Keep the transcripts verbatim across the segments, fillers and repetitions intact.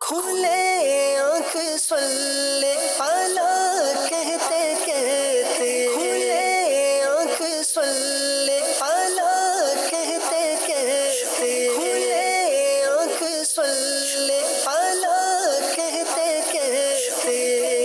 کھلے آنکھ صلی علی کہتے کہتے، کھلے آنکھ صلی علی کہتے کہتے، کھلے آنکھ صلی علی کہتے کہتے۔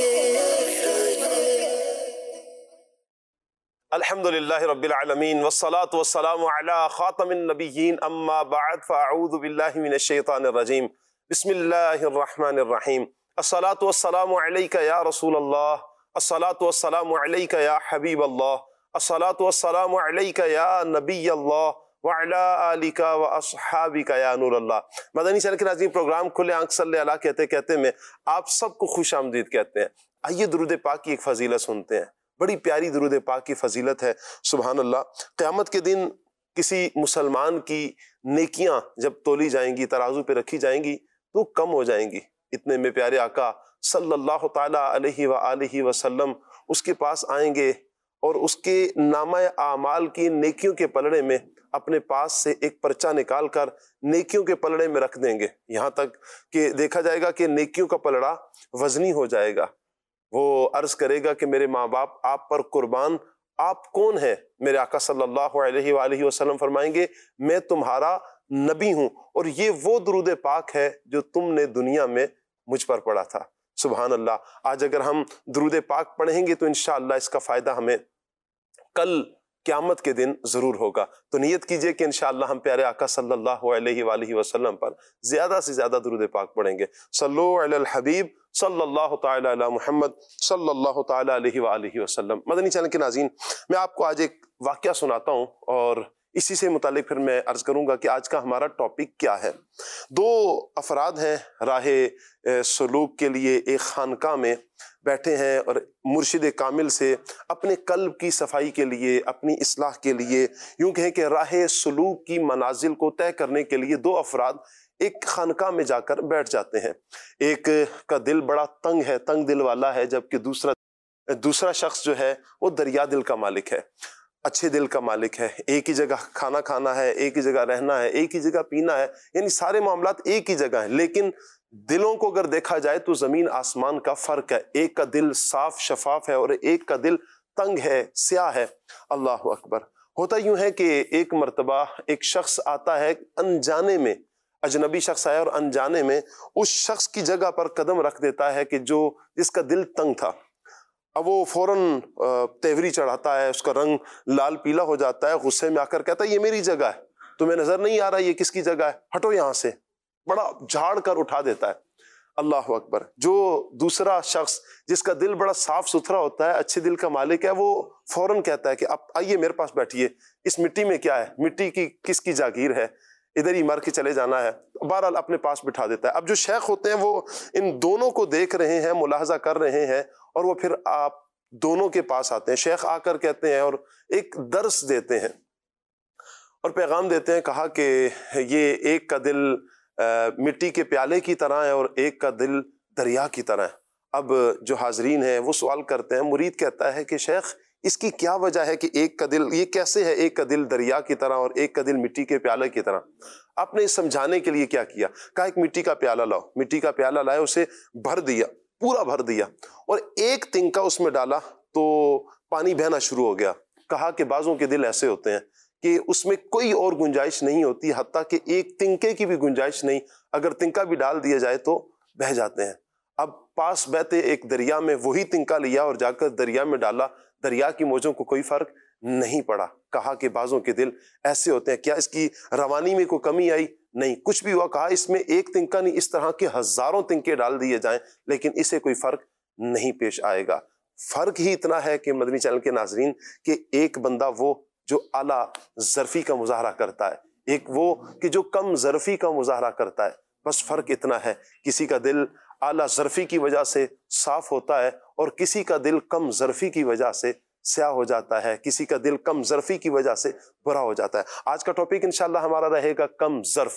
الحمدللہ رب العالمین والصلاة والسلام علی خاتم النبیین، اما بعد فاعوذ باللہ من الشیطان الرجیم، بسم اللہ الرحمن الرحیم۔ الصلاة والسلام علیک یا رسول اللہ، الصلاة والسلام علیک یا حبیب اللہ، الصلاة والسلام علیک یا نبی اللہ وعلی آلک و اصحابک یا نور اللہ۔ مدنی چینل کے ناظرین، پروگرام کھلے آنکھ صلی اللہ کہتے کہتے میں آپ سب کو خوش آمدید کہتے ہیں۔ آئیے درود پاک کی ایک فضیلت سنتے ہیں، بڑی پیاری درود پاک کی فضیلت ہے۔ سبحان اللہ، قیامت کے دن کسی مسلمان کی نیکیاں جب تولی جائیں گی، ترازو پہ رکھی جائیں گی تو کم ہو جائیں گی۔ اتنے میں پیارے آقا صلی اللہ تعالیٰ علیہ وآلہ وسلم اس کے پاس آئیں گے اور اس کے نامہ اعمال کی نیکیوں کے پلڑے میں اپنے پاس سے ایک پرچہ نکال کر نیکیوں کے پلڑے میں رکھ دیں گے، یہاں تک کہ دیکھا جائے گا کہ نیکیوں کا پلڑا وزنی ہو جائے گا۔ وہ عرض کرے گا کہ میرے ماں باپ آپ پر قربان، آپ کون ہیں؟ میرے آقا صلی اللہ علیہ وآلہ وسلم فرمائیں گے میں تمہارا نبی ہوں، اور یہ وہ درود پاک ہے جو تم نے دنیا میں مجھ پر پڑھا تھا۔ سبحان اللہ، آج اگر ہم درود پاک پڑھیں گے تو انشاءاللہ اس کا فائدہ ہمیں کل قیامت کے دن ضرور ہوگا۔ تو نیت کیجئے کہ انشاءاللہ ہم پیارے آقا صلی اللہ علیہ وآلہ وسلم پر زیادہ سے زیادہ درود پاک پڑھیں گے۔ صلو علی الحبیب صلی اللہ تعالی علی محمد صلی اللہ تعالی علیہ وآلہ وسلم۔ مدنی چینل کے ناظرین، میں آپ کو آج ایک واقعہ سناتا ہوں اور اسی سے متعلق پھر میں عرض کروں گا کہ آج کا ہمارا ٹاپک کیا ہے۔ دو افراد ہیں راہ سلوک کے لیے ایک خانقاہ میں بیٹھے ہیں اور مرشد کامل سے اپنے قلب کی صفائی کے لیے، اپنی اصلاح کے لیے، یوں کہیں کہ راہ سلوک کی منازل کو طے کرنے کے لیے دو افراد ایک خانقاہ میں جا کر بیٹھ جاتے ہیں۔ ایک کا دل بڑا تنگ ہے، تنگ دل والا ہے، جبکہ دوسرا دوسرا شخص جو ہے وہ دریا دل کا مالک ہے، اچھے دل کا مالک ہے۔ ایک ہی جگہ کھانا کھانا ہے، ایک ہی جگہ رہنا ہے، ایک ہی جگہ پینا ہے، یعنی سارے معاملات ایک ہی جگہ ہیں، لیکن دلوں کو اگر دیکھا جائے تو زمین آسمان کا فرق ہے۔ ایک کا دل صاف شفاف ہے اور ایک کا دل تنگ ہے، سیاہ ہے۔ اللہ اکبر۔ ہوتا یوں ہے کہ ایک مرتبہ ایک شخص آتا ہے، انجانے میں اجنبی شخص آیا اور انجانے میں اس شخص کی جگہ پر قدم رکھ دیتا ہے کہ جو جس کا دل تنگ تھا۔ اب وہ فوراً تیوری چڑھاتا ہے، اس کا رنگ لال پیلا ہو جاتا ہے، غصے میں آ کر کہتا ہے یہ میری جگہ ہے، تمہیں نظر نہیں آ رہا یہ کس کی جگہ ہے، ہٹو یہاں سے، بڑا جھاڑ کر اٹھا دیتا ہے۔ اللہ اکبر۔ جو دوسرا شخص جس کا دل بڑا صاف ستھرا ہوتا ہے، اچھے دل کا مالک ہے، وہ فوراً کہتا ہے کہ اب آئیے میرے پاس بیٹھیے، اس مٹی میں کیا ہے، مٹی کی کس کی جاگیر ہے، ادھر ہی مر کے چلے جانا ہے۔ بہرحال اپنے پاس بٹھا دیتا ہے۔ اب جو شیخ ہوتے ہیں وہ ان دونوں کو دیکھ رہے ہیں، ملاحظہ کر رہے ہیں، اور وہ پھر آپ دونوں کے پاس آتے ہیں۔ شیخ آ کر کہتے ہیں اور ایک درس دیتے ہیں اور پیغام دیتے ہیں، کہا کہ یہ ایک کا دل مٹی کے پیالے کی طرح ہے اور ایک کا دل دریا کی طرح ہے۔ اب جو حاضرین ہیں وہ سوال کرتے ہیں، مرید کہتا ہے کہ شیخ اس کی کیا وجہ ہے کہ ایک کا دل یہ کیسے ہے، ایک کا دل دریا کی طرح اور ایک کا دل مٹی کے پیالے کی طرح؟ آپ نے سمجھانے کے لیے کیا کیا؟ کہا ایک مٹی کا پیالہ لاؤ، مٹی کا پیالہ لائے، اسے بھر دیا، پورا بھر دیا، اور ایک تنکا اس میں ڈالا تو پانی بہنا شروع ہو گیا۔ کہا کہ بعضوں کے دل ایسے ہوتے ہیں کہ اس میں کوئی اور گنجائش نہیں ہوتی، حتیٰ کہ ایک تنکے کی بھی گنجائش نہیں، اگر تنکا بھی ڈال دیا جائے تو بہہ جاتے ہیں۔ اب پاس بہتے ایک دریا میں وہی تنکا لیا اور جا کر دریا میں ڈالا، دریا کی موجوں کو کوئی فرق نہیں پڑا۔ کہا کہ بعضوں کے دل ایسے ہوتے ہیں، کیا اس کی روانی میں کوئی کمی آئی؟ نہیں، کچھ بھی ہوا۔ کہا اس میں ایک تنکا نہیں، اس طرح کے ہزاروں تنکے ڈال دیے جائیں لیکن اسے کوئی فرق نہیں پیش آئے گا۔ فرق ہی اتنا ہے کہ مدنی چینل کے ناظرین کہ ایک بندہ وہ جو اعلیٰ ظرفی کا مظاہرہ کرتا ہے، ایک وہ کہ جو کم ظرفی کا مظاہرہ کرتا ہے، بس فرق اتنا ہے، کسی کا دل اعلیٰ ظرفی کی وجہ سے صاف ہوتا ہے اور کسی کا دل کم ظرفی کی وجہ سے سیاہ ہو جاتا ہے، کسی کا دل کم ظرفی کی وجہ سے برا ہو جاتا ہے۔ آج کا ٹاپک انشاءاللہ ہمارا رہے گا کم ظرف۔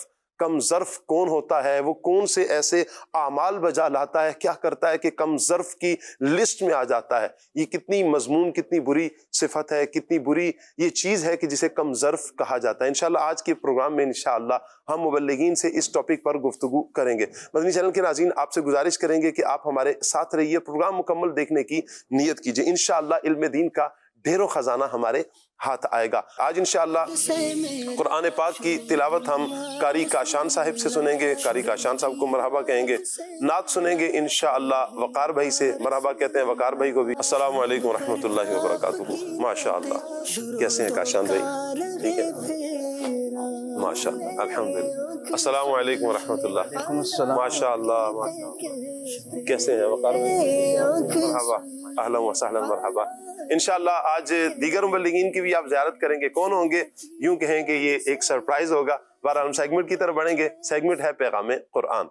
کم ظرف کون ہوتا ہے، وہ کون سے ایسے اعمال بجا لاتا ہے، کیا کرتا ہے کہ کم ظرف کی لسٹ میں آ جاتا ہے۔ یہ کتنی مضمون، کتنی بری صفت ہے، کتنی بری یہ چیز ہے کہ جسے کم ظرف کہا جاتا ہے۔ انشاءاللہ آج کے پروگرام میں انشاءاللہ ہم مبلغین سے اس ٹاپک پر گفتگو کریں گے۔ مدنی چینل کے ناظرین آپ سے گزارش کریں گے کہ آپ ہمارے ساتھ رہیے، پروگرام مکمل دیکھنے کی نیت کیجیے، انشاءاللہ علم دین کا ڈھیروں خزانہ ہمارے ہاتھ آئے گا۔ آج انشاءاللہ قرآن پاک کی تلاوت ہم قاری کاشان صاحب سے سنیں گے، قاری کاشان صاحب کو مرحبا کہیں گے، نعت سنیں گے انشاءاللہ وقار بھائی سے، مرحبا کہتے ہیں وقار بھائی کو بھی۔ السلام علیکم ورحمۃ اللہ وبرکاتہ۔ ماشاءاللہ، کیسے ہیں کاشان بھائی؟ ٹھیک ہے ماشاءاللہ، الحمدللہ۔ السلام علیکم ورحمۃ اللہ۔ ماشاءاللہ ماشاءاللہ، کیسے ہیں وقار بھائی؟ مرحبا، اہلا وسہلا، مرحبا۔ انشاءاللہ آج دیگر مبلغین کی بھی آپ زیارت کریں گے، کون ہوں گے؟ یوں کہیں کہ یہ ایک سرپرائز ہوگا۔ بہرحال ہم سیگمنٹ کی طرف بڑھیں گے، سیگمنٹ ہے پیغام قرآن۔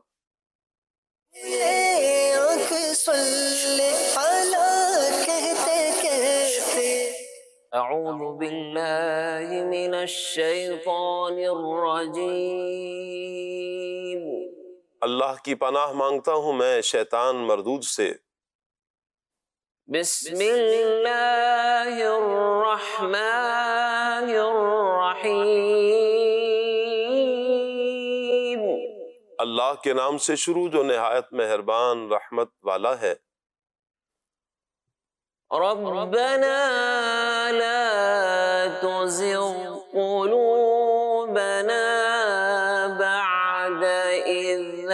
اعوذ باللہ من الشیطان الرجیم۔ اللہ کی پناہ مانگتا ہوں میں شیطان مردود سے۔ بسم اللہ الرحمن الرحیم۔ اللہ کے نام سے شروع جو نہایت مہربان رحمت والا ہے۔ ربنا لا تزغ قلوبنا بعد إذ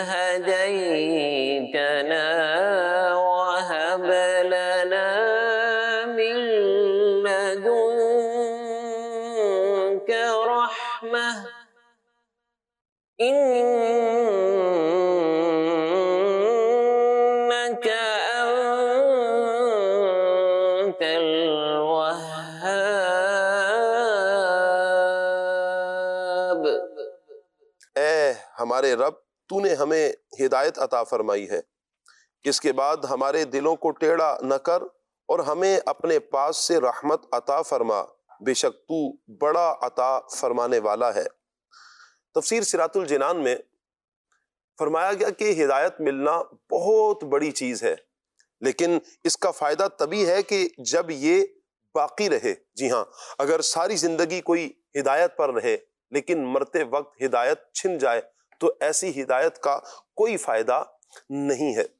هديتنا وهب لنا من لدنك رحمة إنك أنت الوهاب۔ اے ہمارے رب، تو نے ہمیں ہدایت عطا فرمائی ہے، اس کے بعد ہمارے دلوں کو ٹیڑھا نہ کر اور ہمیں اپنے پاس سے رحمت عطا فرما، بے شک تو بڑا عطا فرمانے والا ہے۔ تفسیر صراط الجنان میں فرمایا گیا کہ ہدایت ملنا بہت بڑی چیز ہے، لیکن اس کا فائدہ تبھی ہے کہ جب یہ باقی رہے۔ جی ہاں، اگر ساری زندگی کوئی ہدایت پر رہے لیکن مرتے وقت ہدایت چھن جائے تو ایسی ہدایت کا کوئی فائدہ نہیں ہے۔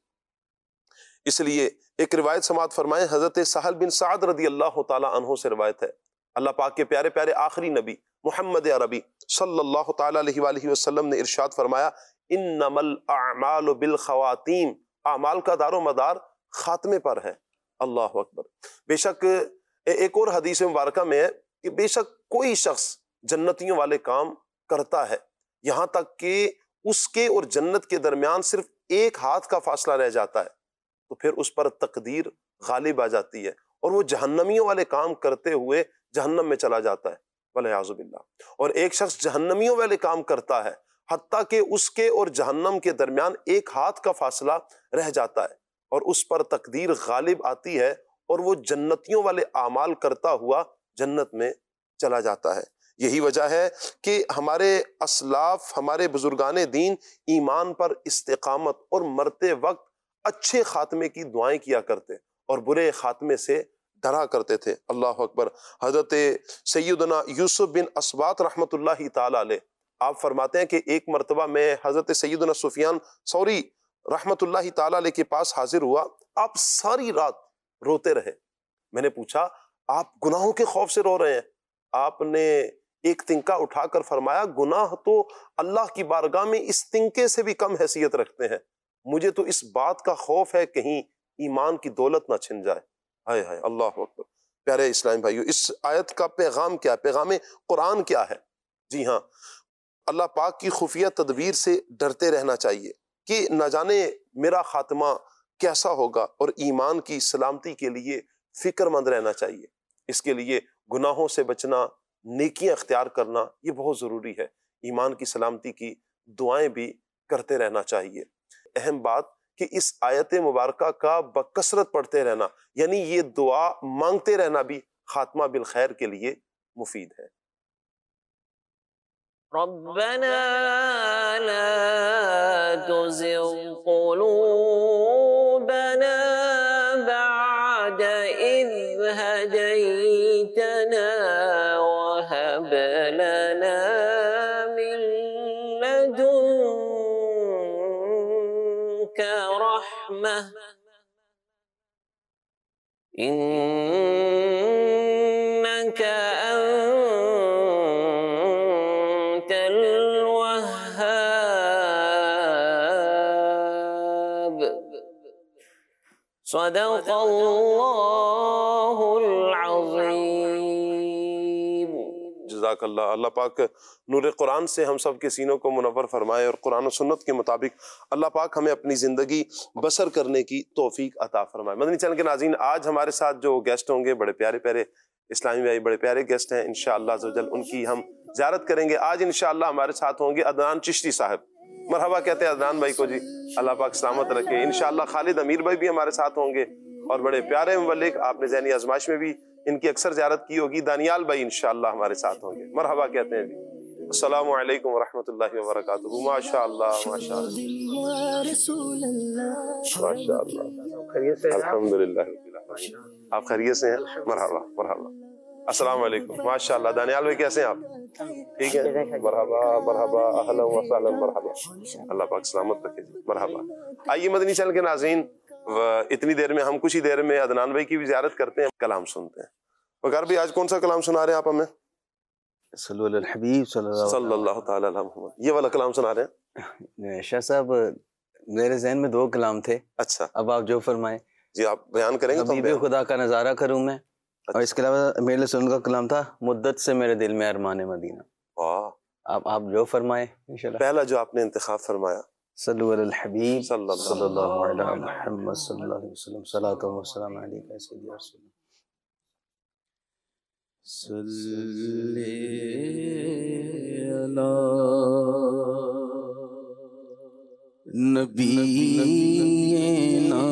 اس لیے ایک روایت سماعت فرمائیں، حضرت سہل بن سعد رضی اللہ تعالیٰ عنہ سے روایت ہے، اللہ پاک کے پیارے پیارے آخری نبی محمد عربی صلی اللہ تعالیٰ علیہ وآلہ وسلم نے ارشاد فرمایا، انما الاعمال بالخواتیم، اعمال کا دار و مدار خاتمے پر ہے۔ اللہ اکبر۔ بے شک ایک اور حدیث مبارکہ میں ہے کہ بے شک کوئی شخص جنتیوں والے کام کرتا ہے یہاں تک کہ اس کے اور جنت کے درمیان صرف ایک ہاتھ کا فاصلہ رہ جاتا ہے، تو پھر اس پر تقدیر غالب آ جاتی ہے اور وہ جہنمیوں والے کام کرتے ہوئے جہنم میں چلا جاتا ہے، والعیاذ باللہ۔ اور ایک شخص جہنمیوں والے کام کرتا ہے حتیٰ کہ اس کے اور جہنم کے درمیان ایک ہاتھ کا فاصلہ رہ جاتا ہے اور اس پر تقدیر غالب آتی ہے اور وہ جنتیوں والے اعمال کرتا ہوا جنت میں چلا جاتا ہے۔ یہی وجہ ہے کہ ہمارے اسلاف، ہمارے بزرگان دین ایمان پر استقامت اور مرتے وقت اچھے خاتمے کی دعائیں کیا کرتے اور برے خاتمے سے ڈرا کرتے تھے۔ اللہ اکبر۔ حضرت سیدنا یوسف بن اسباط رحمۃ اللہ تعالی علیہ آپ فرماتے ہیں کہ ایک مرتبہ میں حضرت سیدنا سفیان ثوری رحمۃ اللہ تعالی علیہ کے پاس حاضر ہوا، آپ ساری رات روتے رہے۔ میں نے پوچھا آپ گناہوں کے خوف سے رو رہے ہیں؟ آپ نے ایک تنکا اٹھا کر فرمایا، گناہ تو اللہ کی بارگاہ میں اس تنکے سے بھی کم حیثیت رکھتے ہیں، مجھے تو اس بات کا خوف ہے کہیں ایمان کی دولت نہ چھن جائے۔ ہائے ہائے، اللہ اکبر۔ پیارے اسلام بھائیو، اس آیت کا پیغام کیا ہے؟ پیغام قرآن کیا ہے؟ جی ہاں، اللہ پاک کی خفیہ تدبیر سے ڈرتے رہنا چاہیے کہ نہ جانے میرا خاتمہ کیسا ہوگا، اور ایمان کی سلامتی کے لیے فکر مند رہنا چاہیے۔ اس کے لیے گناہوں سے بچنا، نیکیاں اختیار کرنا یہ بہت ضروری ہے۔ ایمان کی سلامتی کی دعائیں بھی کرتے رہنا چاہیے۔ اہم بات کہ اس آیت مبارکہ کا بکثرت پڑھتے رہنا، یعنی یہ دعا مانگتے رہنا بھی خاتمہ بالخیر کے لیے مفید ہے۔ ربنا لا تزغ قلوبنا بعد إذ هديتنا وهب لنا من لدنك رحمة إنك أنت الوهاب. صدق اللہ العظیم. جزاک اللہ. اللہ پاک نور قرآن سے ہم سب کے سینوں کو منور فرمائے اور قرآن و سنت کے مطابق اللہ پاک ہمیں اپنی زندگی بسر کرنے کی توفیق عطا فرمائے. مدنی چینل کے ناظرین، آج ہمارے ساتھ جو گیسٹ ہوں گے بڑے پیارے پیارے اسلامی بھائی، بڑے پیارے گیسٹ ہیں. انشاءاللہ عز و جل ان کی ہم زیارت کریں گے. آج انشاءاللہ ہمارے ساتھ ہوں گے عدنان چشتی صاحب. مرحبا کہتے ہیں عدنان بھائی کو جی، اللہ پاک سلامت رکھے. انشاءاللہ خالد امیر بھائی بھی ہمارے ساتھ ہوں گے اور بڑے پیارے مبلغ، آپ نے ذہنی آزمائش میں بھی ان کی اکثر زیارت کی ہوگی، دانیال بھائی انشاءاللہ ہمارے ساتھ ہوں گے. مرحبا کہتے ہیں جی. السلام علیکم ورحمۃ اللہ وبرکاتہ. ماشاء اللہ ماشاء اللہ ماشاء اللہ. الحمد للہ. آپ خیریت سے ہیں؟ مرحبا مرحبا. السلام علیکم. ماشاء اللہ. دانیال بھائی کیسے ہیں آپ؟ ٹھیک ہے. مرحبا مرحبا اہلا وسہلا. مرحبا. اللہ پاک سلامت رکھے جی. مرحبا. آئیے مدنی چینل کے ناظرین، اتنی دیر میں ہم کچھ ہی دیر میں عدنان بھائی کی بھی زیارت کرتے ہیں، کلام سنتے ہیں. وقار بھائی آج کون سا کلام سنا رہے ہیں آپ ہمیں؟ صلو علی الحبیب صلی اللہ تعالی علیہ محمد. یہ والا کلام سنا رہے ہیں؟ شاہ صاحب میرے ذہن میں دو کلام تھے. اچھا، اب آپ جو فرمائیں. جی آپ بیان کریں گے. حبیب خدا کا نظارہ کروں میں. اور اس کے علاوہ میرے لیے سن کا کلام تھا مدت سے میرے دل میں ارمان مدینہ. واہ. آپ آپ جو فرمائیں انشاءاللہ. پہلا جو آپ نے انتخاب فرمایا صلو علی الحبیب صلی اللہ صلی اللہ علیہ محمد صلی اللہ علیہ وسلم. صلاۃ و سلام علیک سیدی رسول اللہ. صلی علی نبینا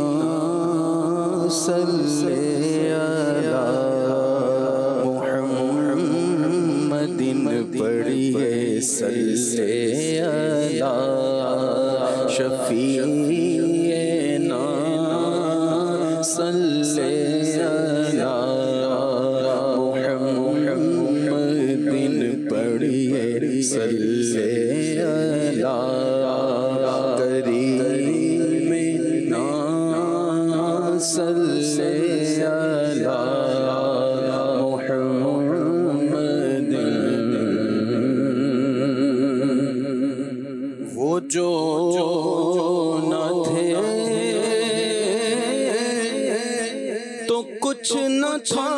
صلی علی محمد پڑھیے صلی علی شفیعنا صلی علی محمد پڑھیے صلی علی کریمنا صلی علی محمد. وہ جو نہ تھے تو کچھ نہ تھا،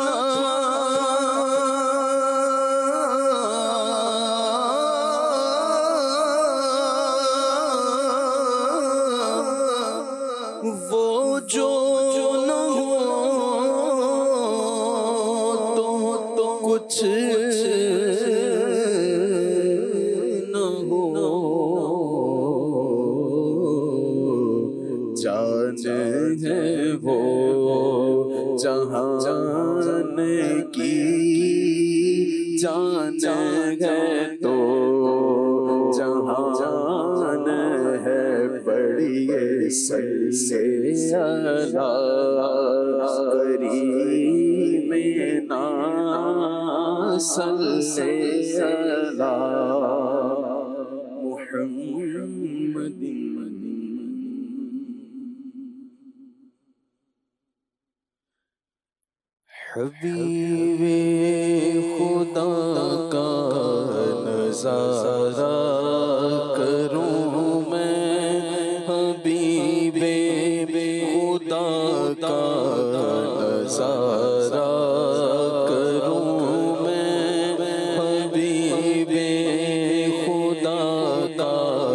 وہ جو نہ ہو تو تو کچھ نہ ہو. جان ہے وہ جہان کی جان ہے تو جہان ہے پڑھیے صلی علی کریمنا صلی علی محمد. حبیب خدا کا نظارہ کروں میں، حبیب خدا کا نظارہ کروں میں، حبیب خدا کا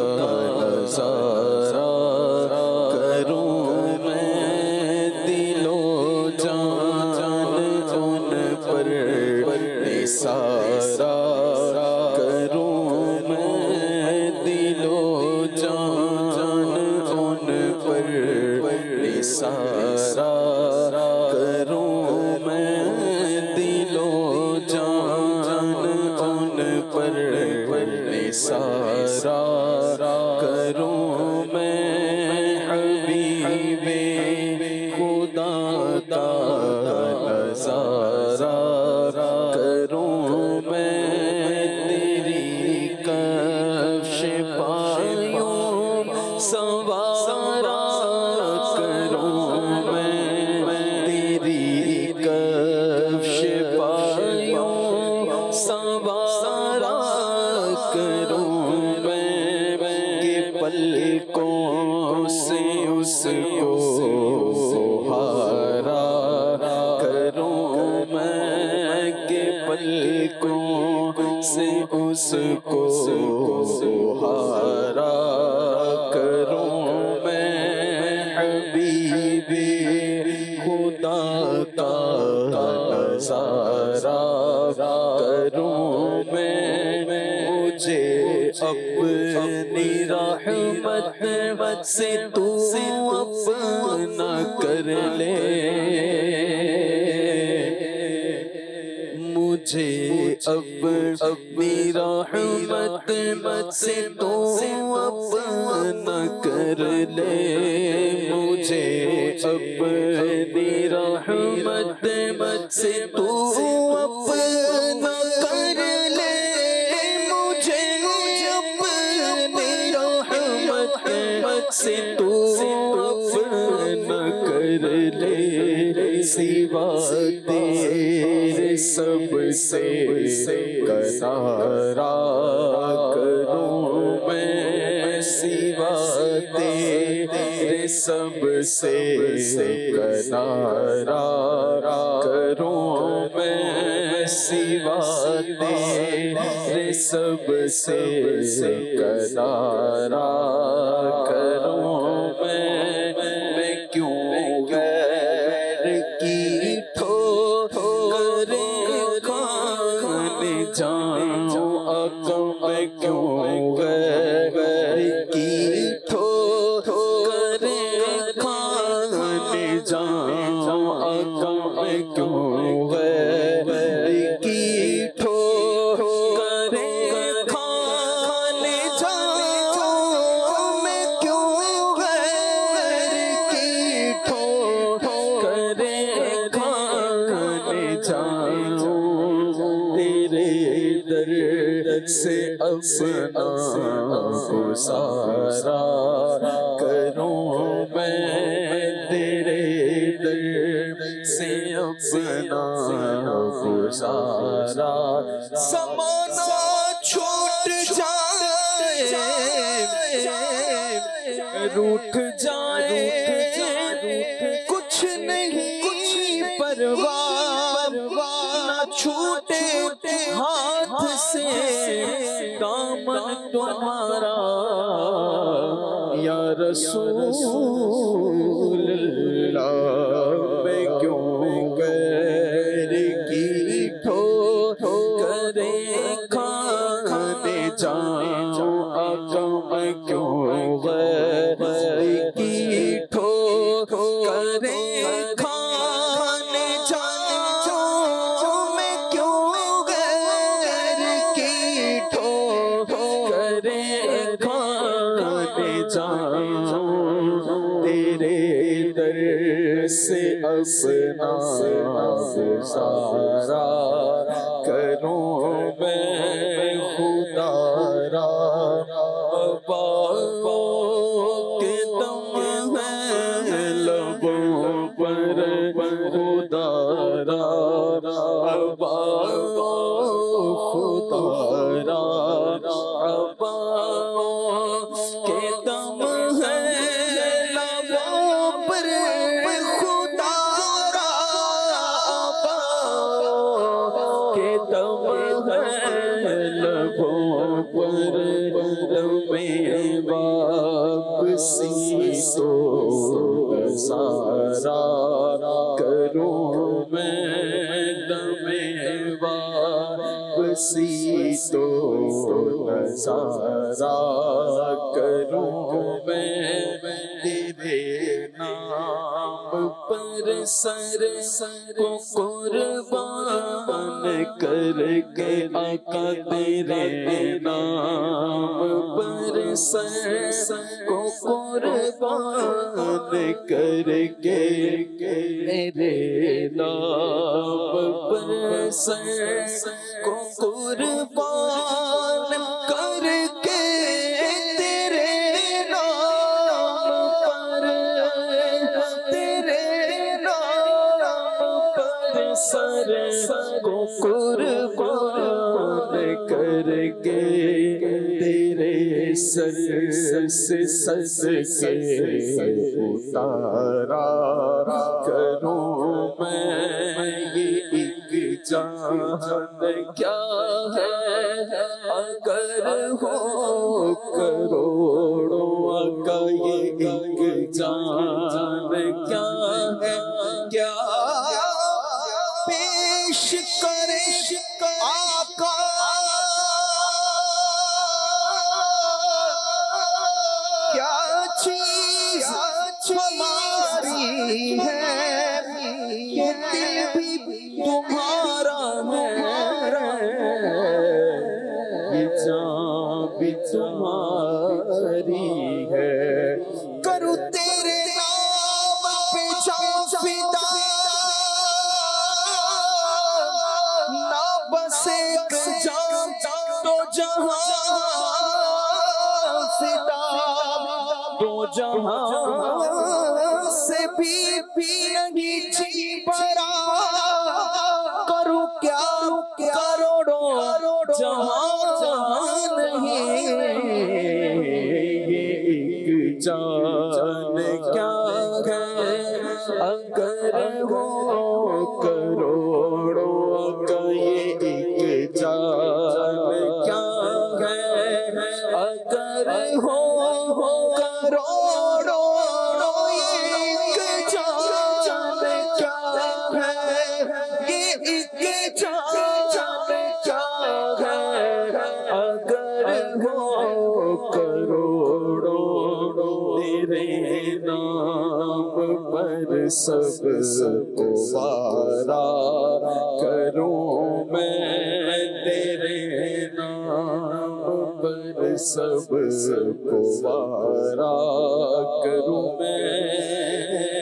نظارہ کروں میں. دل و جان ان پر نثارہ کروں میں، دل و جان ان پر نثارہ اس کو سہارا کروں میں کہ پلکوں سے اس کو سہارا کروں میں حبیبی خدا کا نظارہ کروں میں مجھے اپنی رحمت سے تو اپنا کر لے مجھے اپنی رحمت سے تو اپنا کر لے مجھے اپنی رحمت سے تو اپنا کر لے مجھے اپنی رحمت سے تو اپنا کر لے سوا تیرے سب سے کنارہ کروں میں سوا تیرے سب سے کنارہ کروں میں سوا تیرے سب سے کنارہ کروں میں میں کیوں غیر کی ٹھوکر کھانے جاؤں آقا میں کیوں غیر کی ٹھوکر کھانے جاؤں آقا میں کیوں غیر کی ٹھوکر کھانے جاؤں میں کیوں غیر کی ٹھوکر کھانے جاؤں تیرے در سے اپنا گزارا کروں میں تیرے در سے اپنا گزارا زمانہ چھوٹ جائے روٹھ جائے کچھ نہیں پرواہ نہ چھوٹے ہاتھ سے دامن تمہارا یا رسول اللہ میں کیوں غیر کی ٹھوکر کھانے جاؤں آقا میں کیوں غیر کی ٹھوکر کھانے جاؤں میں کیوں غیر کی ٹھوکر کھانے جاؤں تیرے در سے اپنا گزارا کروں میں خدا را بابوں کے دم ہے لبوں پر خدا را بابوں خدا را بابوں کے دم ہے لبوں پر خدا را بابوں کے دم ہے لبوں پر میں واپسی تو گزارا کروں میں دم واپسی تو گزارا کروں میں تیرے نام پر سر کو قربان کر کے آقا تیرے نام پر سر کو قربان کر کے تیرے نام پر سر کو قربان کر کے تیرے نام پر تیرے نام پر سر کو قربان کر کے تیرے سر سے صدقے اتارا کروں میں یہ ایک جان کیا ہے اگر ہو کروڑوں کا یہ ایک جان کیا ہے کیا پیش کرے آقا کیا چیز ہماری ہے یہ دل بھی تمہارا ہے یہ جان بھی تمہاری ہے کروں تیرے نام پہ جان فدا نہ بس ایک جان تو جہاں فدا تو جہاں سے بھی بھی نہیں چی برا کروں کیا کروڑوں جہاں نہیں یہ ایک جان کیا ہے اگر ہو کروڑوں کا یہ ایک جان کیا ہے اگر ہو کروڑوں یہ ایک جان کیا ہے یہ ایک جان کیا ہے اگر ہو کروڑوں تیرے نام پر سب کو وارا کروں میں تیرے نام پر سب کو وارا کروں میں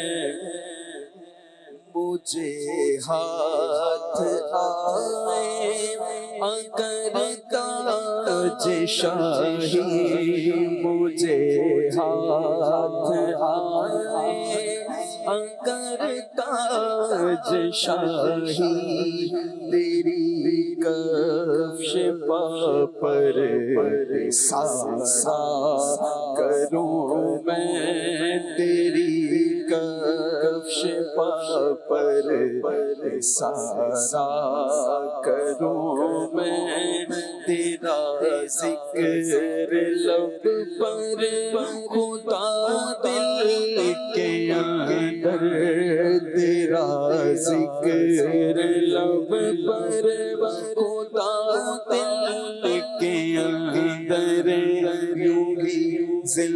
مجھے ہاتھ آئے اگر تاج شاہی مجھے ہاتھ آئے اگر تاج شاہی تیری کفش پا پر سارا کروں میں تیری کفش پا پر سارا کروں میں تیرا ذکر لب پر خدا دل کے اندر تیرا ذکر لب پر خدا دل کے اندر یوں ہی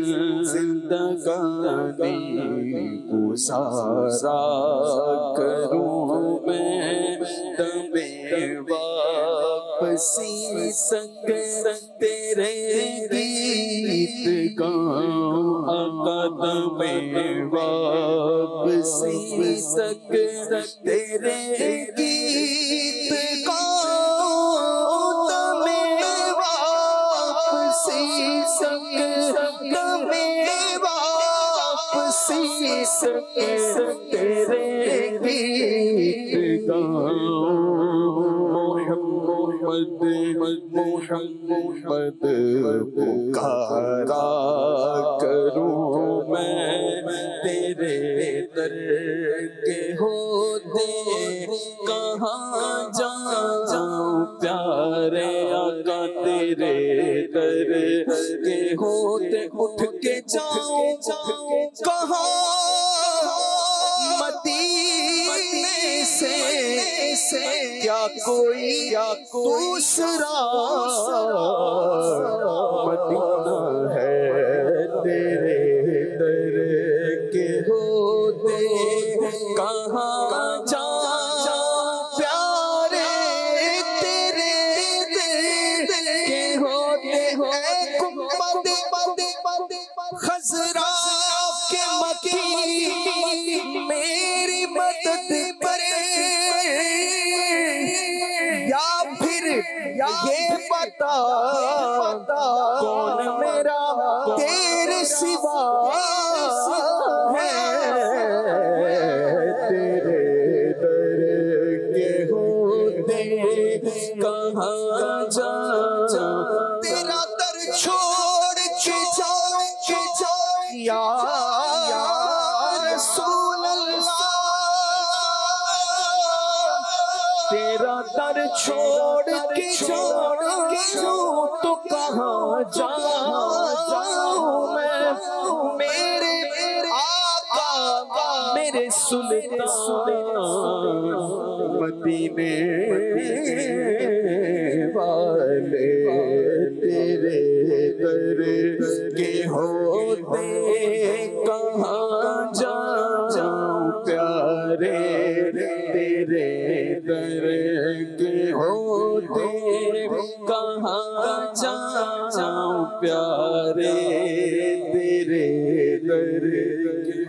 زندگانی گزارا کروں میں تمہیں واپسی سنگ تیرے گیت گاؤں آقا تمہیں واپسی سنگ تیرے گیت گاؤں تمہیں واپسی سنگ تمہیں واپسی سنگ تیرے گیت گاؤں محمد محمد پکارا کروں میں تیرے در کے ہوتے کہاں جاؤں پیارے آقا تیرے در کے ہوتے اٹھ کے جاؤں کہاں مدینے سے کیا کوئی دوسرا مدینہ ہے تیرے در کے ہوتے کہاں جاؤں پیارے تیرے در کے ہوتے اے گنبد خضرا کے مکی میری مدد کرے یا پھر یہ بتا کون میرا تیرے سوا ہے تیرے در کے ہوتے کہاں جا تیرا در چھوڑ کے در چھوڑ کے جاؤں تو کہاں جاؤں میں، میرے آقا میرے سلطان مدینے والے تیرے در کے ہوتے کہاں جاؤں پیارے، تیرے در کے ہوتے کہاں جاؤں پیارے، تیرے در کے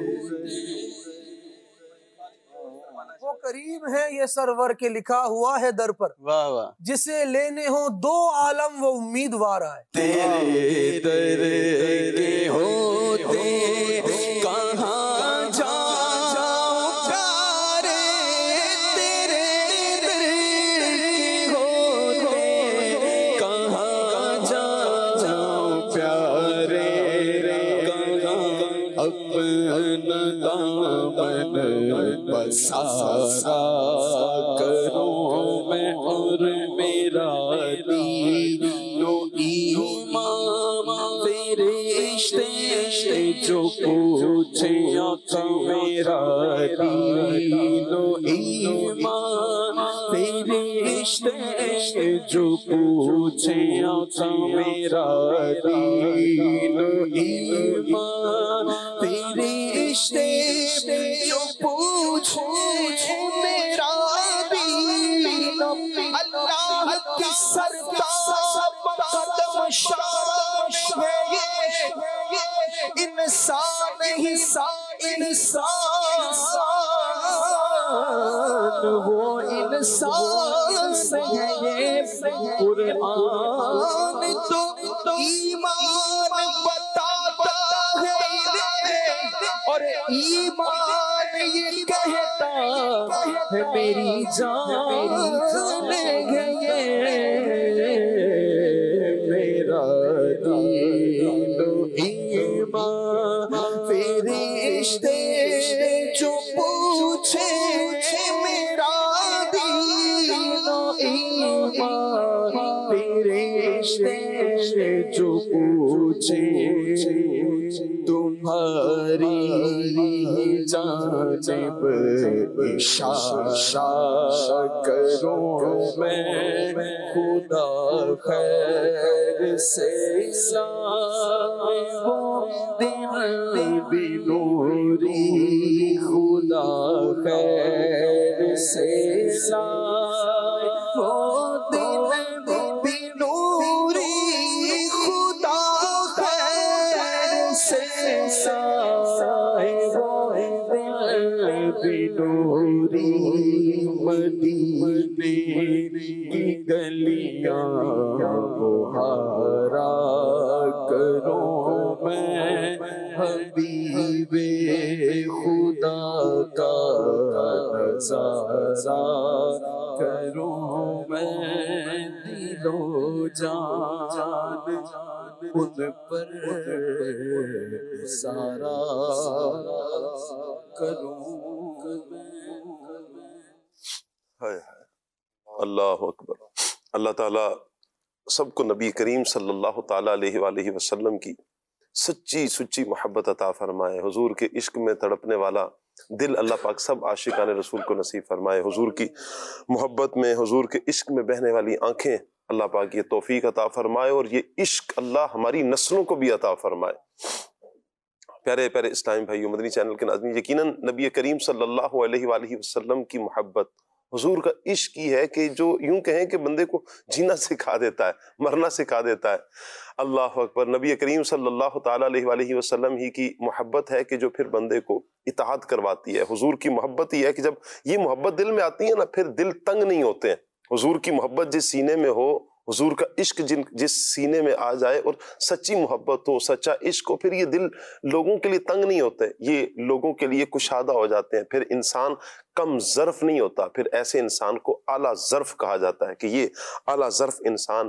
وہ کریم ہے یہ سرور کے لکھا ہوا ہے در پر، واہ واہ، جسے لینے ہوں دو عالم وہ امیدوار آئے۔ تیرے در کے ہوتے کہاں جاؤں پیارے، تیرے در کے ہوتے کہاں جاؤں پیارے، کہاں اپنا دامن پسارا کروں میں، اور میرا دین و ایمان فرشتے جو پوچھیں آقا میرا دین و ایمان فرشتے جو پوچھیں آقا میرا دین و ایمان فرشتے جو پوچھیں میرا دین، اللہ کی سرتاب قدم شان ہے یہ، انسان ہی انسان وہ انسان سے ہے یہ قرآن تو ایمان بتاتا ہے، اور ایمان یہ کہتا ہے میری جان ہے میرا دین و ایمان فرشتے جو پوچھے میرا دین و ایمان فرشتے جو پوچھے تمہاری جانب اشارہ کروں میں، خدا خیر سے لائے وہ دل بنوری، خدا خیر سے لائے وہ دل بنوری، خدا خیر سے لائے وہ دل بنوری، مدینے کی گلیاں بہارا کروں میں، حبیب خدا کا نظارہ کروں میں، دل و جان ان پر سارا کروں میں۔ اللہ اکبر۔ اللہ تعالیٰ سب کو نبی کریم صلی اللہ تعالیٰ علیہ وآلہ وسلم کی سچی سچی محبت عطا فرمائے، حضور کے عشق میں تڑپنے والا دل اللہ پاک سب عاشقان رسول کو نصیب فرمائے، حضور کی محبت میں، حضور کے عشق میں بہنے والی آنکھیں اللہ پاک یہ توفیق عطا فرمائے، اور یہ عشق اللہ ہماری نسلوں کو بھی عطا فرمائے۔ پیارے پیارے اسلام بھائیو، مدنی چینل کے ناظرین، یقیناً نبی کریم صلی اللہ علیہ وآلہ وسلم کی محبت، حضور کا عشق ہی ہے کہ جو یوں کہیں کہ بندے کو جینا سکھا دیتا ہے، مرنا سکھا دیتا ہے۔ اللہ اکبر۔ نبی کریم صلی اللہ تعالیٰ علیہ وآلہ وسلم ہی کی محبت ہے کہ جو پھر بندے کو اطاعت کرواتی ہے۔ حضور کی محبت ہی ہے کہ جب یہ محبت دل میں آتی ہے نا، پھر دل تنگ نہیں ہوتے ہیں۔ حضور کی محبت جس سینے میں ہو، حضور کا عشق جن جس سینے میں آ جائے، اور سچی محبت ہو، سچا عشق ہو، پھر یہ دل لوگوں کے لیے تنگ نہیں ہوتے، یہ لوگوں کے لیے کشادہ ہو جاتے ہیں۔ پھر انسان کم ظرف نہیں ہوتا، پھر ایسے انسان کو اعلیٰ ظرف کہا جاتا ہے کہ یہ اعلیٰ ظرف انسان ہے۔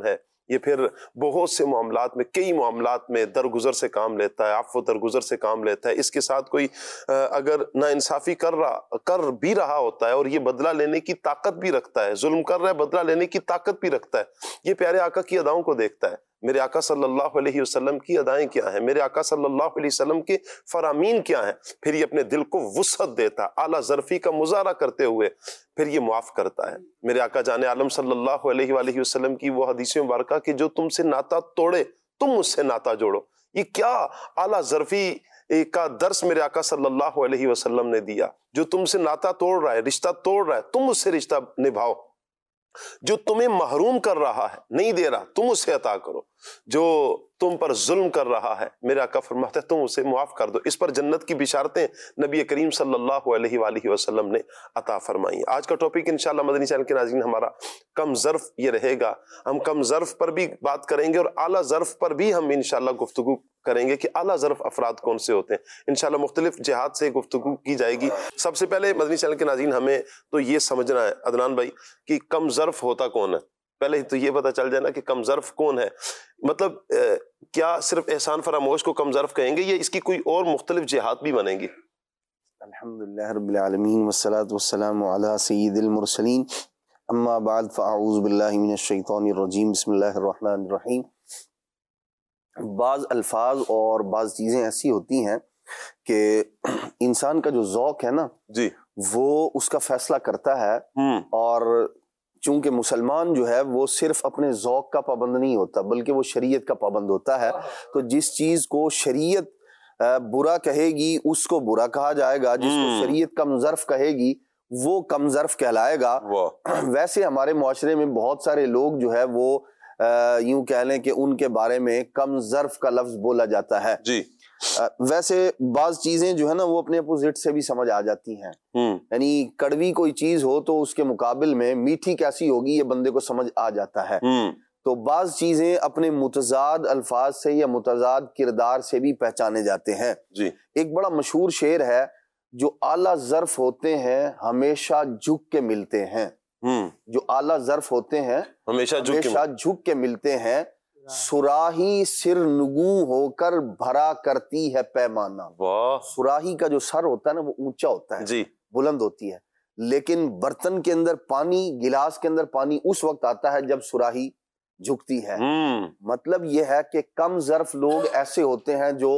یہ پھر بہت سے معاملات میں، کئی معاملات میں درگزر سے کام لیتا ہے، عفو درگزر سے کام لیتا ہے. اس کے ساتھ کوئی اگر ناانصافی کر رہا کر بھی رہا ہوتا ہے اور یہ بدلہ لینے کی طاقت بھی رکھتا ہے، ظلم کر رہا ہے بدلہ لینے کی طاقت بھی رکھتا ہے، یہ پیارے آقا کی اداؤں کو دیکھتا ہے. میرے آقا صلی اللہ علیہ وسلم کی ادائیں کیا ہیں، میرے آقا صلی اللہ علیہ وسلم کے فرامین کیا ہیں، پھر یہ اپنے دل کو وسعت دیتا ہے، اعلیٰ ظرفی کا مظاہرہ کرتے ہوئے پھر یہ معاف کرتا ہے. میرے آقا جان عالم صلی اللہ علیہ وآلہ وسلم کی وہ حدیث مبارکہ کہ جو تم سے ناتا توڑے تم مجھ سے ناتا جوڑو، یہ کیا اعلیٰ ظرفی کا درس میرے آقا صلی اللہ علیہ وسلم نے دیا. جو تم سے ناتا توڑ رہا ہے، رشتہ توڑ رہا ہے، تم مجھ سے رشتہ نبھاؤ. جو تمہیں محروم کر رہا ہے، نہیں دے رہا، تم اسے عطا کرو. جو تم پر ظلم کر رہا ہے، میرا آقا فرماتا ہے تم اسے معاف کر دو. اس پر جنت کی بشارتیں نبی کریم صلی اللہ علیہ وآلہ وسلم نے عطا فرمائی. آج کا ٹاپک انشاءاللہ مدنی چینل کے ناظرین ہمارا کم ظرف یہ رہے گا. ہم کم ظرف پر بھی بات کریں گے اور اعلیٰ ظرف پر بھی ہم انشاءاللہ گفتگو کریں گے کہ اعلیٰ ظرف افراد کون سے ہوتے ہیں. انشاءاللہ مختلف جہات سے گفتگو کی جائے گی. سب سے پہلے مدنی چینل کے ناظرین ہمیں تو یہ سمجھنا ہے عدنان بھائی کہ کم ظرف ہوتا کون ہے. پہلے تو یہ پتا چل جائے نا کہ کم ظرف کون ہے. مطلب کیا صرف احسان فراموش کو کم ظرف کہیں گے یا اس کی کوئی اور مختلف جہات بھی بنیں گی؟ الحمدللہ رب العالمین والصلاة والسلام علی سید المرسلین، اما بعد فاعوذ باللہ من الشیطان الرجیم، بسم اللہ الرحمن الرحیم. بعض الفاظ اور بعض چیزیں ایسی ہوتی ہیں کہ انسان کا جو ذوق ہے نا جی وہ اس کا فیصلہ کرتا ہے. اور چونکہ مسلمان جو ہے وہ صرف اپنے ذوق کا پابند نہیں ہوتا بلکہ وہ شریعت کا پابند ہوتا ہے. تو جس چیز کو شریعت برا کہے گی اس کو برا کہا جائے گا، جس کو شریعت کم ظرف کہے گی وہ کم ظرف کہلائے گا. ویسے ہمارے معاشرے میں بہت سارے لوگ جو ہے وہ یوں کہہ لیں کہ ان کے بارے میں کم ظرف کا لفظ بولا جاتا ہے. جی ویسے بعض چیزیں جو ہے نا وہ اپنے اپوزٹ سے بھی سمجھ آ جاتی ہیں. یعنی کڑوی کوئی چیز ہو تو اس کے مقابل میں میٹھی کیسی ہوگی یہ بندے کو سمجھ آ جاتا ہے. تو بعض چیزیں اپنے متضاد الفاظ سے یا متضاد کردار سے بھی پہچانے جاتے ہیں. جی ایک بڑا مشہور شعر ہے، جو اعلیٰ ظرف ہوتے ہیں ہمیشہ جھک کے ملتے ہیں. جو اعلیٰ ظرف ہوتے ہیں ہمیشہ جھک کے ملتے ہیں. سراہی سر نگوں ہو کر بھرا کرتی ہے پیمانہ. سراہی کا جو سر ہوتا ہے نا وہ اونچا ہوتا ہے، جی بلند ہوتی ہے، لیکن برتن کے اندر پانی، گلاس کے اندر پانی اس وقت آتا ہے جب سراہی جھکتی ہے. مطلب یہ ہے کہ کم ظرف لوگ ایسے ہوتے ہیں جو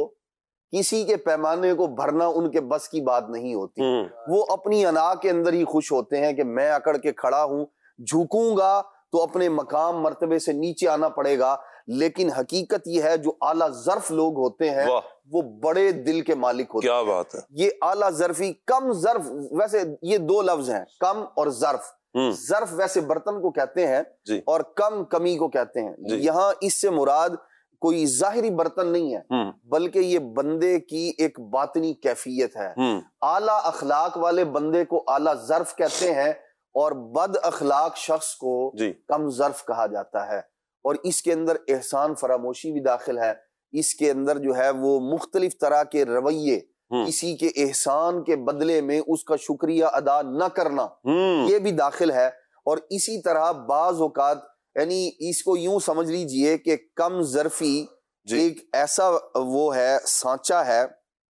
کسی کے پیمانے کو بھرنا ان کے بس کی بات نہیں ہوتی. وہ اپنی انا کے اندر ہی خوش ہوتے ہیں کہ میں اکڑ کے کھڑا ہوں، جھکوں گا تو اپنے مقام مرتبے سے نیچے آنا پڑے گا. لیکن حقیقت یہ ہے جو اعلیٰ ظرف لوگ ہوتے ہیں وہ بڑے دل کے مالک ہوتے ہیں. کیا بات ہے. یہ اعلیٰ ظرفی، کم ظرف، ویسے یہ دو لفظ ہیں، کم اور ظرف. ظرف ویسے برتن کو کہتے ہیں اور کم کمی کو کہتے ہیں. یہاں اس سے مراد کوئی ظاہری برتن نہیں ہے بلکہ یہ بندے کی ایک باطنی کیفیت ہے. اعلیٰ اخلاق والے بندے کو اعلیٰ ظرف کہتے ہیں اور بد اخلاق شخص کو کم ظرف کہا جاتا ہے. اور اس کے اندر احسان فراموشی بھی داخل ہے. اس کے اندر جو ہے وہ مختلف طرح کے رویے، کسی کے احسان کے بدلے میں اس کا شکریہ ادا نہ کرنا، یہ بھی داخل ہے. اور اسی طرح بعض اوقات یعنی اس کو یوں سمجھ لیجئے کہ کم ظرفی ایک ایسا وہ ہے سانچہ ہے،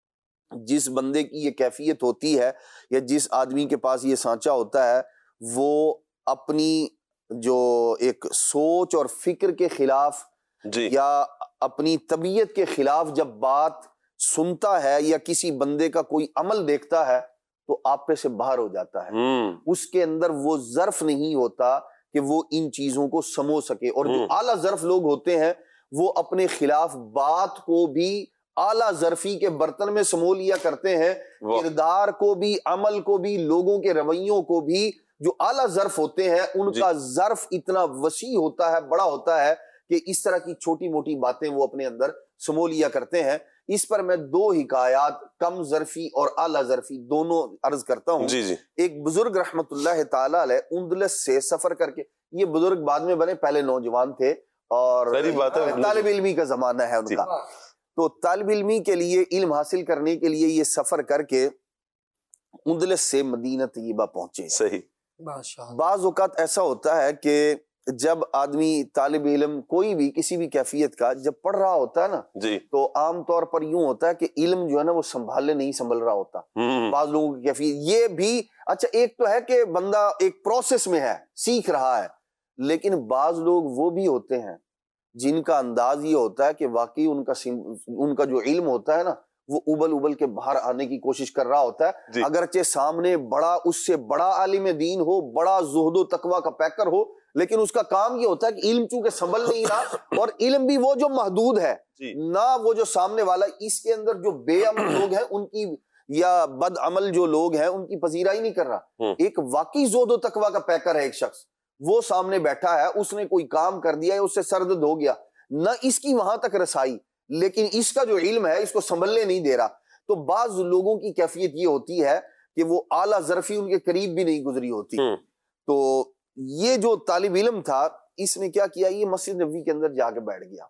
جس بندے کی یہ کیفیت ہوتی ہے یا جس آدمی کے پاس یہ سانچہ ہوتا ہے وہ اپنی جو ایک سوچ اور فکر کے خلاف جی یا اپنی طبیعت کے خلاف جب بات سنتا ہے یا کسی بندے کا کوئی عمل دیکھتا ہے تو آپے سے باہر ہو جاتا ہے. اس کے اندر وہ ظرف نہیں ہوتا کہ وہ ان چیزوں کو سمو سکے. اور جو اعلیٰ ظرف لوگ ہوتے ہیں وہ اپنے خلاف بات کو بھی اعلیٰ ظرفی کے برتن میں سمو لیا کرتے ہیں، کردار کو بھی، عمل کو بھی، لوگوں کے رویوں کو بھی. جو اعلیٰ ظرف ہوتے ہیں ان کا ظرف اتنا وسیع ہوتا ہے، بڑا ہوتا ہے کہ اس طرح کی چھوٹی موٹی باتیں وہ اپنے اندر سمو لیا کرتے ہیں. اس پر میں دو حکایات کم ظرفی اور اعلیٰ ظرفی دونوں عرض کرتا ہوں. جی جی. ایک بزرگ رحمت اللہ تعالی علیہ اندلس سے سفر کر کے، یہ بزرگ بعد میں بنے، پہلے نوجوان تھے اور طالب علمی کا زمانہ ہے ان کا. تو طالب علمی کے لیے، علم حاصل کرنے کے لیے یہ سفر کر کے اندلس سے مدینہ طیبہ پہنچے. صحیح. بعض اوقات ایسا ہوتا ہے کہ جب آدمی طالب علم کوئی بھی کسی بھی کیفیت کا جب پڑھ رہا ہوتا ہے نا جی تو عام طور پر یوں ہوتا ہے کہ علم جو ہے نا وہ سنبھالے نہیں سنبھل رہا ہوتا. بعض لوگوں کی کیفیت یہ بھی اچھا ایک تو ہے کہ بندہ ایک پروسیس میں ہے سیکھ رہا ہے, لیکن بعض لوگ وہ بھی ہوتے ہیں جن کا انداز یہ ہوتا ہے کہ واقعی ان کا ان کا جو علم ہوتا ہے نا وہ ابل ابل کے باہر آنے کی کوشش کر رہا ہوتا ہے. اگرچہ سامنے بڑا اس سے بڑا عالم دین ہو, بڑا زہد و تقوی کا پیکر ہو, لیکن اس کا کام یہ ہوتا ہے کہ علم چونکہ سنبھل نہیں رہا, اور علم بھی وہ جو محدود ہے نہ وہ جو سامنے والا. اس کے اندر جو بے عمل لوگ ہیں ان کی یا بد عمل جو لوگ ہیں ان کی پذیرائی نہیں کر رہا. ایک واقعی زہد و تقوی کا پیکر ہے ایک شخص, وہ سامنے بیٹھا ہے, اس نے کوئی کام کر دیا ہے, اس سے سردرد ہو گیا, نہ اس کی وہاں تک رسائی, لیکن اس کا جو علم ہے اس کو سنبھلنے نہیں دے رہا. تو بعض لوگوں کی کیفیت یہ ہوتی ہے کہ وہ اعلیٰ ظرفی ان کے قریب بھی نہیں گزری ہوتی. تو یہ جو طالب علم تھا اس نے کیا کیا, یہ مسجد نبوی کے اندر جا کے بیٹھ گیا.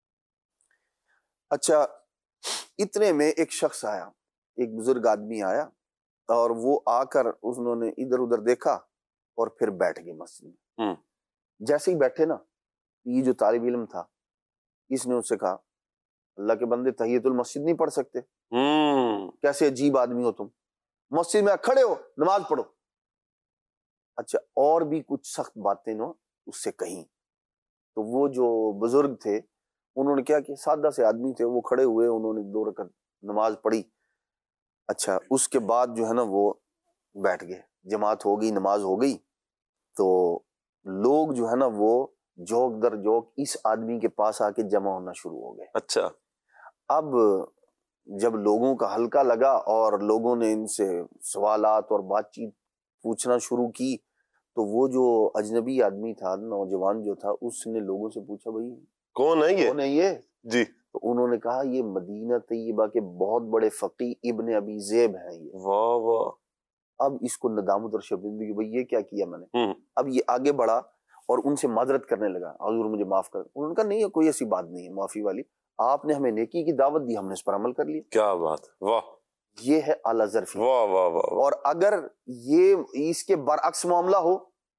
اچھا اتنے میں ایک شخص آیا, ایک بزرگ آدمی آیا, اور وہ آ کر انہوں نے ادھر ادھر دیکھا اور پھر بیٹھ گئے مسجد میں. جیسے ہی بیٹھے نا, یہ جو طالب علم تھا اس نے اس سے کہا اللہ کے بندے تحیت المسجد نہیں پڑھ سکتے؟ کیسے عجیب آدمی ہو تم, مسجد میں کھڑے ہو نماز پڑھو. اچھا اور بھی کچھ سخت باتیں نو اس سے کہیں. تو وہ جو بزرگ تھے انہوں نے کیا کہ سادہ سے آدمی تھے, وہ کھڑے ہوئے, انہوں نے دو رکعت نماز پڑھی. اچھا اس کے بعد جو ہے نا وہ بیٹھ گئے, جماعت ہو گئی, نماز ہو گئی. تو لوگ جو ہے نا وہ جوک در جوک اس آدمی کے پاس آ کے جمع ہونا شروع ہو گئے. اچھا اب جب لوگوں کا ہلکا لگا اور لوگوں نے ان سے سوالات اور بات چیت پوچھنا شروع کی, تو وہ جو اجنبی آدمی تھا, نوجوان جو تھا, اس نے لوگوں سے پوچھا بھائی کون ہے یہ؟ کون ہے یہ؟ جی. تو انہوں نے کہا یہ مدینہ طیبہ کے بہت بڑے فقی ابن ابی ذئب ہیں یہ. واہ واہ. اب اس کو ندامت اور شرمندگی, بھائی یہ کیا کیا میں نے. اب یہ آگے بڑھا اور ان سے معذرت کرنے لگا, حضور مجھے معاف کر. انہوں نے کہا نہیں کوئی ایسی بات نہیں ہے, معافی والی, آپ نے ہمیں نیکی کی دعوت دی, ہم نے اس پر عمل کر لیا. کیا بات, واہ. یہ ہے اعلیٰ ظرفی. واہ واہ واہ. اور اگر یہ اس کے برعکس معاملہ ہو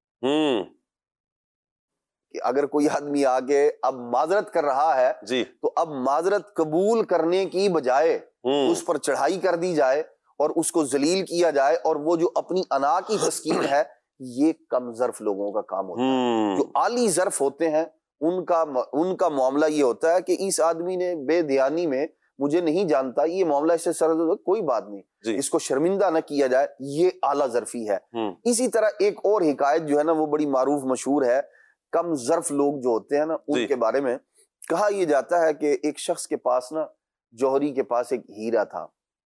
کہ اگر کوئی آدمی آگے اب معذرت کر رہا ہے جی, تو اب معذرت قبول کرنے کی بجائے اس پر چڑھائی کر دی جائے اور اس کو ذلیل کیا جائے, اور وہ جو اپنی انا کی تسکین ہے, یہ کم ظرف لوگوں کا کام ہوتا ہے. جو عالی ظرف ہوتے ہیں ان کا ان کا معاملہ یہ ہوتا ہے کہ اس آدمی نے بے دھیانی میں مجھے نہیں جانتا, یہ معاملہ اس سے سرد, کوئی بات نہیں جی. اس کو شرمندہ نہ کیا جائے, یہ اعلیٰ ظرفی ہے. اسی طرح ایک اور حکایت جو ہے نا وہ بڑی معروف مشہور ہے, کم ظرف لوگ جو ہوتے ہیں نا ان جی. کے بارے میں کہا یہ جاتا ہے کہ ایک شخص کے پاس نا جوہری کے پاس ایک ہیرا تھا.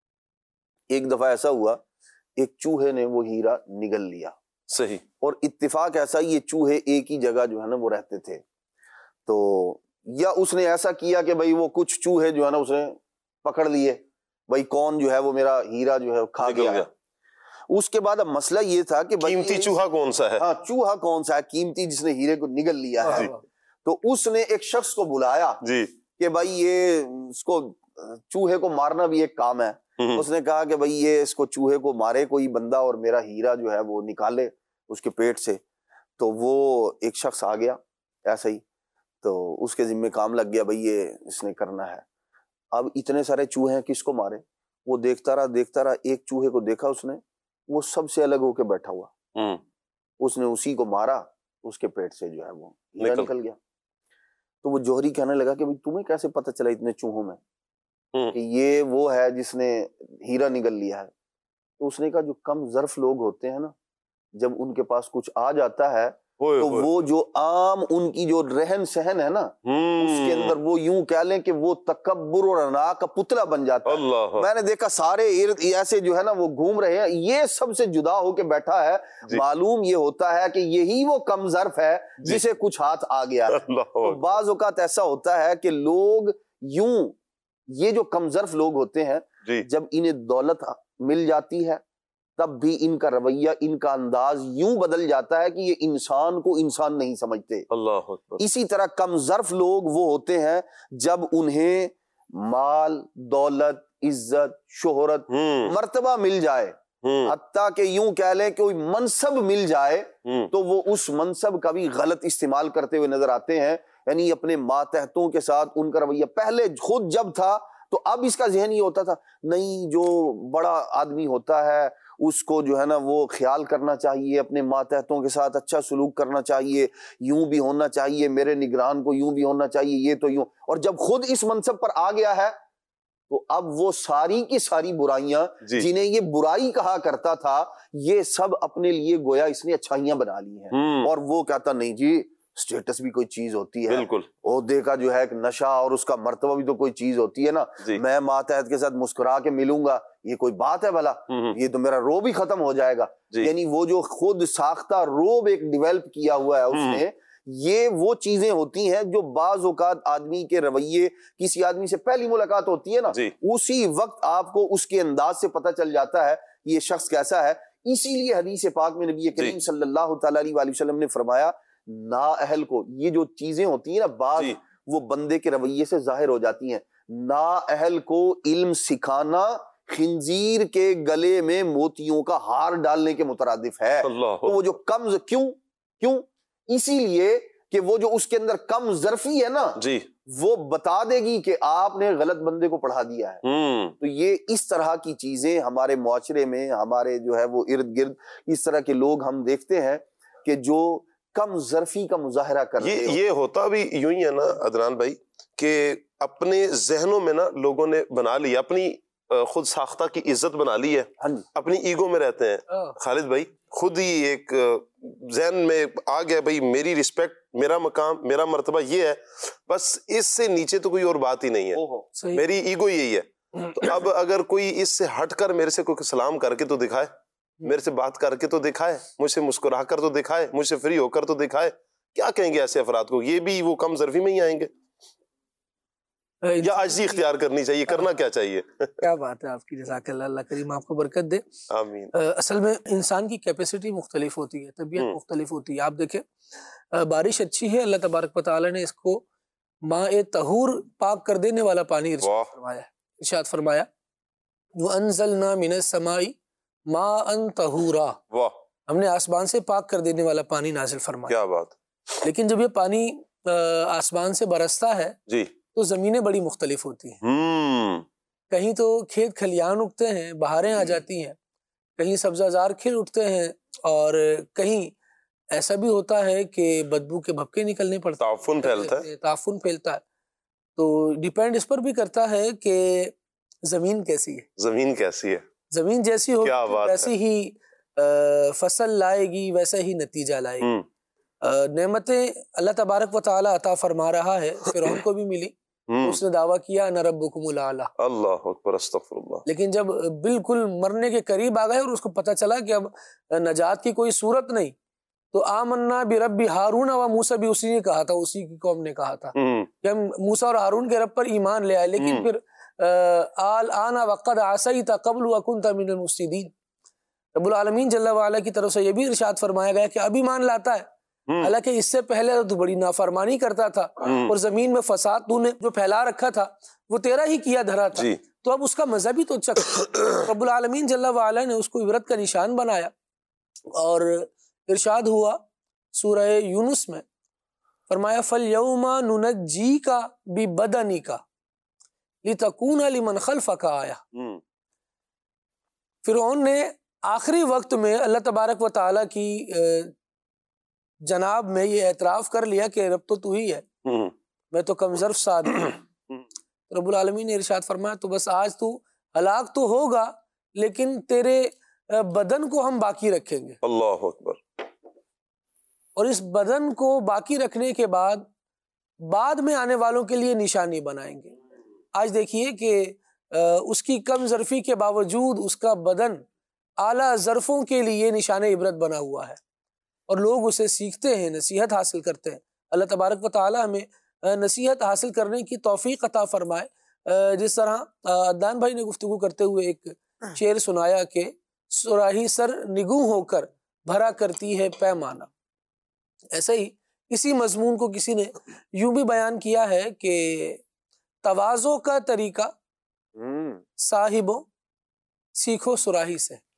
ایک دفعہ ایسا ہوا ایک چوہے نے وہ ہیرا نگل لیا. صحیح. اور اتفاق ایسا, یہ چوہے ایک ہی جگہ جو ہے نا وہ رہتے تھے. تو یا اس نے ایسا کیا کہ بھئی وہ کچھ چوہے جو ہے نا اس نے پکڑ لیے, بھئی کون جو ہے وہ میرا ہیرا جو ہے کھا گیا. گیا اس کے بعد اب مسئلہ یہ تھا کہ قیمتی چوہا کون سا ہے, ہاں چوہا کون سا ہے قیمتی جس نے ہیرے کو نگل لیا ہے. تو اس نے ایک شخص کو بلایا جی کہ بھئی یہ اس کو چوہے کو مارنا بھی ایک کام ہے. اس نے کہا کہ بھئی یہ اس کو چوہے کو مارے کوئی بندہ اور میرا ہیرا جو ہے وہ نکالے اس کے پیٹ سے. تو وہ ایک شخص آ گیا ایسا ہی, تو اس کے ذمہ کام لگ گیا, بھئی یہ اس نے کرنا ہے. اب اتنے سارے چوہے ہیں, کس کو مارے؟ وہ دیکھتا رہا دیکھتا رہا, ایک چوہے کو دیکھا اس نے, وہ سب سے الگ ہو کے بیٹھا ہوا, اس نے اسی کو مارا, اس کے پیٹ سے جو ہے وہ ہیرا نکل گیا. تو وہ جوہری کہنے لگا کہ بھئی تمہیں کیسے پتہ چلا اتنے چوہوں میں کہ یہ وہ ہے جس نے ہیرا نگل لیا ہے؟ تو اس نے کہا جو کم ظرف لوگ ہوتے ہیں نا, جب ان کے پاس کچھ آ جاتا ہے تو وہ جو عام ان کی جو رہن سہن ہے نا اس کے اندر وہ یوں کہہ لیں کہ وہ تکبر اور انا کا پتلا بن جاتا ہے. میں نے دیکھا سارے ارد ایسے جو ہے نا وہ گھوم رہے ہیں, یہ سب سے جدا ہو کے بیٹھا ہے. معلوم یہ ہوتا ہے کہ یہی وہ کم ظرف ہے جسے کچھ ہاتھ آ گیا. تو بعض اوقات ایسا ہوتا ہے کہ لوگ یوں, یہ جو کم ظرف لوگ ہوتے ہیں جب انہیں دولت مل جاتی ہے تب بھی ان کا رویہ, ان کا انداز یوں بدل جاتا ہے کہ یہ انسان کو انسان نہیں سمجھتے. اللہ اکبر. اسی طرح کم ظرف لوگ وہ ہوتے ہیں جب انہیں مال, دولت, عزت, شہرت, مرتبہ مل جائے حتیٰ کہ یوں کہہ لیں کہ کوئی منصب مل جائے تو وہ اس منصب کا بھی غلط استعمال کرتے ہوئے نظر آتے ہیں. یعنی اپنے ماتحتوں کے ساتھ ان کا رویہ پہلے خود جب تھا تو اب اس کا ذہن یہ ہوتا تھا نہیں جو بڑا آدمی ہوتا ہے اس کو جو ہے نا وہ خیال کرنا چاہیے, اپنے ماتحتوں کے ساتھ اچھا سلوک کرنا چاہیے, یوں بھی ہونا چاہیے, میرے نگران کو یوں بھی ہونا چاہیے, یہ تو یوں. اور جب خود اس منصب پر آ گیا ہے تو اب وہ ساری کی ساری برائیاں جی. جنہیں یہ برائی کہا کرتا تھا یہ سب اپنے لیے گویا اس نے اچھائیاں بنا لی ہیں. اور وہ کہتا نہیں جی سٹیٹس بھی کوئی چیز ہوتی ہے, بالکل عہدے کا جو ہے ایک نشہ اور اس کا مرتبہ بھی تو کوئی چیز ہوتی ہے نا جی. میں ماتحت کے ساتھ مسکرا کے ملوں گا یہ کوئی بات ہے بھلا, یہ تو میرا روب ہی ختم ہو جائے گا جی. یعنی وہ جو خود ساختہ روب ایک ڈیویلپ کیا ہوا ہے اس نے, یہ وہ چیزیں ہوتی ہیں جو بعض اوقات آدمی کے رویے, کسی آدمی سے پہلی ملاقات ہوتی ہے نا جی. اسی وقت آپ کو اس کے انداز سے پتہ چل جاتا ہے یہ شخص کیسا ہے. اسی لیے حدیث پاک میں نبی کریم صلی اللہ تعالی علیہ وسلم نے فرمایا نااہل کو, یہ جو چیزیں ہوتی ہیں نا بعض جی. وہ بندے کے رویے سے ظاہر ہو جاتی ہیں. نااہل کو علم سکھانا خنزیر کے گلے میں موتیوں کا ہار ڈالنے کے مترادف ہے. تو وہ جو کم کیوں کیوں اسی لیے کہ وہ جو اس کے اندر کم ظرفی ہے نا جی وہ بتا دے گی کہ آپ نے غلط بندے کو پڑھا دیا ہے. تو یہ اس طرح کی چیزیں ہمارے معاشرے میں, ہمارے جو ہے وہ ارد گرد اس طرح کے لوگ ہم دیکھتے ہیں کہ جو کم ظرفی کا مظاہرہ کرتے ہیں. یہ ہوتا بھی یوں ہی ہے نا عدنان بھائی کہ اپنے ذہنوں میں نا لوگوں نے بنا لیا, اپنی خود ساختہ کی عزت بنا لی ہے, اپنی ایگو میں رہتے ہیں. خالد بھائی خود ہی ایک ذہن میں آ گیا بھائی میری رسپیکٹ, میرا مقام, میرا مرتبہ یہ ہے, بس اس سے نیچے تو کوئی اور بات ہی نہیں ہے, میری ایگو یہی ہے. تو اب اگر کوئی اس سے ہٹ کر میرے سے کوئی سلام کر کے تو دکھائے, میرے سے بات کر کے تو دکھائے, مجھ سے مسکرا کر تو دکھائے, مجھ سے فری ہو کر تو دکھائے, کیا کہیں گے ایسے افراد کو؟ یہ بھی وہ کم ظرفی میں ہی آئیں گے یا عاجزی اختیار کرنی چاہیے؟ کرنا کیا چاہیے؟ کیا بات ہے آپ کی, جزاک اللہ, اللہ کریم آپ کو برکت دے. آمین. اصل میں انسان کی کیپیسٹی مختلف ہوتی ہے, طبیعت مختلف ہوتی ہے. آپ دیکھیں بارش اچھی ہے, اللہ تبارک و تعالی نے اس کو ماء طہور پاک کر دینے والا پانی ارشاد فرمایا ارشاد فرمایا وَأَنزَلْنَا مِنَ السَّمَاءِ مَاءً طَهُورًا, ہم نے آسمان سے پاک کر دینے والا پانی نازل فرمایا. کیا بات. لیکن جب یہ پانی آسمان سے برستا ہے جی تو زمینیں بڑی مختلف ہوتی ہیں. کہیں تو کھیت کھلیان اگتے ہیں, بہاریں آ جاتی ہیں, کہیں سبزہ زار کھل اٹھتے ہیں, اور کہیں ایسا بھی ہوتا ہے کہ بدبو کے بھپکے نکلنے پڑتے ہیں, تعفن پھیلتا ہے تعفن پھیلتا ہے. تو ڈیپینڈ اس پر بھی کرتا ہے کہ زمین کیسی ہے, زمین کیسی ہے, زمین جیسی ہو ویسی ہی فصل لائے گی, ویسا ہی نتیجہ لائے گی. نعمتیں اللہ تبارک و تعالی عطا فرما رہا ہے, فرعون کو بھی ملی, اس نے دعویٰ کیا انا ربکم الاعلی, اللہ اکبر استغفر اللہ. لیکن جب بالکل مرنے کے قریب آ گئے اور اس کو پتہ چلا کہ اب نجات کی کوئی صورت نہیں, تو آمنا برب ہارون و موسیٰ, بھی اسی نے کہا تھا, اسی کی قوم نے کہا تھا کہ ہم موسیٰ اور ہارون کے رب پر ایمان لے آئے. لیکن پھر آل آنا وقد عصیت قبل وکنت من المفسدین, رب العالمین جل وعلا کی طرف سے یہ بھی ارشاد فرمایا گیا کہ اب ایمان لاتا ہے, حالانکہ اس سے پہلے تو بڑی نافرمانی کرتا تھا اور زمین میں فساد تو نے جو پھیلا رکھا تھا وہ تیرا ہی کیا دھرا تھا, تو اب اس کا مزہ بھی تو چکھ. رب العالمین جل وعلا نے اس کو عبرت کا نشان بنایا, اور ارشاد ہوا سورہ یونس میں, فرمایا فَالْيَوْمَ نُنَجِّيكَ بِبَدَنِكَ لِتَكُونَ لِمَنْ خَلْفَكَ آیَةً. فرعون نے آخری وقت میں اللہ تبارک و تعالیٰ کی جناب میں یہ اعتراف کر لیا کہ رب تو تو ہی ہے, میں تو کم ظرف سعد ہوں. رب العالمین نے ارشاد فرمایا تو بس آج تو ہلاک تو ہوگا, لیکن تیرے بدن کو ہم باقی رکھیں گے. اللہ اکبر. اور اس بدن کو باقی رکھنے کے بعد بعد میں آنے والوں کے لیے نشانی بنائیں گے. آج دیکھیے کہ اس کی کم ظرفی کے باوجود اس کا بدن اعلیٰ ظرفوں کے لیے نشان عبرت بنا ہوا ہے, اور لوگ اسے سیکھتے ہیں, نصیحت حاصل کرتے ہیں. اللہ تبارک و تعالی ہمیں نصیحت حاصل کرنے کی توفیق عطا فرمائے. جس طرح عدنان بھائی نے گفتگو کرتے ہوئے ایک شعر سنایا کہ سراہی سر نگوں ہو کر بھرا کرتی ہے پیمانہ, ایسے ہی اسی مضمون کو کسی نے یوں بھی بیان کیا ہے کہ تواضع کا طریقہ صاحبوں سیکھو سراہی سے.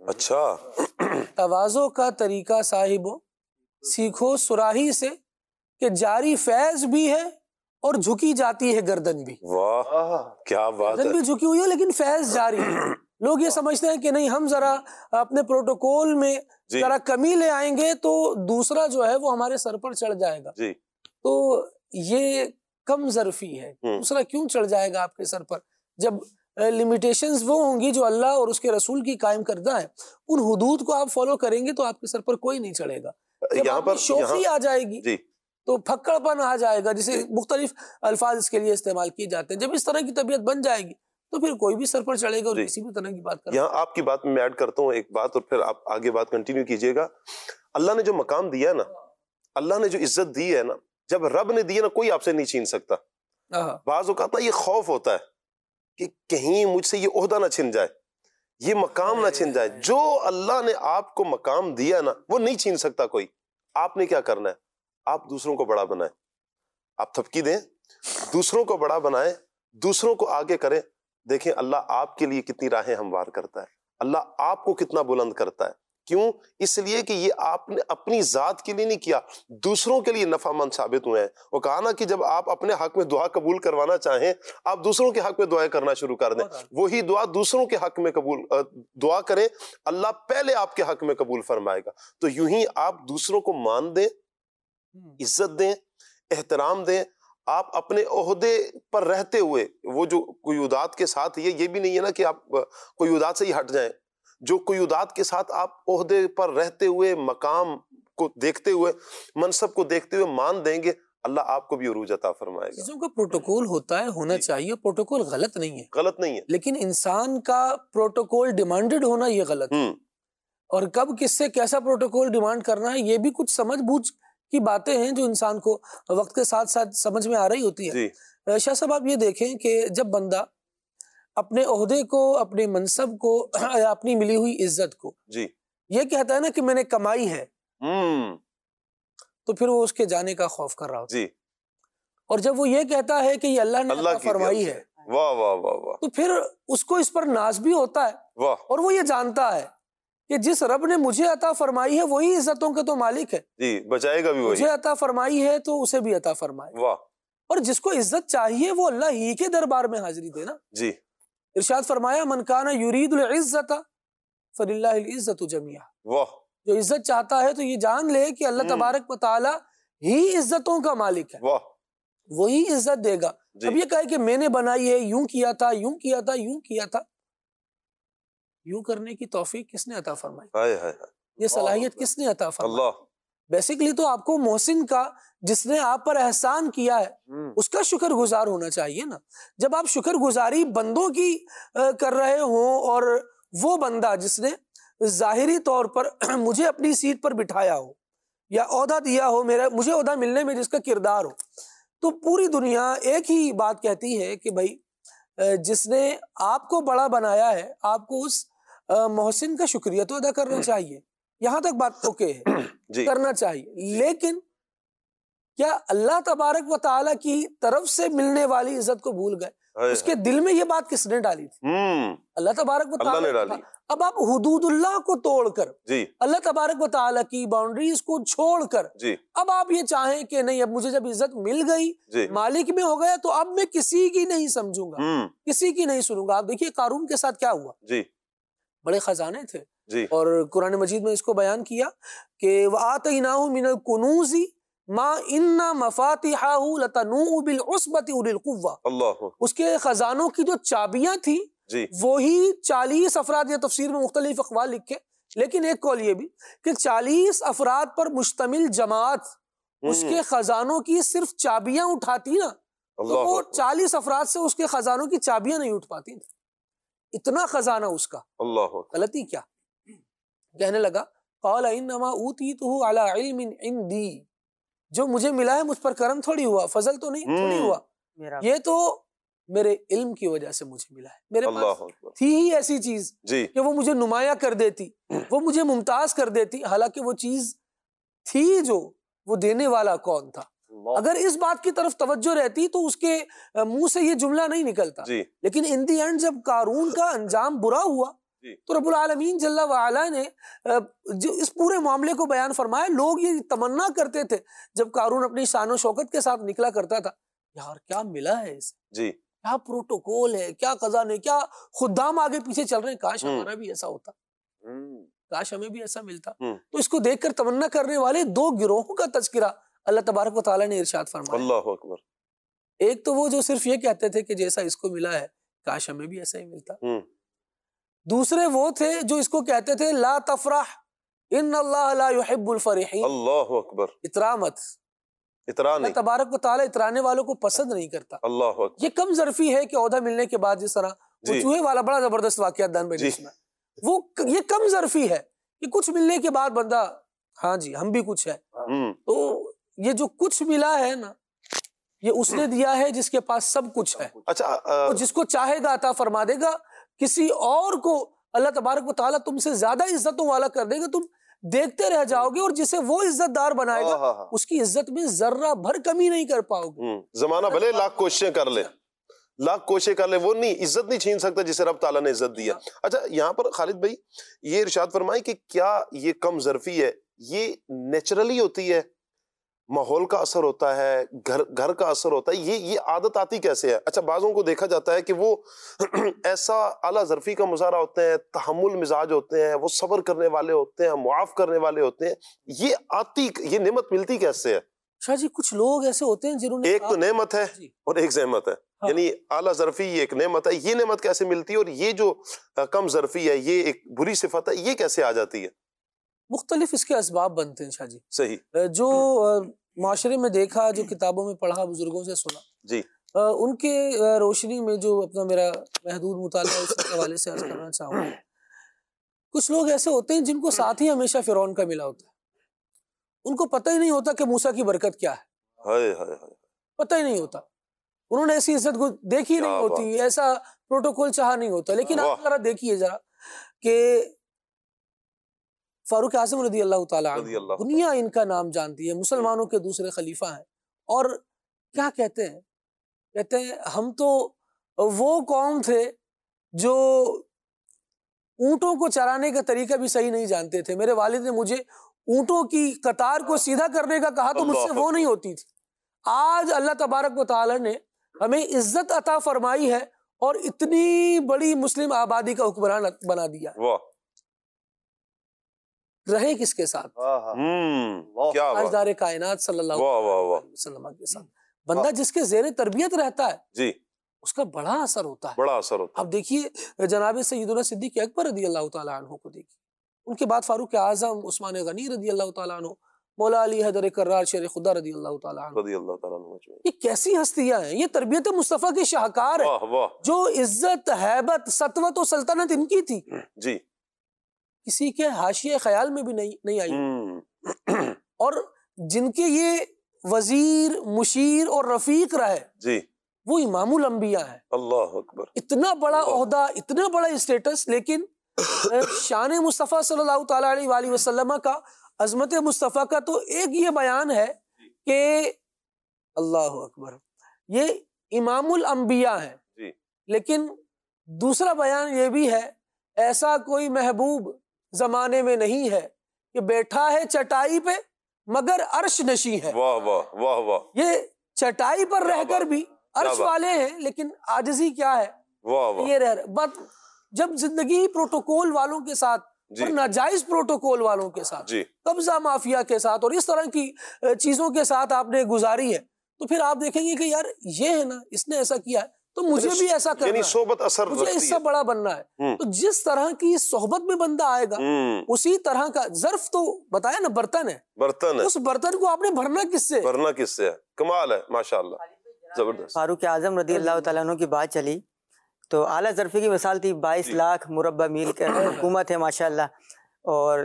اچھا تواضع کا طریقہ صاحبو سیکھو سراہی سے کہ جاری فیض بھی ہے اور جھکی جاتی ہے گردن بھی. واہ کیا بات گردن ہے. بھی جھکی ہوئی ہے لیکن فیض جاری ہے. لوگ یہ سمجھتے ہیں کہ نہیں ہم ذرا اپنے پروٹوکول میں ذرا کمی لے آئیں گے تو دوسرا جو ہے وہ ہمارے سر پر چڑھ جائے گا. جی تو یہ کم ظرفی ہے. دوسرا کیوں چڑھ جائے گا آپ کے سر پر جب لمیٹیشنز وہ ہوں گی جو اللہ اور اس کے رسول کی قائم کردہ ہے. ان حدود کو آپ فالو کریں گے تو آپ کے سر پر کوئی نہیں چڑھے گا. جب یہاں آپ پر کی شوخی آ جائے گی جی تو پھکڑ پن آ جائے گا، جسے مختلف الفاظ اس کے لیے استعمال کیے جاتے ہیں. جب اس طرح کی طبیعت بن جائے گی تو پھر کوئی بھی سر پر چڑھے گا اور کسی بھی طرح کی بات کرے گا. یہاں آپ کی بات میں ایڈ کرتا ہوں ایک بات اور پھر آپ آگے بات کنٹینیو کیجئے گا. اللہ نے جو مقام دیا ہے نا، اللہ نے جو عزت دی ہے نا، جب رب نے دی ہے نا کوئی آپ سے نہیں چھین سکتا. بعض اوقات نا یہ خوف ہوتا ہے کہ کہیں مجھ سے یہ عہدہ نہ چھن جائے، یہ مقام نہ چھن جائے. جو اللہ نے آپ کو مقام دیا نا وہ نہیں چھین سکتا کوئی. آپ نے کیا کرنا ہے؟ آپ دوسروں کو بڑا بنائیں، آپ تھپکی دیں، دوسروں کو بڑا بنائیں، دوسروں کو آگے کریں. دیکھیں اللہ آپ کے لیے کتنی راہیں ہموار کرتا ہے، اللہ آپ کو کتنا بلند کرتا ہے. کیوں؟ اس لیے کہ یہ آپ نے اپنی ذات کے لیے نہیں کیا، دوسروں کے لیے نفع مند ثابت ہوئے ہیں. وہ کہا نا کہ جب آپ اپنے حق میں دعا قبول کروانا چاہیں آپ دوسروں کے حق میں دعائیں کرنا شروع کر دیں. وہی دعا دوسروں کے حق میں قبول دعا کریں، اللہ پہلے آپ کے حق میں قبول فرمائے گا. تو یوں ہی آپ دوسروں کو مان دیں، عزت دیں، احترام دیں. آپ اپنے عہدے پر رہتے ہوئے، وہ جو قیودات کے ساتھ یہ یہ بھی نہیں ہے نا کہ آپ قیودات سے ہی ہٹ جائیں. جو قیودات کے ساتھ آپ عہدے پر رہتے ہوئے، مقام کو دیکھتے ہوئے، منصب کو دیکھتے ہوئے مان دیں گے، اللہ آپ کو بھی عروج عطا فرمائے گا. چیزوں کا پروٹوکول ہوتا ہے، ہونا چاہیے. پروٹوکول غلط نہیں ہے، غلط نہیں ہے، لیکن انسان کا پروٹوکول ڈیمانڈڈ ہونا یہ غلط ہے. اور کب کس سے کیسا پروٹوکول ڈیمانڈ کرنا ہے یہ بھی کچھ سمجھ بوجھ کی باتیں ہیں جو انسان کو وقت کے ساتھ ساتھ سمجھ میں آ رہی ہوتی ہے. شاہ صاحب آپ یہ دیکھیں کہ جب بندہ اپنے عہدے کو، اپنے منصب کو، اپنی ملی ہوئی عزت کو جی یہ کہتا ہے نا کہ میں نے کمائی ہے، تو پھر وہ اس کے جانے کا خوف کر رہا ہوتا ہے. اور جب وہ یہ کہتا ہے کہ یہ اللہ نے عطا فرمائی ہے، واہ واہ واہ واہ، تو پھر اس کو اس پر ناز بھی ہوتا ہے. اور وہ یہ جانتا ہے کہ جس رب نے مجھے عطا فرمائی ہے وہی عزتوں کے تو مالک ہے، جی بچائے گا بھی وہی. مجھے عطا فرمائی ہے تو اسے بھی عطا فرمائے. واہ. اور جس کو عزت چاہیے وہ اللہ ہی کے دربار میں حاضری دے نا. جی ارشاد فرمایا من کان یرید العزت فللہ العزت جمیعا. واہ. جو عزت چاہتا ہے تو یہ جان لے کہ اللہ تبارک و تعالی ہی عزتوں کا مالک ہے، واہ، وہی عزت دے گا. اب یہ کہے کہ میں نے بنائی ہے، یوں کیا تھا، یوں کیا تھا، یوں کیا تھا، یوں کرنے کی توفیق کس نے عطا فرمائی؟ ہائے ہائے، یہ صلاحیت کس نے عطا فرمائی؟ اللہ. بیسیکلی تو آپ کو محسن کا، جس نے آپ پر احسان کیا ہے، اس کا شکر گزار ہونا چاہیے نا. جب آپ شکر گزاری بندوں کی کر رہے ہوں اور وہ بندہ جس نے ظاہری طور پر مجھے اپنی سیٹ پر بٹھایا ہو یا عہدہ دیا ہو، میرا مجھے عہدہ ملنے میں جس کا کردار ہو، تو پوری دنیا ایک ہی بات کہتی ہے کہ بھائی جس نے آپ کو بڑا بنایا ہے آپ کو اس محسن کا شکریہ تو ادا کرنا چاہیے. یہاں تک بات اوکے ہے، جی کرنا چاہیے. لیکن کیا اللہ تبارک و تعالیٰ کی طرف سے ملنے والی عزت کو بھول گئے؟ اس کے دل میں یہ بات کس نے ڈالی تھی؟ اللہ تبارک و تعالیٰ. اب آپ حدود اللہ کو توڑ کر، جی اللہ تبارک و تعالیٰ کی باؤنڈریز کو چھوڑ کر، جی اب آپ یہ چاہیں کہ نہیں اب مجھے جب عزت مل گئی، جی مالک میں ہو گیا، تو اب میں کسی کی نہیں سمجھوں گا، کسی کی نہیں سنوں گا. آپ دیکھیے قارون کے ساتھ کیا ہوا. جی بڑے خزانے تھے، جی اور قرآن مجید میں اس کو بیان کیا کہ وَآتَيْنَاهُ مِنَ الْكُنُوزِ مَا إِنَّ مَفَاتِحَهُ لَتَنُوءُ بِالْعُصْبَةِ أُولِي الْقُوَّةِ. اللہ، اس کے خزانوں کی جو چابیاں تھی، جی وہی چالیس افراد، یا تفسیر میں مختلف اقوال لکھے، لیکن ایک قول یہ بھی کہ چالیس افراد پر مشتمل جماعت اس کے خزانوں کی صرف چابیاں اٹھاتی نا، تو وہ چالیس افراد سے اس کے خزانوں کی چابیاں نہیں اٹھ پاتی. اتنا خزانہ اس کا. اللہ. غلطی کیا کہنے لگا؟ قال انما اوتیتہ علی علم عندی، جو مجھے ملا ہے مجھ پر کرم تھوڑی ہوا، فضل تو نہیں تھوڑی ہوا، یہ تو میرے علم کی وجہ سے مجھے ملا ہے. میرے پاس تھی ہی ایسی چیز کہ وہ مجھے نمایاں کر دیتی، وہ مجھے ممتاز کر دیتی، حالانکہ وہ چیز تھی جو وہ دینے والا کون تھا. اگر اس بات کی طرف توجہ رہتی تو اس کے منہ سے یہ جملہ نہیں نکلتا. لیکن ان دی اینڈ جب قارون کا انجام برا ہوا تو رب العالمین جل وعلا نے جو اس پورے معاملے کو بیان فرمایا. لوگ یہ تمنا کرتے تھے جب قارون اپنی شان و شوکت کے ساتھ نکلا کرتا تھا, یار کیا ملا ہے اسے, جی کیا پروٹوکول ہے, کیا قضا نے, کیا خدام آگے پیچھے چل رہے ہیں, کاش ہمارا بھی ایسا ہوتا, کاش ہمیں بھی ایسا ملتا. تو اس کو دیکھ کر تمنا کرنے والے دو گروہوں کا تذکرہ اللہ تبارک و تعالیٰ نے ارشاد فرمایا. اللہ اکبر. ایک تو وہ جو صرف یہ کہتے تھے کہ جیسا اس کو ملا ہے کاش ہمیں بھی ایسا ہی ملتا. دوسرے وہ تھے جو اس کو کہتے تھے لا تفرح ان اللہ لا يحب الفرحین. اللہ اکبر. اترا مت, اترا نہیں, اللہ تبارک و تعالیٰ اترانے والوں کو پسند نہیں کرتا. اللہ اکبر. یہ کم ظرفی ہے کہ عہدہ ملنے کے بعد جس طرح وہ چوہے والا بڑا زبردست واقعہ دان بھائی جی. وہ یہ کم ظرفی ہے کہ کچھ ملنے کے بعد بندہ ہاں جی ہم بھی کچھ ہے. تو یہ جو کچھ ملا ہے نا, یہ اس نے دیا ہے جس کے پاس سب کچھ ہے. اچھا, جس کو چاہے گا عطا فرما دے گا, کسی اور کو اللہ تبارک و تعالیٰ تم سے زیادہ عزتوں والا کر دے گا, تم دیکھتے رہ جاؤ گے, اور جسے وہ عزت دار بنائے گا اس کی عزت میں ذرہ بھر کمی نہیں کر پاؤ گے. زمانہ بھلے لاکھ کوششیں کر لے, لاکھ کوششیں کر لے, وہ نہیں عزت نہیں چھین سکتا جسے رب تعالیٰ نے عزت دیا. اچھا یہاں پر خالد بھائی یہ ارشاد فرمائیں کہ کیا یہ کم ظرفی ہے یہ نیچرلی ہوتی ہے, ماحول کا اثر ہوتا ہے, گھر گھر کا اثر ہوتا ہے, یہ یہ عادت آتی کیسے ہے؟ اچھا بعضوں کو دیکھا جاتا ہے کہ وہ ایسا اعلیٰ ظرفی کا مظاہرہ ہوتے ہیں, تحمل مزاج ہوتے ہیں, وہ صبر کرنے والے ہوتے ہیں, معاف کرنے والے ہوتے ہیں, یہ آتی یہ نعمت ملتی کیسے ہے؟ شاہ جی کچھ لوگ ایسے ہوتے ہیں جنہوں نے, ایک تو نعمت ہے اور ایک زحمت ہے, یعنی اعلیٰ ظرفی ایک نعمت ہے, یہ نعمت کیسے ملتی ہے, اور یہ جو کم ظرفی ہے یہ ایک بری صفت ہے, یہ کیسے آ جاتی ہے؟ مختلف اس کے اسباب بنتے ہیں شاہ جی. صحیح. جو معاشرے میں دیکھا, جو کتابوں میں پڑھا, بزرگوں سے سنا, جی ان کے روشنی میں جو اپنا میرا محدود مطالعہ اس کے حوالے سے عرض کرنا چاہوں گا. کچھ لوگ ایسے ہوتے ہیں جن کو ساتھ ہی ہمیشہ فرعون کا ملا ہوتا ہے, ان کو پتہ ہی نہیں ہوتا کہ موسیٰ کی برکت کیا ہے, پتہ ہی نہیں ہوتا, انہوں نے ایسی عزت کو دیکھی نہیں ہوتی, ایسا پروٹوکول چاہا نہیں ہوتا. لیکن آپ ذرا دیکھیے ذرا کہ فاروق اعظم رضی اللہ تعالیٰ عنہ, دنیا ان کا نام جانتی ہے, مسلمانوں کے دوسرے خلیفہ ہیں, اور کیا کہتے ہیں, کہتے ہیں ہم تو وہ قوم تھے جو اونٹوں کو چرانے کا طریقہ بھی صحیح نہیں جانتے تھے, میرے والد نے مجھے اونٹوں کی قطار کو سیدھا کرنے کا کہا تو مجھ سے وہ نہیں ہوتی تھی. آج اللہ تبارک و تعالیٰ نے ہمیں عزت عطا فرمائی ہے اور اتنی بڑی مسلم آبادی کا حکمران بنا دیا. رہے کس کے ساتھ؟ تاجدار کائنات صلی اللہ علیہ وسلم کے ساتھ. بندہ جس کے زیر تربیت رہتا ہے جی اس کا بڑا اثر ہوتا ہے, بڑا اثر ہوتا ہے. اب دیکھیے جناب سیدنا صدیق اکبر رضی اللہ تعالیٰ عنہ کو دیکھیے, ان کے بعد فاروق اعظم, عثمان غنی رضی اللہ تعالیٰ عنہ, مولا علی حیدر کرار شیر خدا رضی اللہ تعالیٰ عنہ, رضی اللہ تعالیٰ عنہ. یہ کیسی ہستیاں ہیں, یہ تربیت مصطفیٰ کے شاہکار ہے, جو عزت, ہیبت, سطوت و سلطنت ان کی تھی جی کسی کے حاشیے خیال میں بھی نہیں نہیں آئی, اور جن کے یہ وزیر, مشیر اور رفیق رہے جی وہ امام الانبیاء ہے. اللہ اکبر. اتنا بڑا عہدہ, اتنا بڑا اسٹیٹس, لیکن شان مصطفیٰ صلی اللہ تعالیٰ علیہ وآلہ وسلم کا, عظمت مصطفیٰ کا تو ایک یہ بیان ہے کہ اللہ اکبر یہ امام الانبیاء ہے جی, لیکن دوسرا بیان یہ بھی ہے ایسا کوئی محبوب زمانے میں نہیں ہے کہ بیٹھا ہے چٹائی پہ مگر عرش نشیں ہے. واہ واہ واہ واہ. یہ چٹائی پر رہ کر بھی عرش والے ہیں, لیکن عاجزی کیا ہے, واہ واہ. یہ رہ رہے. بات جب زندگی پروٹوکول والوں کے ساتھ, اور ناجائز پروٹوکول والوں کے ساتھ, قبضہ مافیا کے ساتھ اور اس طرح کی چیزوں کے ساتھ آپ نے گزاری ہے, تو پھر آپ دیکھیں گے کہ یار یہ ہے نا, اس نے ایسا کیا ہے تو مجھے بھی ایسا کرنا ہے, صحبت اثر مجھے اس سے بڑا بننا ہے. تو جس طرح کی صحبت میں بندہ آئے گا اسی طرح کا ظرف, تو بتایا نا برتن ہے, برتن ہے, اس برتن کو آپ نے بھرنا کس سے, بھرنا کس سے ہے. کمال ہے ماشاءاللہ, زبردست. فاروق اعظم رضی اللہ تعالیٰ عنہ کی بات چلی تو اعلیٰ ظرفی کی مثال تھی, بائیس لاکھ مربع میل کا حکومت ہے ماشاءاللہ, اور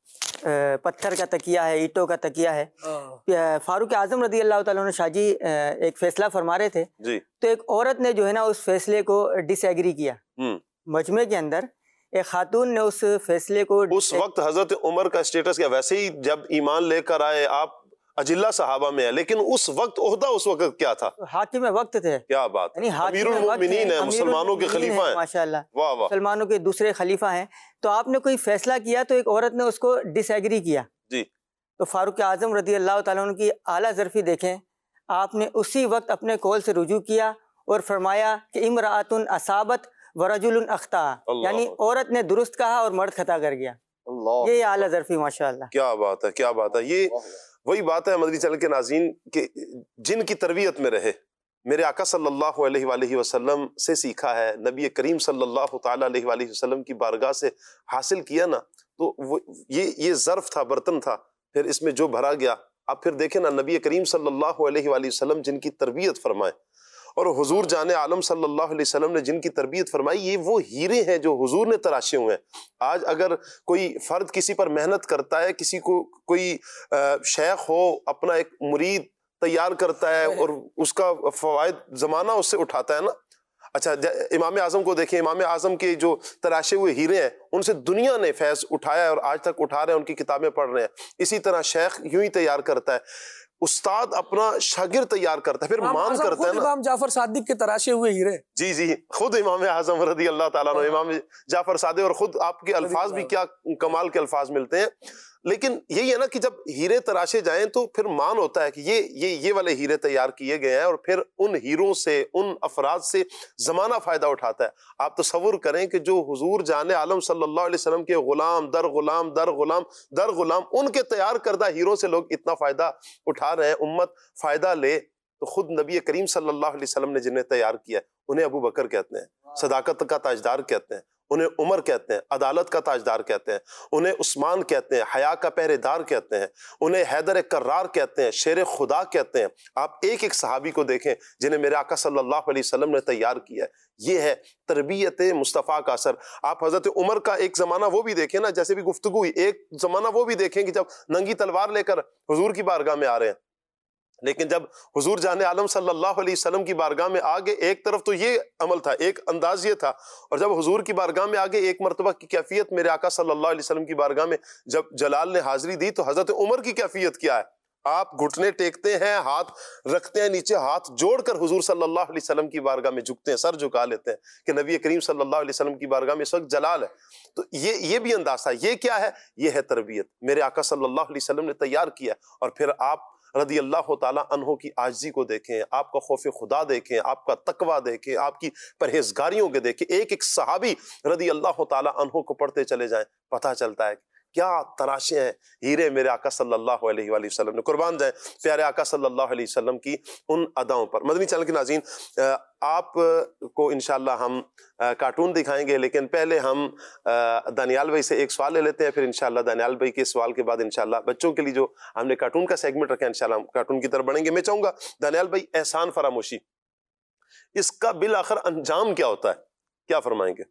پتھر کا تکیہ ہے, اینٹوں کا تکیہ ہے. فاروق اعظم رضی اللہ تعالیٰ عنہ شاہ جی ایک فیصلہ فرما رہے تھے, تو ایک عورت نے جو ہے نا اس فیصلے کو ڈس ایگری کیا. مجمع کے اندر ایک خاتون نے اس فیصلے کو, اس وقت حضرت عمر کا اسٹیٹس کیا, ویسے ہی جب ایمان لے کر آئے آپ अजिल्ला सहाबा में है, लेकिन उस वक्त ओहदा उस वक्त क्या था? हाकिम वक्त थे। क्या बात है, यानी अमीरुल मोमिनीन है, मुसलमानों के खलीफा हैं। माशाल्लाह, वाह वाह, मुसलमानों के दूसरे खलीफा हैं। तो आपने कोई फैसला किया तो एक औरत ने उसको डिसएग्री किया जी, तो फारूक आजम रदी अल्लाह ताला अन्हु की आला ज़र्फ़ी देखें, आपने उसी वक्त अपने कौल से रुजू किया और फरमाया कि इमराअतुन असाबत व रजुलुन अख्ता, यानी औरत ने दुरुस्त कहा और मर्द खता कर गया। ये आला ज़र्फ़ी माशाल्लाह। क्या बात है, क्या बात है। ये वही बात है मदनी चैनल के नाज़रीन कि जिनकी तरबियत में रहे, मेरे आका सल्लल्लाहु अलैहि वसल्लम से सीखा है, नबी करीम सल्लल्लाहु ताला अलैहि वसल्लम की बारगाह से हासिल किया ना, तो वो ये ये ज़र्फ़ था, बर्तन था, फिर इसमें जो भरा गया। आप फिर देखें ना, नबी करीम सल्लल्लाहु अलैहि वसल्लम जिनकी तरबियत फरमाए और हुजूर जाने आलम सल्लल्लाहु अलैहि वसल्लम ने जिनकी तरबियत फरमाई, ये वो हीरे हैं जो हुजूर ने तराशे हुए हैं। आज अगर कोई फर्द किसी पर मेहनत करता है, किसी को कोई शेख हो अपना एक मुरीद तैयार करता है और उसका फवायद जमाना उससे उठाता है ना। अच्छा, इमाम आजम को देखें, इमाम आजम के जो तराशे हुए हीरे हैं उनसे दुनिया ने फैज़ उठाया है और आज तक उठा रहे हैं, उनकी किताबें पढ़ रहे हैं। इसी तरह शेख यूं ही तैयार करता है, उस्ताद अपना शागिर्द तैयार करता है, फिर मान करता है ना। इमाम जाफर सादिक के तराशे हुए हीरे। जी जी, खुद इमाम आजम रदी अल्लाह ताला अन्हु, इमाम जाफर सादिक, और खुद आपके अल्फाज भी क्या कमाल के अल्फाज मिलते हैं। लेकिन यही है ना कि जब हीरे तराशे जाएं तो फिर मान होता है कि ये ये ये वाले हीरे तैयार किए गए हैं, और फिर उन हीरों से, उन अफराद से जमाना फायदा उठाता है। आप तसव्वुर करें कि जो हुजूर जाने आलम सल्लल्लाहु अलैहि वसल्लम के गुलाम दर गुलाम दर गुलाम दर गुलाम, उनके तैयार करदा हीरों से लोग इतना फायदा उठा रहे हैं, उम्मत फायदा ले, तो खुद नबी करीम सल्लल्लाहु अलैहि वसल्लम ने जिन्हें तैयार किया उन्हें अबू बकर कहते हैं, सदाकत का ताजदार कहते हैं, उन्हें उमर कहते हैं, अदालत का ताजदार कहते हैं, उन्हें उस्मान कहते हैं, हया का पहरेदार कहते हैं, उन्हें हैदर कर्रार कहते हैं, शेर खुदा कहते हैं। आप एक एक सहाबी को देखें जिन्हें मेरे आका सल्लल्लाहु अलैहि वसल्लम ने तैयार किया है। ये है तरबियत मुस्तफ़ा का असर। आप हजरत उमर का एक जमाना वो भी देखें ना, जैसे भी गुफ्तगू हुई, एक जमाना वो भी देखें कि जब नंगी तलवार लेकर हुजूर की बारगाह में आ रहे हैं, लेकिन जब हुजूर जाने आलम सल्लल्लाहु अलैहि वसल्लम की बारगाह में आगे, एक तरफ तो ये अमल था, एक अंदाज ये था, और जब हुजूर की बारगाह में आगे एक मरतबा की कैफियत मेरे आका सल्लल्लाहु अलैहि वसल्लम की बारगाह में जब जलाल ने हाजिरी दी, तो हजरत उमर की कैफियत क्या है? आप घुटने टेकते हैं, हाथ रखते हैं नीचे, हाथ जोड़कर हुजूर सल्लल्लाहु अलैहि वसल्लम की बारगाह में झुकते हैं, सर झुका लेते हैं कि नबी करीम सल्लल्लाहु अलैहि वसल्लम की बारगाह में इस वक्त जलाल है। तो ये ये भी अंदाज था। ये क्या है? ये है तरबियत, मेरे आका सल्लल्लाहु अलैहि वसल्लम ने तैयार किया। और फिर आप रदी अल्लाह ताला अन्हो की आजिज़ी को देखें, आपका खौफ खुदा देखें, आपका तकवा देखें, आपकी परहेजगारियों के देखें। एक एक सहाबी रदी अल्लाह ताला अन्हो को पढ़ते चले जाएं, पता चलता है क्या तराशे हैं हीरे मेरे आका सल्लल्लाहु अलैहि वसल्लम ने। कुर्बान जाए प्यारे आका सल्लल्लाहु अलैहि वसल्लम की उन अदाओं पर। मदनी चैनल के नाज़रीन, आप को इंशाअल्लाह हम कार्टून दिखाएंगे, लेकिन पहले हम दानियाल भाई से एक सवाल ले लेते हैं, फिर इंशाअल्लाह दानियाल भाई के सवाल के बाद इंशाअल्लाह बच्चों के लिए जो हमने कार्टून का सेगमेंट रखा है, इंशाअल्लाह हम कार्टून की तरफ बढ़ेंगे। मैं चाहूंगा दानियाल भाई, एहसान फरामोशी, इसका बिल आखिर अंजाम क्या होता है, क्या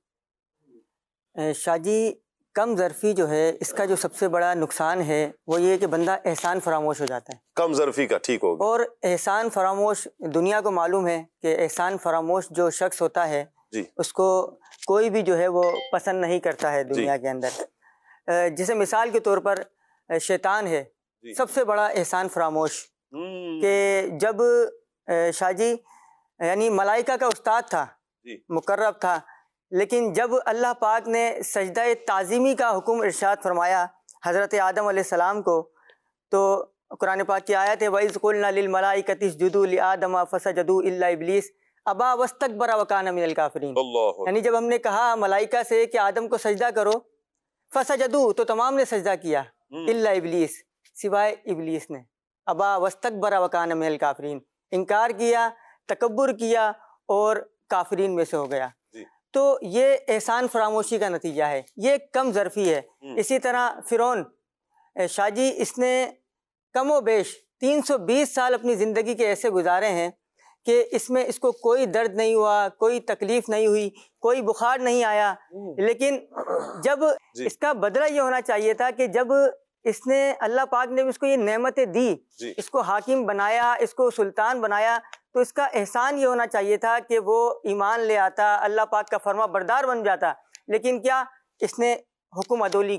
फरमाएंगे? शाजी, कम ज़र्फ़ी जो है, इसका जो सबसे बड़ा नुकसान है वो ये कि बंदा एहसान फरामोश हो जाता है। कम ज़र्फ़ी का, ठीक होगा। और एहसान फरामोश, दुनिया को मालूम है कि एहसान फरामोश जो शख्स होता है जी, उसको कोई भी जो है वो पसंद नहीं करता है दुनिया के अंदर। जैसे मिसाल के तौर पर शैतान है सबसे बड़ा एहसान फरामोश, कि जब शाजी यानी मलाइका का उस्ताद था, मुकर्रब था, लेकिन जब अल्लाह पाक ने सजदा ताज़ीमी का हुक्म इरशाद फरमाया हज़रत आदम अलैहिस्सलाम को, तो कुरान पाक की आयत है, वइज़ क़ुलना लिल मलाइकति इसजुदू लि आदम फसजदू इल्ला इब्लीस अबा वस्तकबरा व काना मिनल काफिरीन। यानी जब हमने कहा मलाइका से कि आदम को सजदा करो, फसजदू, तो तमाम ने सजदा किया, इल्ला इब्लीस, सिवाय इब्लीस ने, अबा वस्तकबरा व काना मिनल काफिरीन, इनकार किया, तकब्बुर किया और काफिरीन में से हो गया। तो ये एहसान फरामोशी का नतीजा है, ये कम ज़र्फ़ी है। इसी तरह फ़िरौन शाजी, इसने कमो बेश तीन सौ बीस साल अपनी ज़िंदगी के ऐसे गुजारे हैं कि इसमें इसको कोई दर्द नहीं हुआ, कोई तकलीफ़ नहीं हुई, कोई बुखार नहीं आया। लेकिन जब इसका बदला ये होना चाहिए था कि जब इसने, अल्लाह पाक ने इसको ये नेमतें दी, इसको हाकिम बनाया, इसको सुल्तान बनाया, तो इसका एहसान ये होना चाहिए था कि वो ईमान ले आता, अल्लाह पाक का फरमा बरदार बन जाता। लेकिन क्या, इसने हुक्म अदोली की,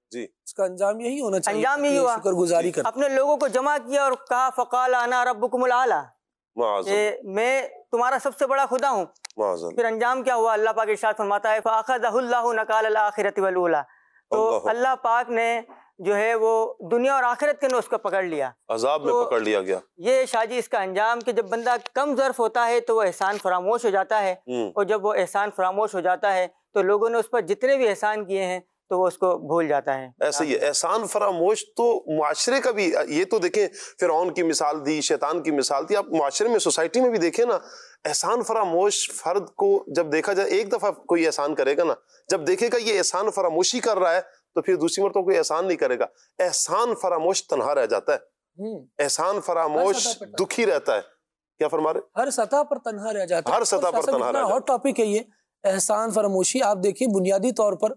جی اس کا انجام یہی ہونا چاہیے، انجام یہی ہوا، شکر گزاری کر اپنے لوگوں کو جمع کیا اور کہا فقال انا ربکم الاعلی، کہ میں تمہارا سب سے بڑا خدا ہوں۔ پھر انجام کیا ہوا؟ اللہ پاک ارشاد فرماتا ہے فاخذہ اللہ نکال الاخرۃ والاولی، تو اللہ پاک نے جو ہے وہ دنیا اور آخرت کے نے اس کو پکڑ لیا، عذاب میں پکڑ لیا گیا۔ یہ شاجی اس کا انجام کہ جب بندہ کم ظرف ہوتا ہے تو وہ احسان فراموش ہو جاتا ہے، اور جب وہ احسان فراموش ہو جاتا ہے تو لوگوں نے اس پر جتنے بھی احسان کیے ہیں تو وہ اس کو بھول جاتا ہے۔ ایسے ہی احسان فراموش تو معاشرے کا بھی، یہ تو دیکھیں فرعون کی مثال دی، شیطان کی مثال دی، آپ معاشرے میں سوسائٹی میں بھی دیکھیں نا، احسان فراموش فرد کو جب دیکھا جائے، ایک دفعہ کوئی احسان کرے گا نا، جب دیکھے گا یہ احسان فراموشی کر رہا ہے تو پھر دوسری مرتبہ کوئی احسان نہیں کرے گا۔ احسان فراموش تنہا رہ جاتا ہے، احسان فراموش دکھی رہتا ہے۔ کیا فرما رہے؟ ہر سطح پر تنہا رہ جاتا ہے، ہر سطح پر تنہا رہ جاتا ہے۔ ہاٹ ٹاپک ہے یہ احسان فراموشی۔ آپ دیکھیں بنیادی طور پر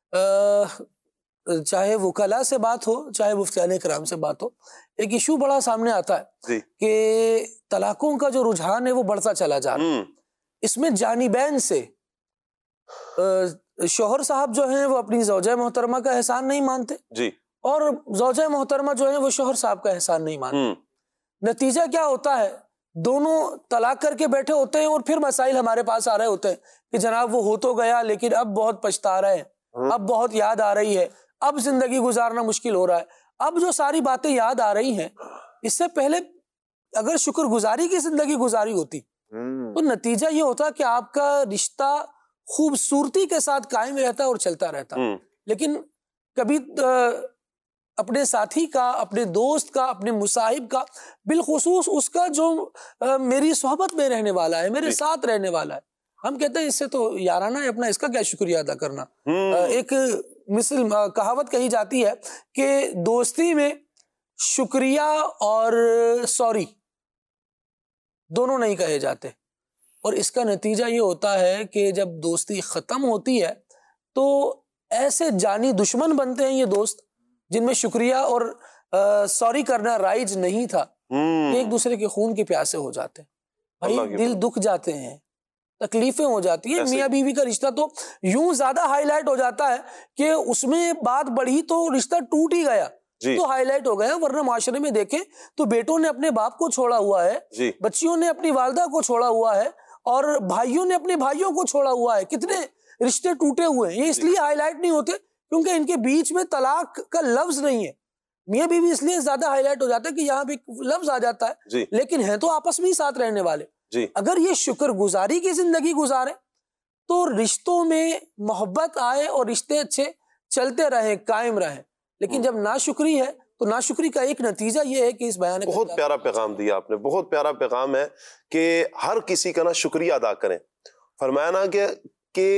چاہے وکلاء سے بات ہو چاہے مفتیان کرام سے بات ہو، ایک ایشو بڑا سامنے آتا ہے کہ طلاقوں کا جو رجحان ہے وہ بڑھتا چلا جا رہا ہے۔ اس میں جانبین سے شوہر صاحب جو ہیں وہ اپنی زوجہ محترمہ کا احسان نہیں مانتے جی، اور زوجہ محترمہ جو ہیں وہ شوہر صاحب کا احسان نہیں مانتے۔ نتیجہ کیا ہوتا ہے؟ دونوں طلاق کر کے بیٹھے ہوتے ہیں اور پھر مسائل ہمارے پاس آ رہے ہوتے ہیں کہ جناب وہ ہو تو گیا لیکن اب بہت پچھتا رہے ہیں، اب بہت یاد آ رہی ہے، اب زندگی گزارنا مشکل ہو رہا ہے۔ اب جو ساری باتیں یاد آ رہی ہیں، اس سے پہلے اگر شکر گزاری کی زندگی گزاری ہوتی تو نتیجہ یہ ہوتا کہ آپ کا رشتہ خوبصورتی کے ساتھ قائم رہتا اور چلتا رہتا۔ لیکن کبھی اپنے ساتھی کا، اپنے دوست کا، اپنے مصاحب کا، بالخصوص اس کا جو میری صحبت میں رہنے والا ہے، میرے ساتھ رہنے والا ہے، ہم کہتے ہیں اس سے تو یارانہ ہے اپنا، اس کا کیا شکریہ ادا کرنا۔ ایک مثل کہاوت کہی جاتی ہے کہ دوستی میں شکریہ اور سوری دونوں نہیں کہے جاتے، اور اس کا نتیجہ یہ ہوتا ہے کہ جب دوستی ختم ہوتی ہے تو ایسے جانی دشمن بنتے ہیں یہ دوست جن میں شکریہ اور سوری کرنا رائج نہیں تھا، ایک دوسرے کے خون کے پیاسے ہو جاتے ہیں، بھائی دل دکھ جاتے ہیں، تکلیفیں ہو جاتی ہیں۔ میاں بیوی کا رشتہ تو یوں زیادہ ہائی لائٹ ہو جاتا ہے کہ اس میں بات بڑھی تو رشتہ ٹوٹ ہی گیا تو ہائی لائٹ ہو گیا، ورنہ معاشرے میں دیکھیں تو بیٹوں نے اپنے باپ کو چھوڑا ہوا ہے، بچیوں نے اپنی والدہ کو چھوڑا ہوا ہے، اور بھائیوں نے اپنے بھائیوں کو چھوڑا ہوا ہے، کتنے رشتے ٹوٹے ہوئے ہیں۔ یہ اس لیے ہائی لائٹ نہیں ہوتے کیونکہ ان کے بیچ میں طلاق کا لفظ نہیں ہے، میاں بیوی اس لیے زیادہ ہائی لائٹ ہو جاتا ہے کہ یہاں بھی لفظ آ جاتا ہے، لیکن ہیں تو آپس میں ہی ساتھ رہنے والے۔ اگر یہ شکر گزاری کی زندگی گزارے تو رشتوں میں محبت آئے اور رشتے اچھے چلتے رہیں، قائم رہیں۔ لیکن جب ناشکری ہے تو ناشکری کا ایک نتیجہ یہ ہے کہ اس بیان بہت پیارا پیغام دیا آپ نے، بہت پیارا پیغام ہے کہ ہر کسی کا نا شکریہ ادا کریں۔ فرمایا نا کہ کہ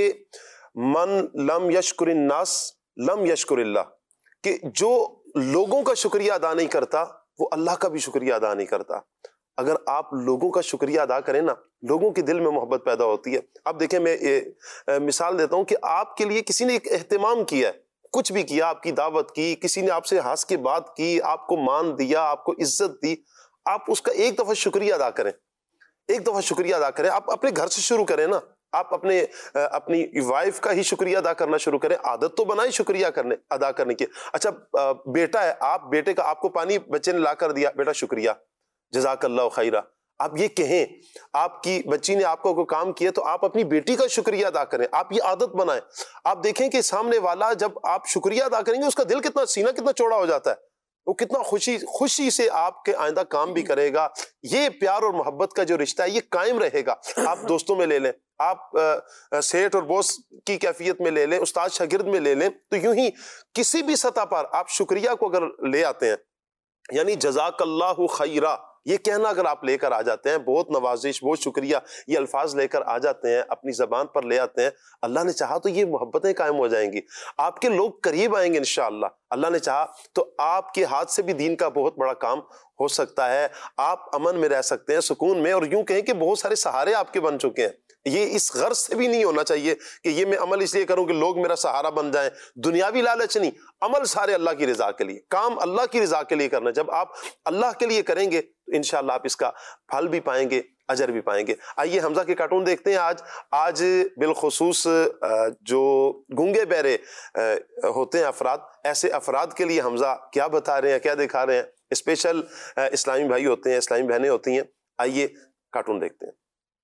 من لم یشکر الناس لم یشکر اللہ، کہ جو لوگوں کا شکریہ ادا نہیں کرتا وہ اللہ کا بھی شکریہ ادا نہیں کرتا۔ اگر آپ لوگوں کا شکریہ ادا کریں نا، لوگوں کے دل میں محبت پیدا ہوتی ہے۔ اب دیکھیں میں مثال دیتا ہوں کہ آپ کے لیے کسی نے ایک اہتمام کیا ہے، کچھ بھی کیا، آپ کی دعوت کی، کسی نے آپ سے ہنس کے بات کی، آپ کو مان دیا، آپ کو عزت دی، آپ اس کا ایک دفعہ شکریہ ادا کریں، ایک دفعہ شکریہ ادا کریں۔ آپ اپنے گھر سے شروع کریں نا، آپ اپنے اپنی وائف کا ہی شکریہ ادا کرنا شروع کریں، عادت تو بنائیں شکریہ کرنے ادا کرنے کی۔ اچھا بیٹا ہے، آپ بیٹے کا، آپ کو پانی بچے نے لا کر دیا، بیٹا شکریہ، جزاک اللہ خیرہ، آپ یہ کہیں۔ آپ کی بچی نے آپ کو کوئی کام کیا تو آپ اپنی بیٹی کا شکریہ ادا کریں، آپ یہ عادت بنائیں۔ آپ دیکھیں کہ سامنے والا جب آپ شکریہ ادا کریں گے اس کا دل کتنا، سینہ کتنا چوڑا ہو جاتا ہے، وہ کتنا خوشی خوشی سے آپ کے آئندہ کام بھی کرے گا۔ یہ پیار اور محبت کا جو رشتہ ہے یہ قائم رہے گا۔ آپ دوستوں میں لے لیں، آپ سیٹ اور بوس کی کیفیت میں لے لیں، استاد شاگرد میں لے لیں، تو یوں ہی کسی بھی سطح پر آپ شکریہ کو اگر لے آتے ہیں، یعنی جزاک اللہ خیرہ یہ کہنا اگر آپ لے کر آ جاتے ہیں، بہت نوازش، بہت شکریہ، یہ الفاظ لے کر آ جاتے ہیں، اپنی زبان پر لے آتے ہیں، اللہ نے چاہا تو یہ محبتیں قائم ہو جائیں گی، آپ کے لوگ قریب آئیں گے انشاءاللہ۔ اللہ نے چاہا تو آپ کے ہاتھ سے بھی دین کا بہت بڑا کام ہو سکتا ہے، آپ امن میں رہ سکتے ہیں، سکون میں، اور یوں کہیں کہ بہت سارے سہارے آپ کے بن چکے ہیں۔ یہ اس غرض سے بھی نہیں ہونا چاہیے کہ یہ میں عمل اس لیے کروں کہ لوگ میرا سہارا بن جائیں، دنیاوی لالچ نہیں، عمل سارے اللہ کی رضا کے لیے، کام اللہ کی رضا کے لیے کرنا۔ جب آپ اللہ کے لیے کریں گے تو انشاءاللہ آپ اس کا پھل بھی پائیں گے، اجر بھی پائیں گے. آئیے حمزہ کے کارٹون دیکھتے ہیں. آج آج بالخصوص جو گونگے بہرے ہوتے ہیں افراد, ایسے افراد کے لیے حمزہ کیا بتا رہے ہیں, کیا دکھا رہے ہیں. اسپیشل اسلامی بھائی ہوتے ہیں, اسلامی بہنیں ہوتی ہیں. آئیے کارٹون دیکھتے ہیں.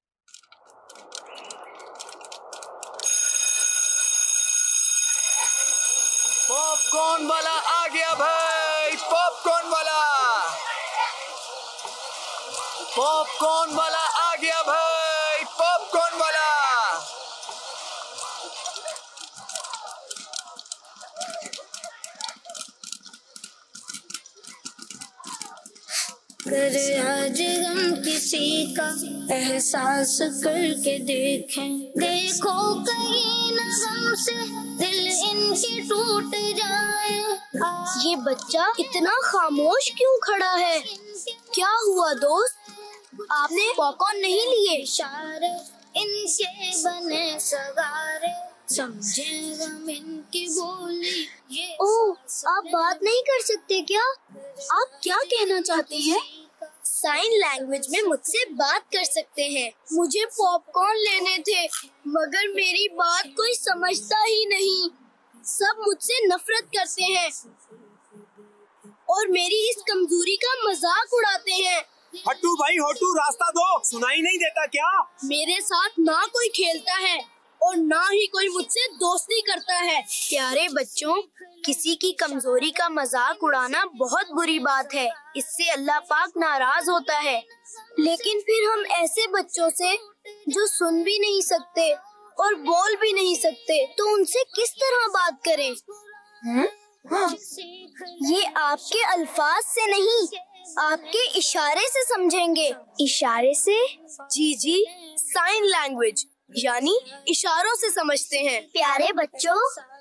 پاپ کارن والا آ گیا بھائی, پاپ کارن والا, پاپ کارن والا آ گیا بھائی, پاپ کارن والا. گر آج غم کسی کا احساس کر کے دیکھیں, دیکھو کہیں نہ غم سے دل ان کے ٹوٹ جائے. یہ بچہ اتنا خاموش کیوں کھڑا ہے؟ کیا ہوا دوست, آپ نے پاپ کارن نہیں لیے؟ اشارے ان کے بنے سگارے, سمجھے غم ان کی بولی. اوہ, آپ بات نہیں کر سکتے کیا؟ آپ کیا کہنا چاہتے ہیں؟ سائن لینگویج میں مجھ سے بات کر سکتے ہیں. مجھے پاپ کارن لینے تھے مگر میری بات کوئی سمجھتا ہی نہیں. سب مجھ سے نفرت کرتے ہیں اور میری اس کمزوری کا مذاق اڑاتے ہیں. ہٹو بھائی ہٹو, راستہ دو, سنائی نہیں دیتا کیا؟ میرے ساتھ نہ کوئی کھیلتا ہے اور نہ ہی کوئی مجھ سے دوستی کرتا ہے. پیارے بچوں, کسی کی کمزوری کا مذاق اڑانا بہت بری بات ہے, اس سے اللہ پاک ناراض ہوتا ہے. لیکن پھر ہم ایسے بچوں سے جو سن بھی نہیں سکتے اور بول بھی نہیں سکتے تو ان سے کس طرح بات کریں؟ ہاں, یہ آپ کے الفاظ سے نہیں, آپ کے اشارے سے سمجھیں گے. اشارے سے؟ جی جی, سائن لینگویج یعنی اشاروں سے سمجھتے ہیں. پیارے بچوں,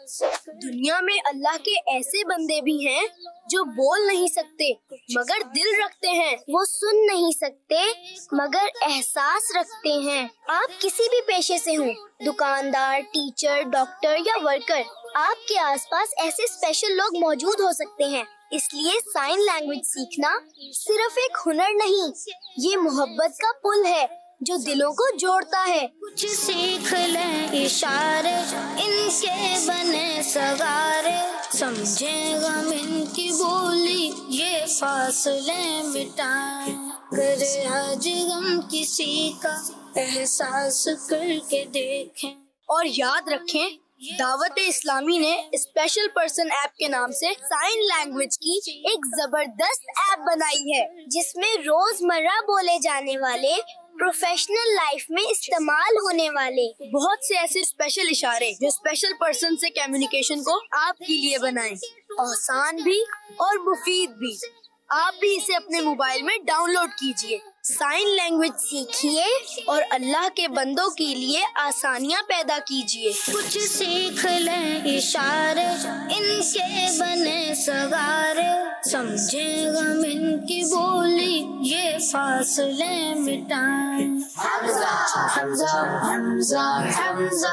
دنیا میں اللہ کے ایسے بندے بھی ہیں جو بول نہیں سکتے مگر دل رکھتے ہیں. وہ سن نہیں سکتے مگر احساس رکھتے ہیں. آپ کسی بھی پیشے سے ہوں, دکاندار, ٹیچر, ڈاکٹر یا ورکر, آپ کے آس پاس ایسے اسپیشل لوگ موجود ہو سکتے ہیں. اس لیے سائن لینگویج سیکھنا صرف ایک ہنر نہیں, یہ محبت کا پل ہے جو دلوں کو جوڑتا ہے. کچھ سیکھ لیں اشارے ان کے بنے سگارے, سمجھے غم ان کی بولی یہ فاصلے مٹائیں. گر آج غم کسی کا احساس کر کے دیکھیں. اور یاد رکھیں, دعوت اسلامی نے اسپیشل پرسن ایپ کے نام سے سائن لینگویج کی ایک زبردست ایپ بنائی ہے جس میں روز مرہ بولے جانے والے, پروفیشنل لائف میں استعمال ہونے والے بہت سے ایسے اسپیشل اشارے جو اسپیشل پرسن سے کمیونیکیشن کو آپ کے لیے بنائیں, آسان بھی اور مفید بھی. آپ بھی اسے اپنے موبائل میں ڈاؤن لوڈ کیجئے. سائن لینگویج سیکھیے اور اللہ کے بندوں کے لیے آسانیاں پیدا کیجئے. کچھ سیکھ لیں اشارے ان کے بنے سگارے, سمجھے غم ان کی بولی یہ فاصلے مٹائیں. حمزہ حمزہ حمزہ حمزہ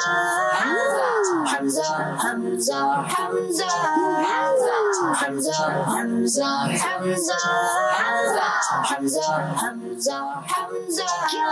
حمزہ حمزہ حمزہ حمزہ حمزہ حمزہ حمزہ حمزہ حمزہ.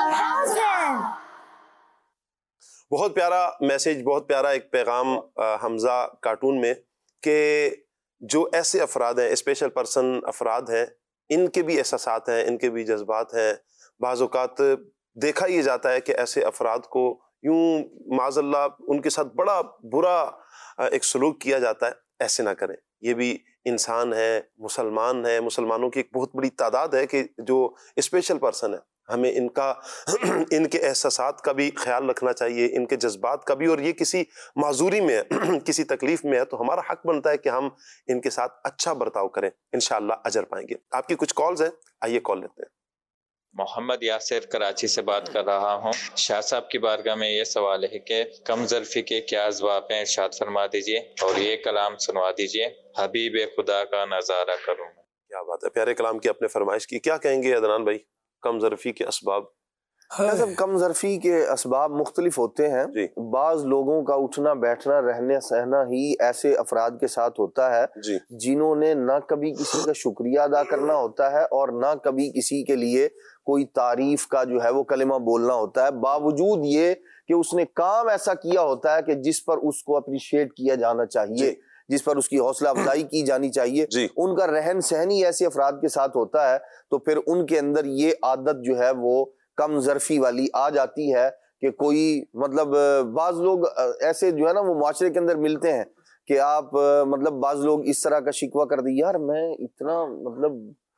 بہت پیارا میسج, بہت پیارا ایک پیغام حمزہ کارٹون میں, کہ جو ایسے افراد ہیں, اسپیشل پرسن افراد ہیں, ان کے بھی احساسات ہیں, ان کے بھی جذبات ہیں. بعض اوقات دیکھا یہ جاتا ہے کہ ایسے افراد کو یوں معاذ اللہ ان کے ساتھ بڑا برا ایک سلوک کیا جاتا ہے. ایسے نہ کریں, یہ بھی انسان ہے, مسلمان ہے, مسلمانوں کی ایک بہت بڑی تعداد ہے کہ جو اسپیشل پرسن ہے. ہمیں ان کا ان کے احساسات کا بھی خیال رکھنا چاہیے, ان کے جذبات کا بھی. اور یہ کسی معذوری میں ہے, کسی تکلیف میں ہے, تو ہمارا حق بنتا ہے کہ ہم ان کے ساتھ اچھا برتاؤ کریں, انشاءاللہ اجر پائیں گے. آپ کی کچھ کالز ہیں, آئیے کال لیتے ہیں. محمد یاسر کراچی سے بات کر رہا ہوں. شاہ صاحب کی بارگاہ میں یہ سوال ہے کہ کم ظرفی کے کیا اسباب ہیں, ارشاد فرما دیجئے اور یہ کلام سنوا دیجئے. حبیب خدا کا نظارہ کروں. کیا بات ہے, پیارے کلام کی اپنے فرمائش کی. کیا کہیں گے عدنان بھائی, کم ظرفی کے اسباب؟ سب کم ظرفی کے اسباب مختلف ہوتے ہیں. بعض لوگوں کا اٹھنا بیٹھنا رہنا سہنا ہی ایسے افراد کے ساتھ ہوتا ہے جنہوں نے نہ کبھی کسی کا شکریہ ادا کرنا ہوتا ہے اور نہ کبھی کسی کے لیے کوئی تعریف کا جو ہے وہ کلمہ بولنا ہوتا ہے، باوجود یہ کہ اس نے کام ایسا کیا ہوتا ہے کہ جس پر اس کو اپریشیٹ کیا جانا چاہیے، جس پر اس کی حوصلہ افزائی کی جانی چاہیے. ان کا رہن سہن ہی ایسے افراد کے ساتھ ہوتا ہے تو پھر ان کے اندر یہ عادت جو ہے وہ کم ظرفی والی آ جاتی ہے کہ کوئی مطلب بعض لوگ ایسے جو ہے نا وہ معاشرے کے اندر ملتے ہیں کہ آپ مطلب بعض لوگ اس طرح کا شکوہ کر دی، یار میں اتنا مطلب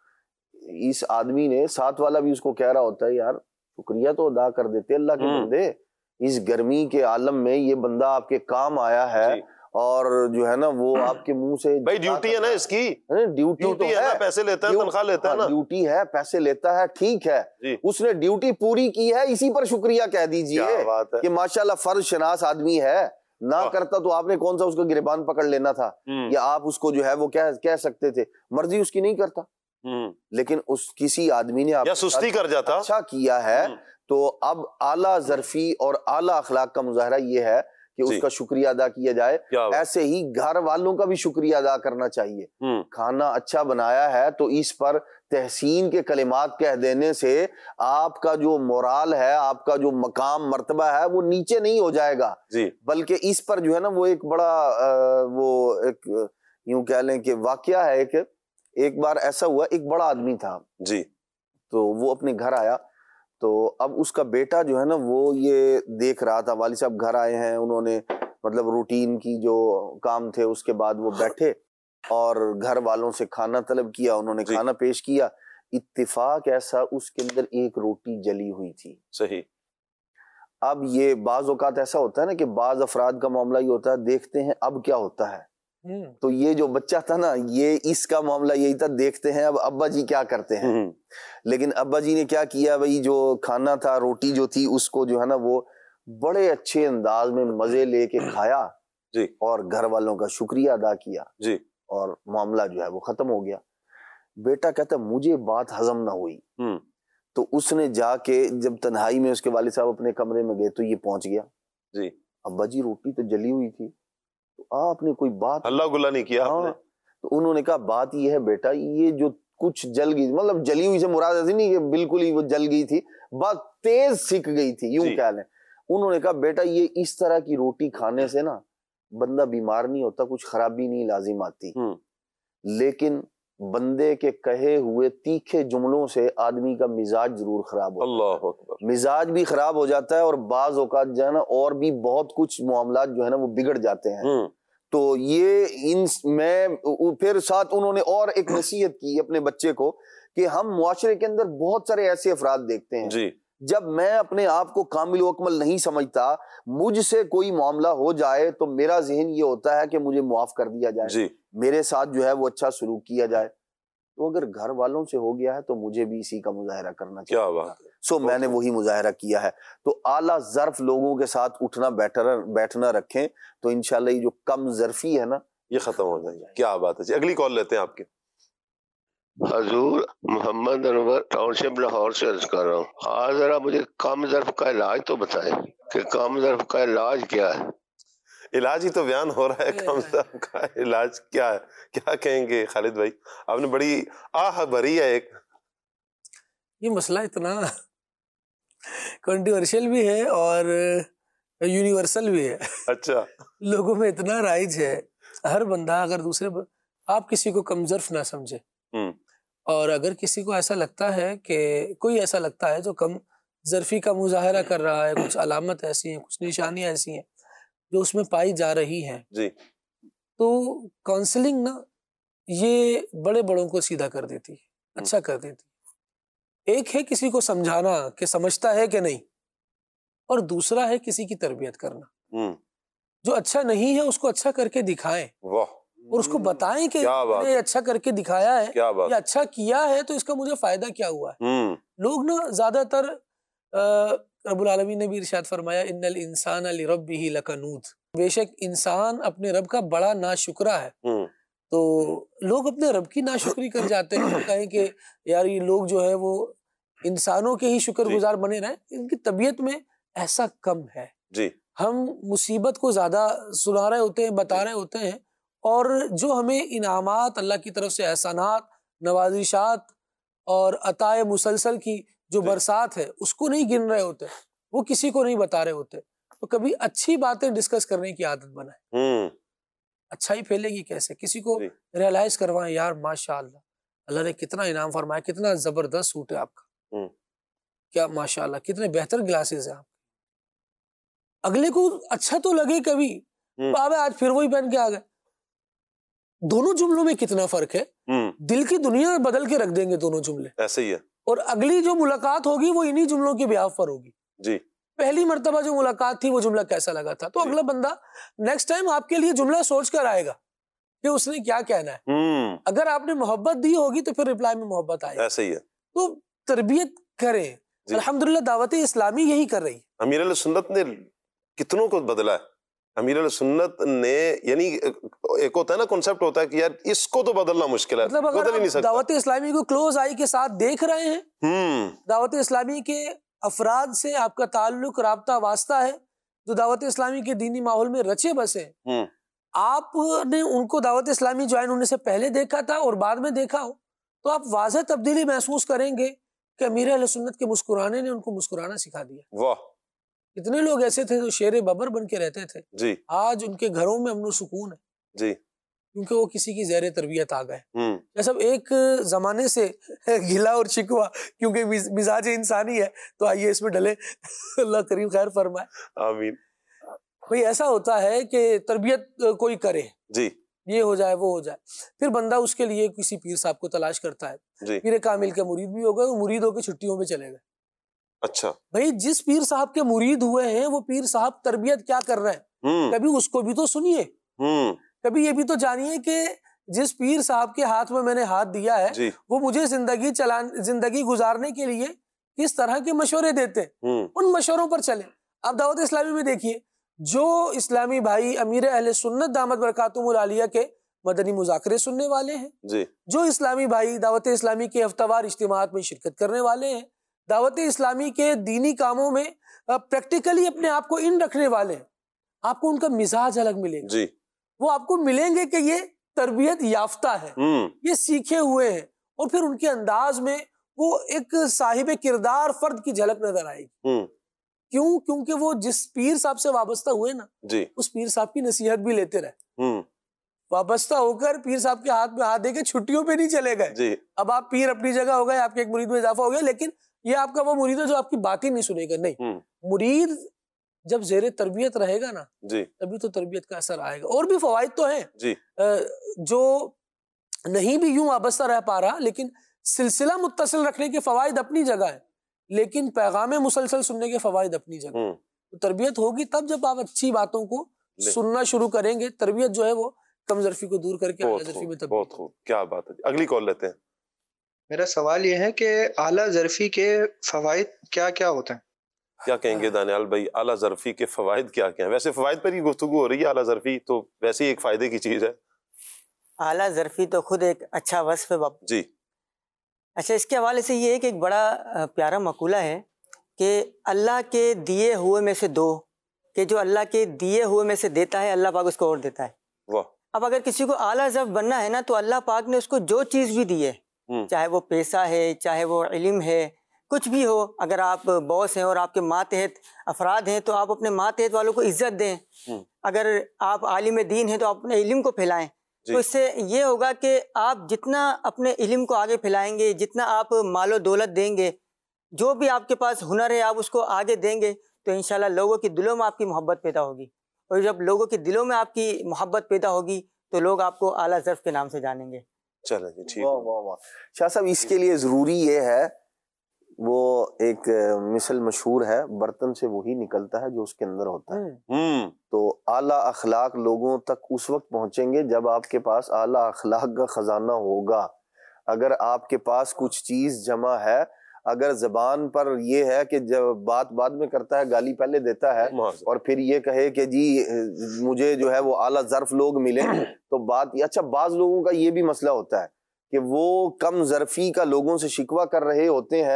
اس آدمی نے ساتھ والا بھی اس کو کہہ رہا ہوتا ہے یار شکریہ تو ادا کر دیتے اللہ کے بندے، اس گرمی کے عالم میں یہ بندہ آپ کے کام آیا ہے اور جو ہے نا وہ آپ کے منہ سے بھائی ڈیوٹی ہے نا اس کی، ڈیوٹی ہے نا، پیسے لیتا ہے، تنخواہ لیتا ہے نا، ڈیوٹی ہے پیسے لیتا ہے، ٹھیک ہے اس نے ڈیوٹی پوری کی ہے، اسی پر شکریہ کہہ دیجئے کہ ماشاءاللہ فرض شناس آدمی ہے، نہ کرتا تو آپ نے کون سا اس کا گریبان پکڑ لینا تھا یا آپ اس کو جو ہے وہ کہہ سکتے تھے، مرضی اس کی نہیں کرتا، لیکن اس کسی آدمی نے آپ سستی کر جاتا اچھا کیا ہے تو اب اعلیٰ ظرفی اور اعلیٰ اخلاق کا مظاہرہ یہ ہے کہ اس کا شکریہ ادا کیا جائے. ایسے ہی گھر والوں کا بھی شکریہ ادا کرنا چاہیے. کھانا اچھا بنایا ہے تو اس پر تحسین کے کلمات کہہ دینے سے آپ کا جو مورال ہے، آپ کا جو مقام مرتبہ ہے وہ نیچے نہیں ہو جائے گا، بلکہ اس پر جو ہے نا وہ ایک بڑا وہ ایک یوں کہہ لیں کہ واقعہ ہے. ایک ایک بار ایسا ہوا، ایک بڑا آدمی تھا جی تو وہ اپنے گھر آیا تو اب اس کا بیٹا جو ہے نا وہ یہ دیکھ رہا تھا، والد صاحب گھر آئے ہیں، انہوں نے مطلب روٹین کی جو کام تھے اس کے بعد وہ بیٹھے اور گھر والوں سے کھانا طلب کیا، انہوں نے کھانا پیش کیا. اتفاق ایسا اس کے اندر ایک روٹی جلی ہوئی تھی. صحیح. اب یہ بعض اوقات ایسا ہوتا ہے نا کہ بعض افراد کا معاملہ یہ ہوتا ہے دیکھتے ہیں اب کیا ہوتا ہے، تو یہ جو بچہ تھا نا یہ اس کا معاملہ یہی تھا، دیکھتے ہیں اب ابا جی کیا کرتے ہیں. لیکن ابا جی نے کیا کیا، بھائی جو کھانا تھا روٹی جو تھی اس کو جو ہے نا وہ بڑے اچھے انداز میں مزے لے کے کھایا جی اور گھر والوں کا شکریہ ادا کیا جی اور معاملہ جو ہے وہ ختم ہو گیا. بیٹا کہتا مجھے بات ہضم نہ ہوئی تو اس نے جا کے جب تنہائی میں اس کے والد صاحب اپنے کمرے میں گئے تو یہ پہنچ گیا جی ابا جی روٹی تو جلی ہوئی تھی تو آپ نے کوئی بات اللہ گلا نہیں کیا. ہاں تو انہوں نے کہا بات یہ ہے بیٹا یہ جو کچھ جل گئی، مطلب جلی ہوئی سے مراد ایسی نہیں کہ بالکل ہی وہ جل گئی تھی، بات تیز سک گئی تھی یوں کہہ لیں. انہوں نے کہا بیٹا یہ اس طرح کی روٹی کھانے سے نا بندہ بیمار نہیں ہوتا، کچھ خرابی نہیں لازم آتی، لیکن بندے کے کہے ہوئے تیکھے جملوں سے آدمی کا مزاج ضرور خراب ہوتا ہے. اللہ اکبر. مزاج بھی خراب ہو جاتا ہے اور بعض اوقات جو ہے نا اور بھی بہت کچھ معاملات جو ہے نا وہ بگڑ جاتے ہیں. تو یہ ان میں پھر ساتھ انہوں نے اور ایک نصیحت کی اپنے بچے کو کہ ہم معاشرے کے اندر بہت سارے ایسے افراد دیکھتے ہیں جی جب میں اپنے آپ کو کامل و اکمل نہیں سمجھتا، مجھ سے کوئی معاملہ ہو جائے تو میرا ذہن یہ ہوتا ہے کہ مجھے معاف کر دیا جائے جی میرے ساتھ جو ہے وہ اچھا سلوک کیا جائے. تو اگر گھر والوں سے ہو گیا ہے تو مجھے بھی اسی کا مظاہرہ کرنا چاہیے. کیا بات ہے. سو میں نے وہی مظاہرہ کیا ہے. تو اعلیٰ ظرف لوگوں کے ساتھ اٹھنا بیٹھنا بیٹھنا رکھیں تو انشاءاللہ یہ جو کم ظرفی ہے نا یہ ختم ہو جائے گی. کیا بات ہے جی. اگلی کال لیتے ہیں آپ کے. حضور محمد انور ٹاؤن شپ لاہور سے عرض کر رہا ہوں. آج ذرا مجھے کم ظرف کا علاج تو بتائیں کہ کم ظرف کا علاج کیا ہے. علاج ہی تو بیان ہو رہا ہے، کم ظرف کا علاج کیا ہے. کیا کہیں گے خالد بھائی؟ آپ نے بڑی آہ بھری ہے. ایک یہ مسئلہ اتنا کنٹروورشل بھی ہے اور یونیورسل بھی ہے. اچھا. لوگوں میں اتنا رائج ہے، ہر بندہ اگر دوسرے ب... آپ کسی کو کم ظرف نہ سمجھے، اور اگر کسی کو ایسا لگتا ہے کہ کوئی ایسا لگتا ہے جو کم ظرفی کا مظاہرہ کر رہا ہے، کچھ علامت ایسی ہیں، کچھ نشانیاں ایسی ہیں جو اس میں پائی جا رہی ہیں جی، تو کاؤنسلنگ نا یہ بڑے بڑوں کو سیدھا کر دیتی ہے، اچھا کر دیتی ہے. ایک ہے کسی کو سمجھانا کہ سمجھتا ہے کہ نہیں، اور دوسرا ہے کسی کی تربیت کرنا. جو اچھا نہیں ہے اس کو اچھا کر کے دکھائیں اور اس کو بتائیں کہ میں نے اچھا کر کے دکھایا ہے یا اچھا کیا ہے تو اس کا مجھے فائدہ کیا ہوا ہے. لوگ نا زیادہ تر رب العالمین نے بھی ارشاد فرمایا ان الانسان لربہ لکنود، بے شک انسان اپنے رب کا بڑا ناشکرا ہے. تو لوگ اپنے رب کی ناشکری کر جاتے ہیں، کہیں کہ یار یہ لوگ جو ہے وہ انسانوں کے ہی شکر گزار بنے رہیں. ان کی طبیعت میں ایسا کم ہے. جی ہم مصیبت کو زیادہ سنا رہے ہوتے ہیں, بتا رہے ہوتے ہیں, اور جو ہمیں انعامات اللہ کی طرف سے احسانات, نوازشات اور عطائے مسلسل کی جو برسات ہے اس کو نہیں گن رہے ہوتے, وہ کسی کو نہیں بتا رہے ہوتے. تو کبھی اچھی باتیں ڈسکس کرنے کی عادت بنائیں. اچھائی پھیلے گی کیسے؟ کسی کو ریئلائز کروائیں, یار ماشاء اللہ اللہ نے کتنا انعام فرمایا, کتنا زبردست سوٹ ہے آپ کا, کیا ماشاء اللہ کتنے بہتر گلاسز ہیں آپ. اگلے کو اچھا تو لگے کبھی, بابا آج پھر وہی پہن کے آ گئے. دونوں جملوں میں کتنا فرق ہے, دل کی دنیا بدل کے رکھ دیں گے دونوں جملے. ایسے ہی ہے. اور اگلی جو ملاقات ہوگی وہ انہی جملوں کے بیاف پر ہوگی. جی پہلی مرتبہ جو ملاقات تھی وہ جملہ کیسا لگا تھا, تو اگلا بندہ نیکسٹ ٹائم آپ کے لیے جملہ سوچ کر آئے گا کہ اس نے کیا کہنا ہے. اگر آپ نے محبت دی ہوگی تو پھر ریپلائی میں محبت آئے گی. ایسے ہی ہے. تو تربیت کریں. الحمدللہ دعوت اسلامی یہی کر رہی ہے. امیر علیہ سنت نے کتنوں کو بدلا ہے. امیر علیہ سنت نے, یعنی ایک ہوتا ہے نا کنسپٹ ہوتا ہے کہ یار اس کو تو بدلنا مشکل ہے, مطلب بدل ہی نہیں سکتا. دعوت اسلامی کو کلوز آئی کے ساتھ دیکھ رہے ہیں, دعوت اسلامی کے افراد سے آپ کا تعلق, رابطہ, واسطہ ہے جو دعوت اسلامی کے دینی ماحول میں رچے بسے. آپ نے ان کو دعوت اسلامی جوائن ہونے سے پہلے دیکھا تھا اور بعد میں دیکھا ہو تو آپ واضح تبدیلی محسوس کریں گے کہ امیر اہل سنت کے مسکرانے نے ان کو مسکرانا سکھا دیا. واہ, کتنے لوگ ایسے تھے جو شیر ببر بن کے رہتے تھے, جی آج ان کے گھروں میں امن و سکون ہے. جی کیونکہ وہ کسی کی زیر تربیت آ گئے. جیسا ایک زمانے سے گلا اور شکوا, کیونکہ مزاج انسانی ہے تو آئیے اس میں ڈلے, اللہ کریم خیر فرمائے. آمین. کوئی ایسا ہوتا ہے کہ تربیت کوئی کرے, جی یہ ہو جائے وہ ہو جائے, پھر بندہ اس کے لیے کسی پیر صاحب کو تلاش کرتا ہے. جی پیر کامل کے مرید بھی ہو گئے, وہ مرید ہو کے چھٹیوں پہ چلے گئے. اچھا بھائی جس پیر صاحب کے مرید ہوئے ہیں وہ پیر صاحب تربیت کیا کر رہے ہیں, کبھی اس کو بھی تو سنیے, کبھی یہ بھی تو جانیے کہ جس پیر صاحب کے ہاتھ میں میں نے ہاتھ دیا ہے جی. وہ مجھے زندگی چلان زندگی گزارنے کے لیے کس طرح کے مشورے دیتے ہیں, ان مشوروں پر چلیں. آپ دعوت اسلامی میں دیکھیے, جو اسلامی بھائی امیر اہل سنت دامت برکاتہم العالیہ کے مدنی مذاکرے سننے والے ہیں, جی. جو اسلامی بھائی دعوت اسلامی کے ہفتہ وار اجتماعات میں شرکت کرنے والے ہیں, دعوت اسلامی کے دینی کاموں میں پریکٹیکلی اپنے آپ کو ان رکھنے والے ہیں, آپ کو ان کا مزاج الگ ملے گا. جی. وہ آپ کو ملیں گے کہ یہ تربیت یافتہ ہے, یہ سیکھے ہوئے ہیں, اور پھر ان کے انداز میں وہ ایک صاحب کردار فرد کی جھلک نظر آئے گی. کیوں؟ کیونکہ وہ جس پیر صاحب سے وابستہ ہوئے نا, جی. اس پیر صاحب کی نصیحت بھی لیتے رہے. وابستہ ہو کر پیر صاحب کے ہاتھ میں ہاتھ دے کے چھٹیوں پہ نہیں چلے گئے. جی. اب آپ پیر اپنی جگہ ہو گئے, آپ کے ایک مرید میں اضافہ ہو گیا, لیکن یہ آپ کا وہ مرید ہے جو آپ کی بات ہی نہیں سنے گا. نہیں, مرید جب زیر تربیت رہے گا نا, جی, تبھی تو تربیت کا اثر آئے گا. اور بھی فوائد تو ہیں, جی, جو نہیں بھی یوں وابستہ رہ پا رہا, لیکن سلسلہ متصل رکھنے کے فوائد اپنی جگہ ہیں, لیکن پیغام مسلسل سننے کے فوائد اپنی جگہ. تو تربیت ہوگی تب جب آپ اچھی باتوں کو سننا شروع کریں گے. تربیت جو ہے وہ کم ظرفی کو دور کر کے اعلیٰ ظرفی میں تبدیل. بہت خوب, کیا بات ہے. اگلی کال لیتے ہیں. میرا سوال یہ ہے کہ اعلیٰ ظرفی کے فوائد کیا کیا ہوتے ہیں؟ کیا کہیں گے دانیال بھائی, اعلیٰ ظرفی کے فوائد کیا کیا ہیں؟ ویسے فوائد پر ہی گفتگو ہو رہی ہے, اعلیٰ ظرفی تو ویسے ہی ایک فائدے کی چیز ہے. اعلیٰ ظرفی تو خود ایک اچھا وصف ہے باپ. جی. اچھا, اس کے حوالے سے یہ ہے کہ ایک بڑا پیارا مقولہ ہے کہ اللہ کے دیے ہوئے میں سے دو, کہ جو اللہ کے دیے ہوئے میں سے دیتا ہے اللہ پاک اس کو اور دیتا ہے. واہ. اب اگر کسی کو اعلیٰ ظرف بننا ہے نا, تو اللہ پاک نے اس کو جو چیز بھی دی ہے, چاہے وہ پیسہ ہے, چاہے وہ علم ہے, کچھ بھی ہو. اگر آپ باس ہیں اور آپ کے ماتحت افراد ہیں تو آپ اپنے ماتحت والوں کو عزت دیں. اگر آپ عالم دین ہیں تو آپ اپنے علم کو پھیلائیں. تو اس سے یہ ہوگا کہ آپ جتنا اپنے علم کو آگے پھیلائیں گے, جتنا آپ مال و دولت دیں گے, جو بھی آپ کے پاس ہنر ہے آپ اس کو آگے دیں گے, تو انشاءاللہ لوگوں کے دلوں میں آپ کی محبت پیدا ہوگی. اور جب لوگوں کے دلوں میں آپ کی محبت پیدا ہوگی تو لوگ آپ کو اعلیٰ ظرف کے نام سے جانیں گے. چلیں جی, ٹھیک. واہ واہ واہ. شاہ صاحب, اس کے لیے ضروری یہ ہے, وہ ایک مثل مشہور ہے, برتن سے وہی نکلتا ہے جو اس کے اندر ہوتا ہے. تو اعلیٰ اخلاق لوگوں تک اس وقت پہنچیں گے جب آپ کے پاس اعلیٰ اخلاق کا خزانہ ہوگا. اگر آپ کے پاس کچھ چیز جمع ہے, اگر زبان پر یہ ہے کہ جب بات بعد میں کرتا ہے, گالی پہلے دیتا ہے, اور پھر یہ کہے کہ جی مجھے جو ہے وہ اعلیٰ ظرف لوگ ملے, تو بات. اچھا, بعض لوگوں کا یہ بھی مسئلہ ہوتا ہے کہ وہ کم ظرفی کا لوگوں سے شکوہ کر رہے ہوتے ہیں,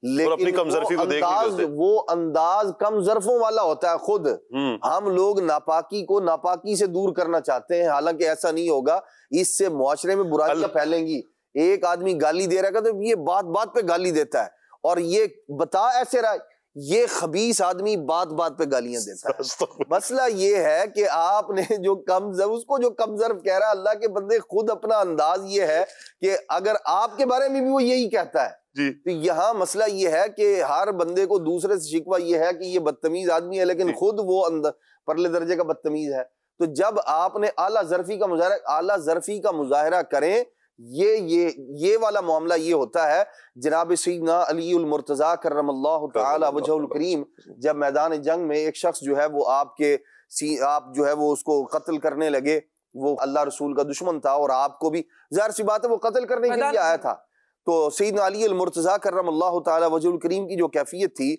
لیکن اپنی کم ظرفی کو دیکھ انداز وہ انداز کم ظرفوں والا ہوتا ہے. خود ہم لوگ ناپاکی کو ناپاکی سے دور کرنا چاہتے ہیں، حالانکہ ایسا نہیں ہوگا. اس سے معاشرے میں برائیاں پھیلیں گی. ایک آدمی گالی دے رہا ہے تو یہ بات بات پہ گالی دیتا ہے، اور یہ بتا ایسے رہا، یہ خبیث آدمی بات بات پہ گالیاں دیتا ہے. مسئلہ یہ ہے کہ آپ نے جو کم ظرف، اس کو جو کم ظرف کہہ رہا ہے، اللہ کے بندے خود اپنا انداز یہ ہے کہ اگر آپ کے بارے میں بھی وہ یہی کہتا ہے تو یہاں مسئلہ یہ ہے کہ ہر بندے کو دوسرے سے شکوہ یہ ہے کہ یہ بدتمیز آدمی ہے، لیکن خود وہ پرلے درجے کا بدتمیز ہے. تو جب آپ نے اعلیٰ ظرفی کا مظاہرہ اعلیٰ ظرفی کا مظاہرہ کریں، یہ یہ یہ والا معاملہ یہ ہوتا ہے. جناب سیدنا علی المرتضیٰ کرم اللہ تعالی وجہ الکریم جب میدان جنگ میں ایک شخص جو ہے وہ آپ کے آپ جو ہے وہ اس کو قتل کرنے لگے، وہ اللہ رسول کا دشمن تھا اور آپ کو بھی ظاہر سی بات ہے وہ قتل کرنے کے لیے آیا تھا. تو سیدنا علی المرتضیٰ کرم اللہ تعالی وجہ الکریم کی جو کیفیت تھی،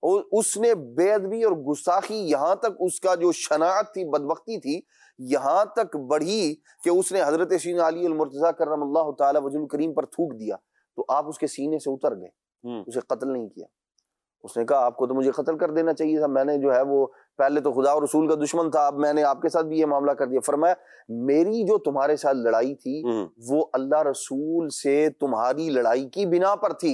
اس نے بے ادبی اور گستاخی، یہاں تک اس کا جو شناعت تھی، بدبختی تھی، یہاں تک بڑھی کہ اس نے حضرت سیدنا علی المرتضیٰ کرم اللہ تعالی وجہ الکریم پر تھوک دیا. تو آپ اس کے سینے سے اتر گئے، اسے قتل نہیں کیا. اس نے کہا آپ کو تو مجھے قتل کر دینا چاہیے تھا، میں نے جو ہے وہ پہلے تو خدا اور رسول کا دشمن تھا، اب میں نے آپ کے ساتھ بھی یہ معاملہ کر دیا. فرمایا میری جو تمہارے ساتھ لڑائی تھی وہ اللہ رسول سے تمہاری لڑائی کی بنا پر تھی.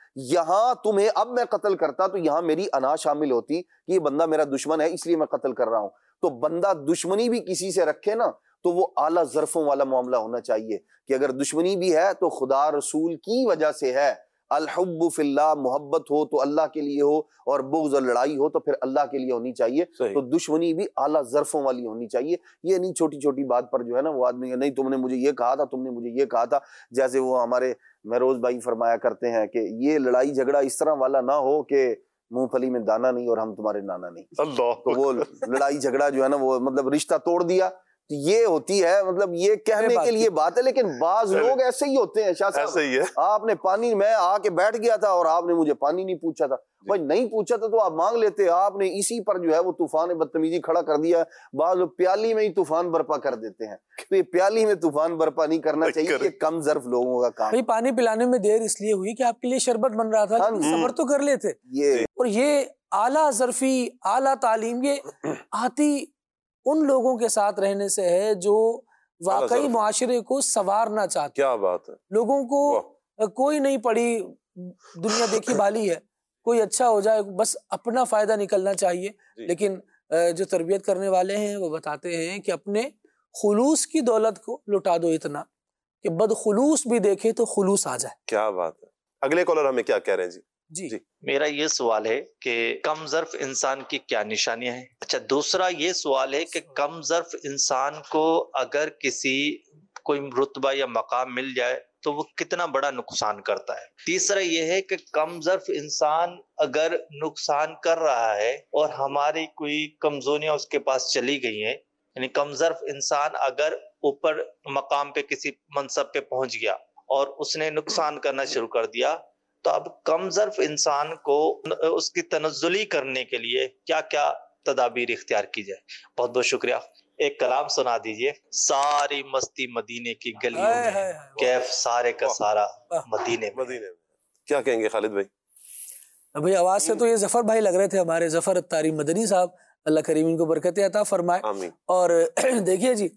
یہاں تمہیں اب میں قتل کرتا تو یہاں میری انا شامل ہوتی کہ یہ بندہ میرا دشمن ہے اس لیے میں قتل کر رہا ہوں. تو بندہ دشمنی بھی کسی سے رکھے نا تو وہ اعلیٰ ظرفوں والا معاملہ ہونا چاہیے کہ اگر دشمنی بھی ہے تو خدا رسول کی وجہ سے ہے. الحب فی اللہ، محبت ہو تو اللہ کے لیے ہو، اور بغض اور لڑائی ہو تو پھر اللہ کے لیے ہونی چاہیے. تو دشمنی بھی اعلیٰ ظرفوں والی ہونی چاہیے. یہ نہیں چھوٹی چھوٹی بات پر جو ہے نا وہ آدمی نہیں تم نے مجھے یہ کہا تھا، تم نے مجھے یہ کہا تھا. جیسے وہ ہمارے مہروز بھائی فرمایا کرتے ہیں کہ یہ لڑائی جھگڑا اس طرح والا نہ ہو کہ مونگ پھلی میں دانا نہیں اور ہم تمہارے نانا نہیں. تو وہ لڑائی جھگڑا جو ہے نا وہ مطلب رشتہ توڑ دیا، یہ ہوتی ہے مطلب یہ کہنے کے لیے بات ہے. لیکن بعض لوگ ایسے ہی ہوتے ہیں. شاہ صاحب آپ نے پانی، میں آ کے بیٹھ گیا تھا اور آپ نے مجھے پانی نہیں پوچھا تھا. بھائی نہیں پوچھا تھا تو آپ مانگ لیتے، آپ نے اسی پر جو ہے وہ طوفان بدتمیزی کھڑا کر دیا. بعض لوگ پیالی میں ہی طوفان برپا کر دیتے ہیں. تو یہ پیالی میں طوفان برپا نہیں کرنا چاہیے، یہ کم ظرف لوگوں کا کام. بھائی پانی پلانے میں دیر اس لیے ہوئی کہ آپ کے لیے شربت بن رہا تھا، صبر تو کر لیتے. اور یہ اعلیٰ ظرفی، اعلیٰ تعلیم یہ آتی ان لوگوں کے ساتھ رہنے سے ہے جو واقعی معاشرے کو سنوارنا چاہتے. کیا بات ہے. لوگوں کو کوئی نہیں پڑی دنیا دیکھی بالی ہے، کوئی اچھا ہو جائے بس اپنا فائدہ نکلنا چاہیے. لیکن جو تربیت کرنے والے ہیں وہ بتاتے ہیں کہ اپنے خلوص کی دولت کو لٹا دو اتنا کہ بد خلوص بھی دیکھے تو خلوص آ جائے. کیا بات ہے. اگلے کالر ہمیں کیا کہہ رہے ہیں جی؟ جی جی میرا یہ سوال ہے کہ کم ظرف انسان کی کیا نشانیاں ہیں. اچھا دوسرا یہ سوال ہے کہ کم ظرف انسان کو اگر کسی کوئی رتبہ یا مقام مل جائے تو وہ کتنا بڑا نقصان کرتا ہے. تیسرا یہ ہے کہ کم ظرف انسان اگر نقصان کر رہا ہے اور ہماری کوئی کمزوریاں اس کے پاس چلی گئی ہیں، یعنی کم ظرف انسان اگر اوپر مقام پہ کسی منصب پہ پہنچ گیا اور اس نے نقصان کرنا شروع کر دیا، تو اب کم ظرف انسان کو اس کی تنزلی کرنے کے لیے کیا کیا تدابیر اختیار کی جائے. بہت بہت شکریہ. ایک کلام سنا دیجئے. ساری مستی مدینے کی گلیوں میں، کیف سارے کا سارا مدینے میں. کیا کہیں گے خالد بھائی؟ بھائی آواز سے تو یہ ظفر بھائی لگ رہے تھے، ہمارے ظفر الطاری مدنی صاحب، اللہ کریم ان کو برکت عطا فرمائے. اور دیکھیے جی،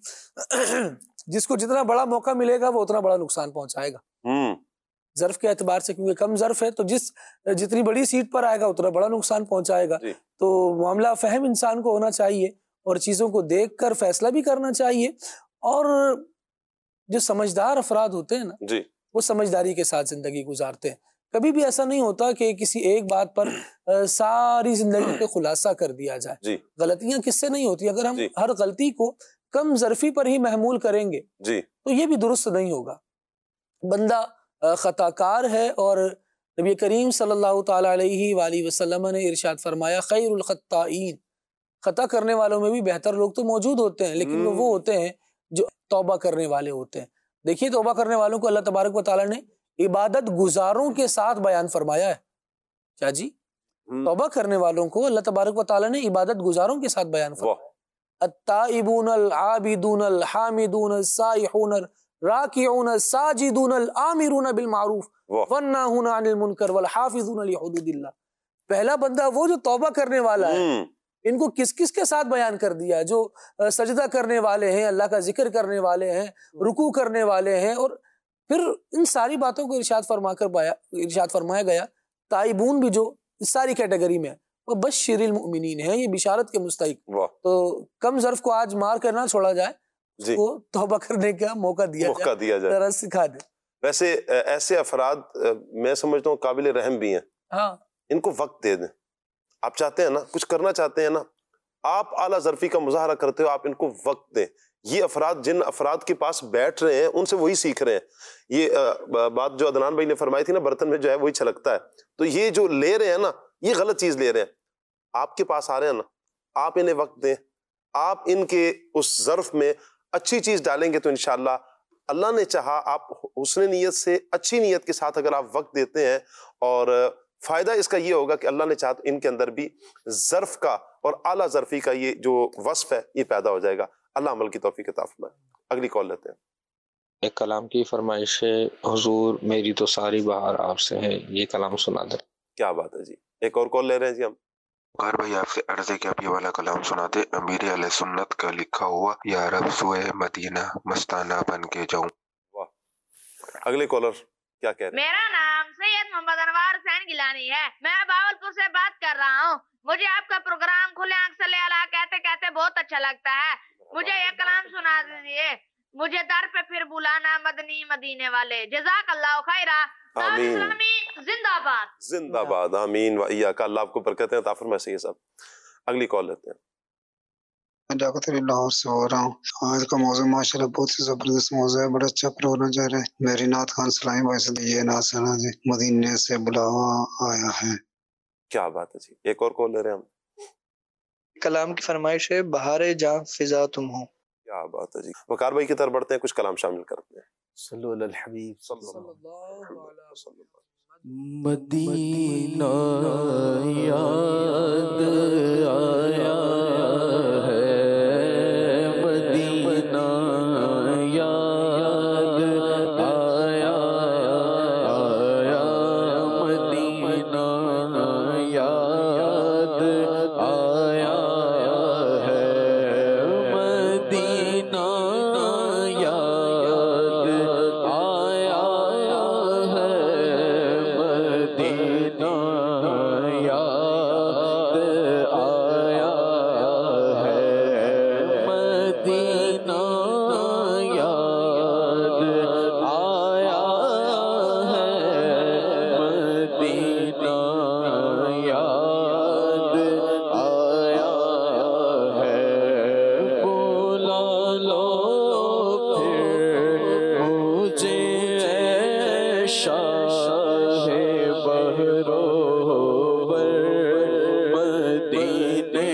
جس کو جتنا بڑا موقع ملے گا وہ اتنا بڑا نقصان پہنچائے گا ظرف کے اعتبار سے، کیونکہ کم ظرف ہے تو جس جتنی بڑی سیٹ پر آئے گا اتنا بڑا نقصان پہنچائے گا. تو معاملہ فہم انسان کو ہونا چاہیے اور چیزوں کو دیکھ کر فیصلہ بھی کرنا چاہیے. اور جو سمجھدار افراد ہوتے ہیں نا جی وہ سمجھداری کے ساتھ زندگی گزارتے ہیں. کبھی بھی ایسا نہیں ہوتا کہ کسی ایک بات پر ساری زندگی کا خلاصہ کر دیا جائے. جی غلطیاں کس سے نہیں ہوتی. اگر ہم ہر غلطی کو کم ظرفی پر ہی محمول کریں گے جی تو یہ بھی درست نہیں ہوگا. بندہ خطا کار ہے، اور نبی کریم صلی اللہ تعالی علیہ وآلہ وسلم نے ارشاد فرمایا خیر الخطائین، خطا کرنے والوں میں بھی بہتر لوگ تو موجود ہوتے ہیں لیکن وہ وہ ہوتے ہیں جو توبہ کرنے والے ہوتے ہیں. دیکھیے توبہ کرنے والوں کو اللہ تبارک و تعالی نے عبادت گزاروں کے ساتھ بیان فرمایا ہے. کیا جی؟ توبہ کرنے والوں کو اللہ تبارک و تعالی نے عبادت گزاروں کے ساتھ بیان فرمایا. التائبون العابدون الحامدون السائحون راکعون ساجدون الآمرون بالمعروف والناہون عن المنکر والحافظون لحدود اللہ. پہلا بندہ وہ جو توبہ کرنے والا ہے. ان کو کس کس کے ساتھ بیان کر دیا؟ جو سجدہ کرنے والے ہیں، اللہ کا ذکر کرنے والے ہیں، رکوع کرنے والے ہیں، اور پھر ان ساری باتوں کو ارشاد فرما کر ارشاد فرمایا گیا تائبون بھی جو اس ساری کیٹیگری میں ہے، وہ بشر المؤمنین ہیں، یہ بشارت کے مستحق. تو کم ظرف کو آج مار کر نہ چھوڑا جائے، اس کو توبہ کرنے کا موقع دیا موقع دیا جائے، ذرا سکھا دے. ویسے ایسے افراد میں سمجھتا ہوں قابل رحم بھی ہیں. ہاں، ان کو وقت دے دیں. آپ چاہتے ہیں نا کچھ کرنا چاہتے ہیں نا، آپ اعلیٰ ظرفی کا مظاہرہ کرتے ہو، آپ ان کو وقت دیں. یہ افراد جن افراد کے پاس بیٹھ رہے ہیں ان سے وہی سیکھ رہے ہیں. یہ بات جو عدنان بھائی نے فرمائی تھی نا، برتن میں جو ہے وہی چھلکتا ہے. تو یہ جو لے رہے ہیں نا، یہ غلط چیز لے رہے ہیں. آپ کے پاس آ رہے ہیں نا، آپ انہیں وقت دیں. آپ ان کے اس ظرف میں اچھی چیز ڈالیں گے تو انشاءاللہ اللہ نے چاہا آپ حسن نیت سے، اچھی نیت کے ساتھ اگر آپ وقت دیتے ہیں، اور فائدہ اس کا یہ ہوگا کہ اللہ نے چاہا تو ان کے اندر بھی ظرف کا اور اعلیٰ ظرفی کا یہ جو وصف ہے یہ پیدا ہو جائے گا. اللہ عمل کی توفیق عطا فرمائے. اگلی کال لیتے ہیں. ایک کلام کی فرمائش ہے، حضور میری تو ساری بہار آپ سے ہے، یہ کلام سنا دیں. کیا بات ہے جی. ایک اور کال لے رہے ہیں جی ہم. وقار بھائی آپ سے عرض ہے کہ آپ یہ والا کلام سنا دیں، امیر علیہ سنت کا لکھا ہوا، یا رب سوئے مدینہ مستانہ بن کے جاؤں. واہ. اگلے کالر کیا کہہ رہے ہیں؟ میرا نام سید محمد انوار حسین گیلانی ہے، میں باولپور سے بات کر رہا ہوں. مجھے آپ کا پروگرام کھلے آنکھ صلی اللہ کہتے کہتے بہت اچھا لگتا ہے. مجھے یہ کلام سنا دیجیے، مجھے در پہ پھر بلانا مدنی مدینے والے. جزاک اللہ خیرہ. آمین. اسلامی زندہ باد. زندہ باد. آمین و ایاک. اللہ آپ کو برکتیں عطا فرمائے. صحیح صاحب. اگلی کال لیتے ہیں. میں لیاقت علی لاہور سے ہو رہا ہوں. آج کا موضوع ماشاءاللہ بہت ہی زبردست موضوع ہے، بڑا اچھا پروگرام جا رہا ہے. میری نعت خان سلامی بھائی سے یہ نعت سنا جی، مدینے سے بلاوا آیا ہے. کیا بات ہے جی. ایک اور کال لے رہے ہیں ہم. کلام کی فرمائش ہے، بہار جاں فضا تم ہو. کیا بات ہے جی. وقار بھائی کی طرف بڑھتے ہیں، کچھ کلام شامل کرتے ہیں. صلو علی الحبیب صلی اللہ علیہ وسلم. مدینہ یاد آیا ہے، مدینہ یاد آیا آیا، مدینہ یاد آیا ہے، مدینہ یاد آیا ہے، مدینہ یاد آیا ہے، مدینہ یاد آیا ہے، مدینہ یاد آیا ہے. بولا لو پھر مجھے اے شاہ بحرو مدینے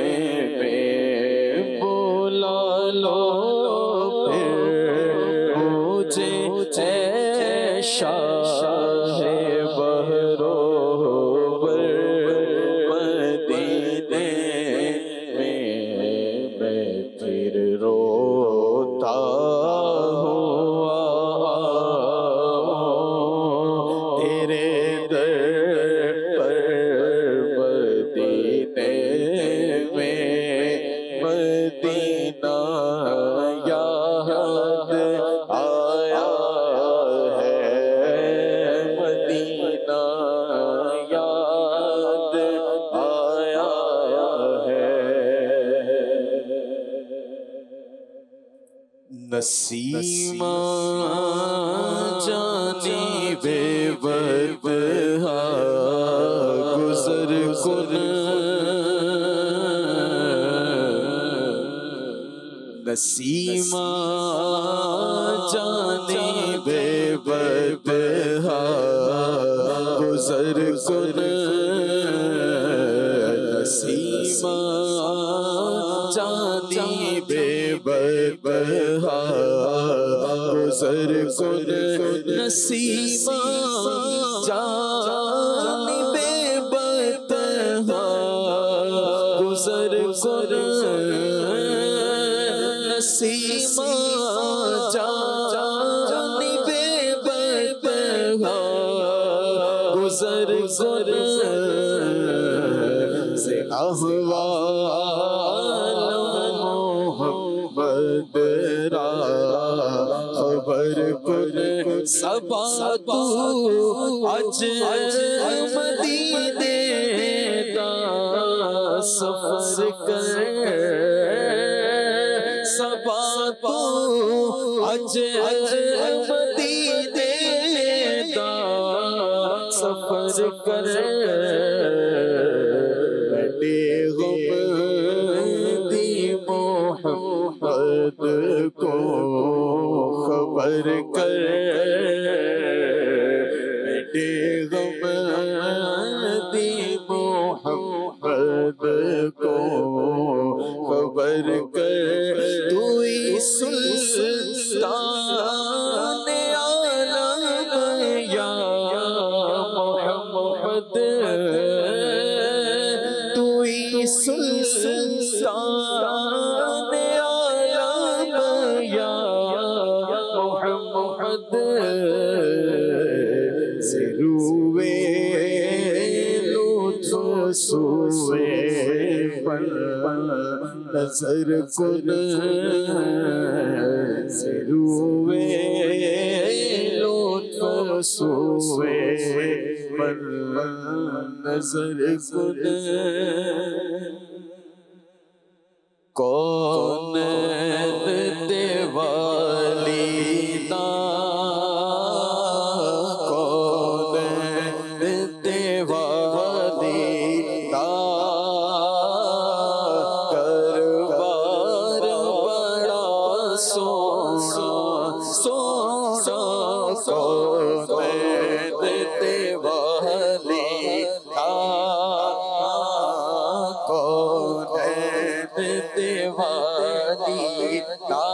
میں، بولا لو پھر مجھے اے شاہ بحرو مدینے میں. میں پھر روتا ہوا تیرے در پر مدینے میں، مدینہ یاد آیا ہے، مدینہ یاد آیا ہے. نسیمہ جانب بدہا گزر کن، نسیمہ جانب بدہا گزر کن، نسیمہ جانب بدہا گزر کن، نسیمہ جانب بدہا گزر کن، نسیمہ جانب گزر سے احوال محمد را خبر کن صبا تو اج مدینے دا سفر کر صبا تو اج مدینے دا سفر کر بڑے غم دی محمد کو خبر کر بڑے غم دی محمد کو خبر کر تو ہی سلطان عالم یا محمد تو ہی سلطان عالم یا محمد سے روئے لطف سوئے پر نظر کن سے روئے لطف سوئے پر نظر کن کون دیوالی دا کون دیوالی دا کربار بڑا سونا سونا کون دیوالی دا کون دیوالی دا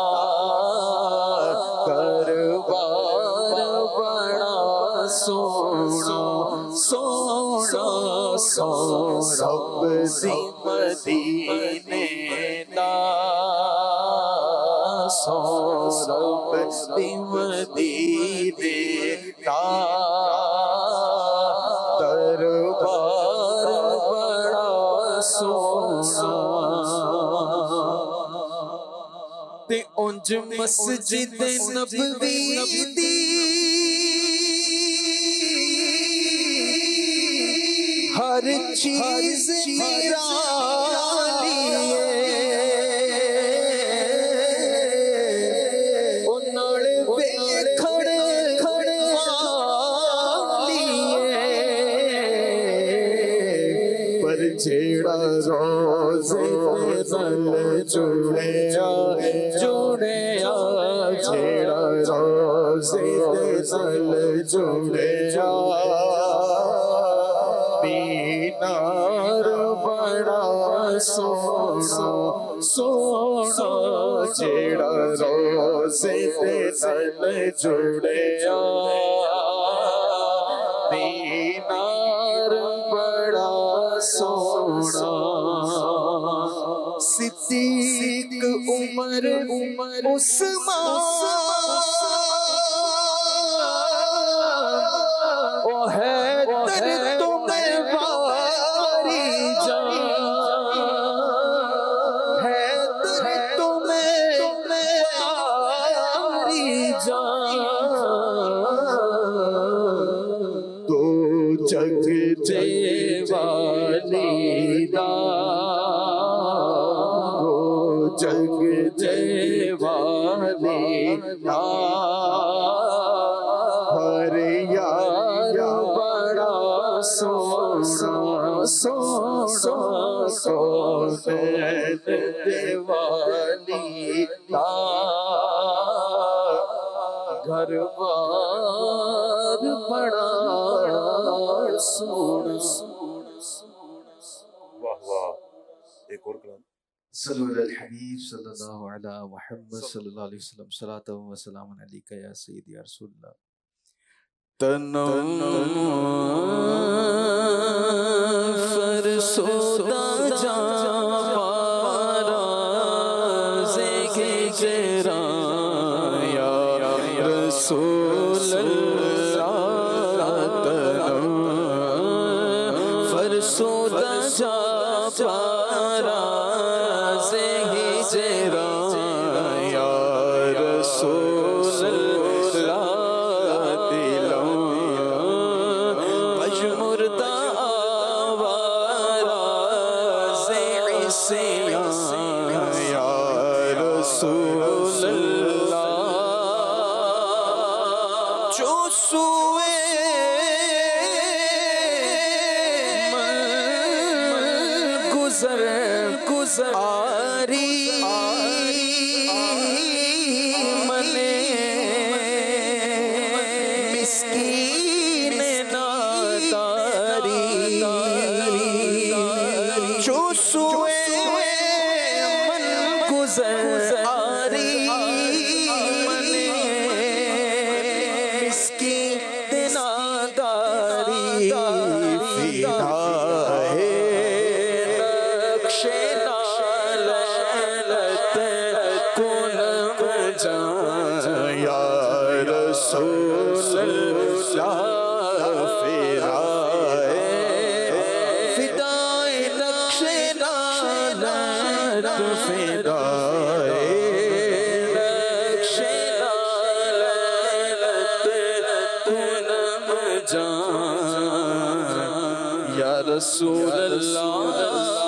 کربار بڑا سونا سونا سونا رب دی مدینے دا سونا رب دی مدینے دا دربار بڑا سونا تے اونج مسجد نبوی دی ہر چیز نرالی ہے انہاں ویکھڑ کھڑوالی ہے پر جیڑا روزے نال جڑیا جڑیا جیڑا روزے نال جڑیا مینار بڑا سونا سونا جیڑا روزے نال جڑیا مینار بڑا سونا صدیق عمر عثمان او حیدر تمہیں واری جان حیدر تمہیں واری جان تو جگ جیوالی دا جگ جیوالی دا ہر یار بڑا سونا سونا سونا دیوالی دا گھر بار بڑا سونا واہ واہ ایک اور کلام صلی اللہ الحبیب صلی اللہ علی محمد صلی اللہ علیہ وسلم صلاۃ و سلام علیکہ یا سیدی یا رسول اللہ تنم فرسودہ جا پارا زیگے جران یا رسول اللہ تنم जो सुए गुजर गुजर आरी मने मिस्कीन नादारी जो सुए मन गुजर आरी मने मिस्कीन नादारी फिदा है नक्शे नालत कुलम जां या रसूल अल्लाह फिदा है फिदाए नक्शे नालत फिदा है नक्शे नालत कुलम जां या रसूल अल्लाह।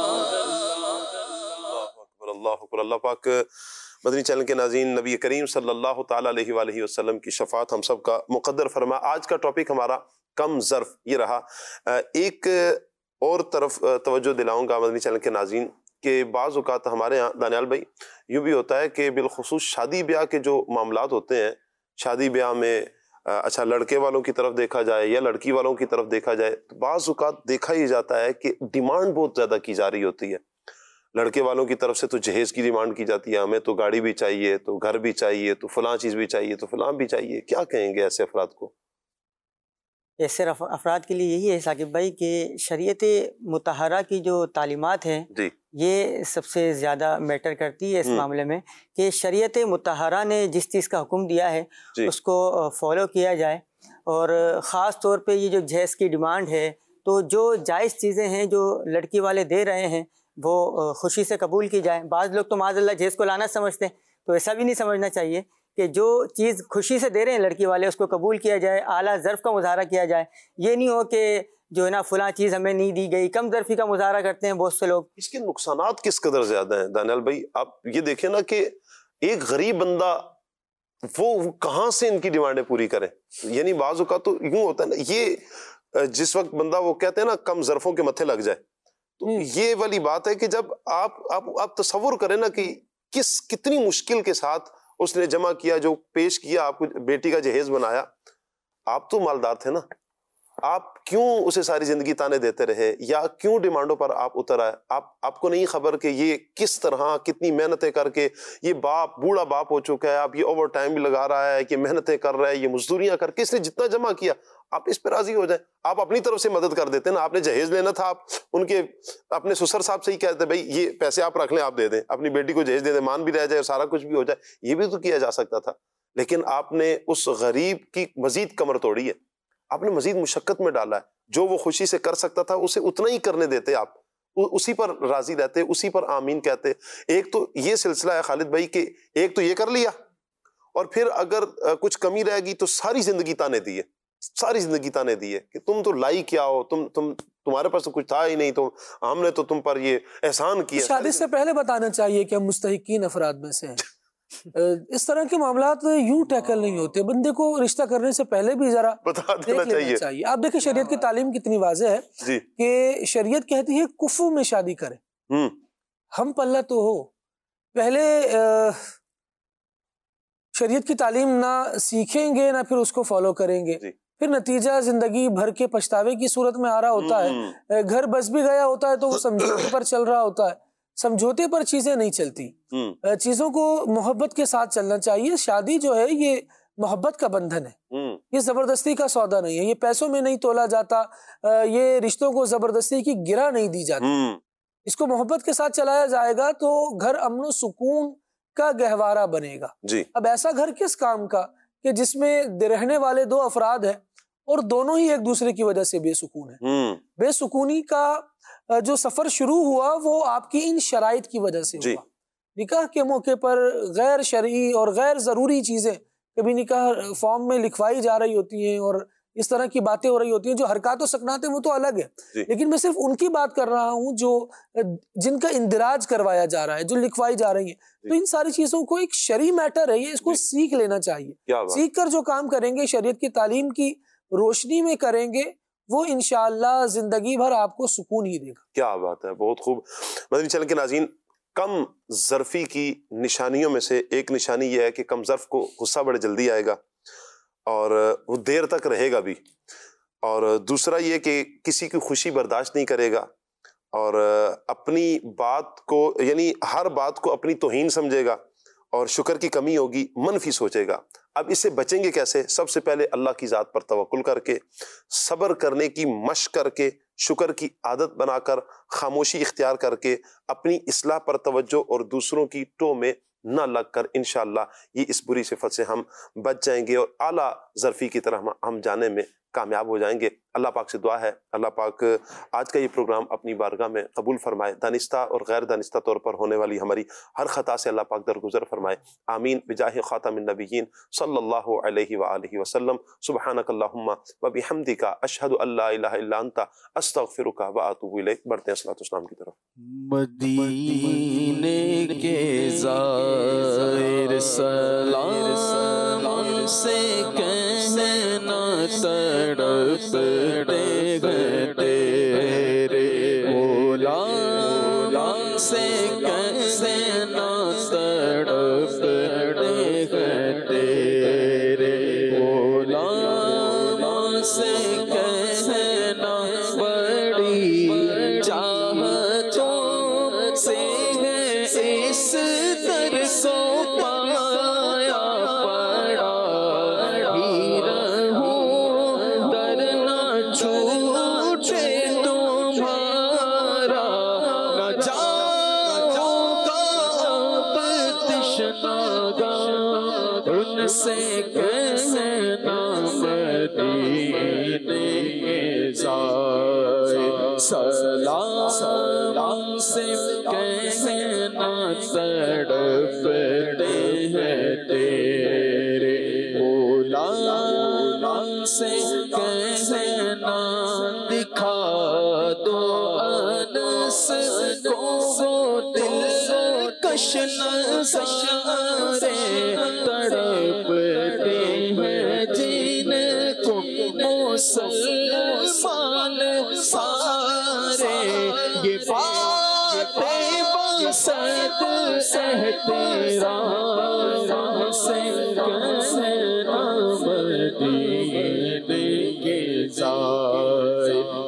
अल्लाह अकबर। अल्लाह पाक मदनी चैनल के नाज़रीन, नबी करीम सल्लल्लाहु ताला अलैहि वालैहि वसल्लम की शफात हम सब का मुक़द्दर फरमा। आज का टॉपिक हमारा कम ज़र्फ़ ये रहा। एक और तरफ तवज्जो दिलाऊंगा मदनी चैनल के नाज़रीन कि बाज़ औक़ात हमारे यहाँ दानियाल भाई यूँ भी होता है कि बिलखुसूस शादी ब्याह के जो मामलात होते हैं, शादी ब्याह में अच्छा लड़के वालों की तरफ देखा जाए या लड़की वालों की तरफ देखा जाए, तो बाज़ औक़ात देखा ही जाता है कि डिमांड बहुत ज़्यादा की जा रही होती है। लड़के वालों की तरफ से तो जहेज़ की डिमांड की जाती है, हमें तो गाड़ी भी चाहिए, तो घर भी चाहिए, तो फलां चीज़ भी चाहिए, तो फलां भी चाहिए। क्या कहेंगे ऐसे अफराद को? ऐसे अफ- अफराद के लिए यही है साकिब भाई कि शरीयत मुतहरा की जो तालीमात हैं जी ये सबसे ज़्यादा मैटर करती है इस हम्म। मामले में कि शरीयत मुतहरा ने जिस चीज़ का हुक्म दिया है जी। उसको फॉलो किया जाए। और ख़ास तौर पे ये जो जहेज़ की डिमांड है, तो जो जायज़ चीज़ें हैं जो लड़की वाले दे रहे हैं वो अ, खुशी से कबूल की जाए। बाज़ लोग तो माज़अल्लाह जहेज़ को लाना समझते हैं, तो ऐसा भी नहीं समझना चाहिए कि जो चीज़ खुशी से दे रहे हैं लड़की वाले उसको कबूल किया जाए, आला ज़र्फ़ का मुज़ाहरा किया जाए। ये नहीं हो कि जो है ना फलां चीज़ हमें नहीं दी गई, कम ज़र्फ़ी का मुज़ाहरा करते हैं बहुत से लोग। इसके नुकसानात किस कदर ज़्यादा हैं दानियाल भाई? आप ये देखें ना कि एक गरीब बंदा वो, वो कहाँ से इनकी डिमांडें पूरी करे। यानी बाज़ औक़ात तो यूँ होता है ना, ये जिस वक्त बंदा वो कहते हैं ना कम ज़र्फ़ों के मत्थे लग जाए, तो ये वाली बात है कि जब आप आप आप तसव्वुर करें ना कि किस कितनी मुश्किल के साथ उसने जमा किया, जो पेश किया, आपको बेटी का जहेज बनाया। आप तो मालदार थे ना, आप क्यों उसे सारी जिंदगी ताने देते रहे या क्यों डिमांडों पर आप उतर आए? आप आपको नहीं खबर कि ये किस तरह कितनी मेहनतें करके ये बाप बूढ़ा बाप हो चुका है, आप ये ओवर टाइम भी लगा रहा है, कि मेहनतें कर रहा है, ये मजदूरियां करके इसने जितना जमा किया, आप इस पर राजी हो जाए। आप अपनी तरफ से मदद कर देते ना, आपने जहेज लेना था, आप उनके अपने ससुर साहब से ही कहते भाई ये पैसे आप रख लें, आप दे दें, अपनी बेटी को जहेज दे दें, मान भी रह जाए, सारा कुछ भी हो जाए। ये भी तो किया जा सकता था, लेकिन आपने उस गरीब की मजीद कमर तोड़ी है, आपने मजीद मुशक्कत में डाला है। जो वो खुशी से कर सकता था उसे उतना ही करने देते आप, उ, उसी पर राजी रहते, उसी पर आमीन कहते। एक तो ये सिलसिला है खालिद भाई कि एक तो ये कर लिया, और फिर अगर आ, कुछ कमी रहेगी तो सारी जिंदगी ताने दिए, सारी जिंदगी ताने दिए कि तुम तो लाई क्या हो, तुम तुम तुम्हारे पास तो कुछ था ही नहीं, तो हमने तो तुम पर ये एहसान किया। शादी से पहले बताना चाहिए कि हम मुस्तहिकीन अफराद में से हैं। इस तरह के मामलात यूं टैकल नहीं होते, बंदे को रिश्ता करने से पहले भी जरा बता देख देना लेना चाहिए, चाहिए। आप देखिए शरीयत की तालीम कितनी वाज़ेह है जी कि शरीयत कहती है कुफू में शादी करें। हम्म हम पल्ला तो हो, पहले अ, शरीयत की तालीम ना सीखेंगे ना फिर उसको फॉलो करेंगे, फिर नतीजा जिंदगी भर के पछतावे की सूरत में आ रहा होता है। घर बस भी गया होता है तो वो समझौते पर चल रहा होता है। समझौते पर चीजें नहीं चलती, चीजों को मोहब्बत के साथ चलना चाहिए। शादी जो है ये मोहब्बत का बंधन है, ये जबरदस्ती का सौदा नहीं है, ये पैसों में नहीं तोला जाता, ये रिश्तों को जबरदस्ती की गिरा नहीं दी जाती। इसको मोहब्बत के साथ चलाया जाएगा तो घर अमन सुकून का गहवारा बनेगा। जी। अब ऐसा घर किस काम का कि जिसमें रहने वाले दो अफराद हैं और दोनों ही एक दूसरे की वजह से बेसुकून है। बेसुकूनी का जो सफर शुरू हुआ वो आपकी इन शराइत की वजह से हुआ। निकाह के मौके पर गैर शरई और गैर जरूरी चीजें कभी निकाह फॉर्म में लिखवाई जा रही होती हैं और اس طرح کی باتیں ہو رہی ہوتی ہیں. جو حرکات و سکنات ہیں وہ تو الگ ہے, لیکن میں صرف ان کی بات کر رہا ہوں جو جن کا اندراج کروایا جا رہا ہے, جو لکھوائی جا رہی ہیں. تو ان ساری چیزوں کو ایک شرعی میٹر ہے, یہ اس کو سیکھ لینا چاہیے. سیکھ کر جو کام کریں گے شریعت کی تعلیم کی روشنی میں کریں گے, وہ انشاءاللہ زندگی بھر آپ کو سکون ہی دے گا. کیا بات ہے, بہت خوب. مدنی چینل کے ناظرین, کم ظرفی کی نشانیوں میں سے ایک نشانی یہ ہے کہ کم ظرف کو غصہ بڑے جلدی آئے گا اور وہ دیر تک رہے گا بھی, اور دوسرا یہ کہ کسی کی خوشی برداشت نہیں کرے گا اور اپنی بات کو یعنی ہر بات کو اپنی توہین سمجھے گا اور شکر کی کمی ہوگی, منفی سوچے گا. اب اس سے بچیں گے کیسے؟ سب سے پہلے اللہ کی ذات پر توکل کر کے, صبر کرنے کی مشق کر کے, شکر کی عادت بنا کر, خاموشی اختیار کر کے, اپنی اصلاح پر توجہ اور دوسروں کی ٹو میں نہ لگ کر انشاءاللہ یہ اس بری صفت سے ہم بچ جائیں گے اور اعلیٰ ظرفی کی طرح ہم جانے میں کامیاب ہو جائیں گے. اللہ پاک سے دعا ہے اللہ پاک آج کا یہ پروگرام اپنی بارگاہ میں قبول فرمائے, دانستہ اور غیر دانستہ طور پر ہونے والی ہماری ہر خطا سے اللہ پاک درگزر فرمائے. آمین بجاہ خاتم النبیین صلی اللہ علیہ وآلہ وسلم. سبحانک اللہم و بحمدک اشہد ان لا الہ الا انت استغفرک و اتوب الیک. بڑھتے ہیں صلاۃ والسلام کی طرف. مدینے کے زائر سلام سے کہنا تڑپتے ہیں تیرے غلام سے کہنا تڑپتے ہیں تیرے غلام سے کہنا بڑی چاہتوں سے ہے اس در کو پایا پڑا ہی رہوں در نہ چھوٹے تمہارا نہ جاؤں گا اب تشنگاں ان سے کہنا مدینے کے زائر سلام سے کہنا تڑپتے ہیں تیرے غلام سے کہنا دکھا دو انس کو وہ دل کش نظارے تڑپتے ہیں جن کو مسلمان سارے. یہ باتیں بسط احترام سے کہنا مدینے کے زائر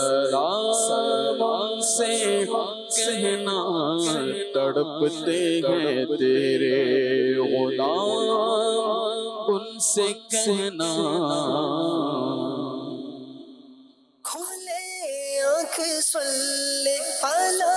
سلام سے کہنا تڑپتے ہیں تیرے غلام ان سے کہنا. کھولے آنکھ سن لے اعلیٰ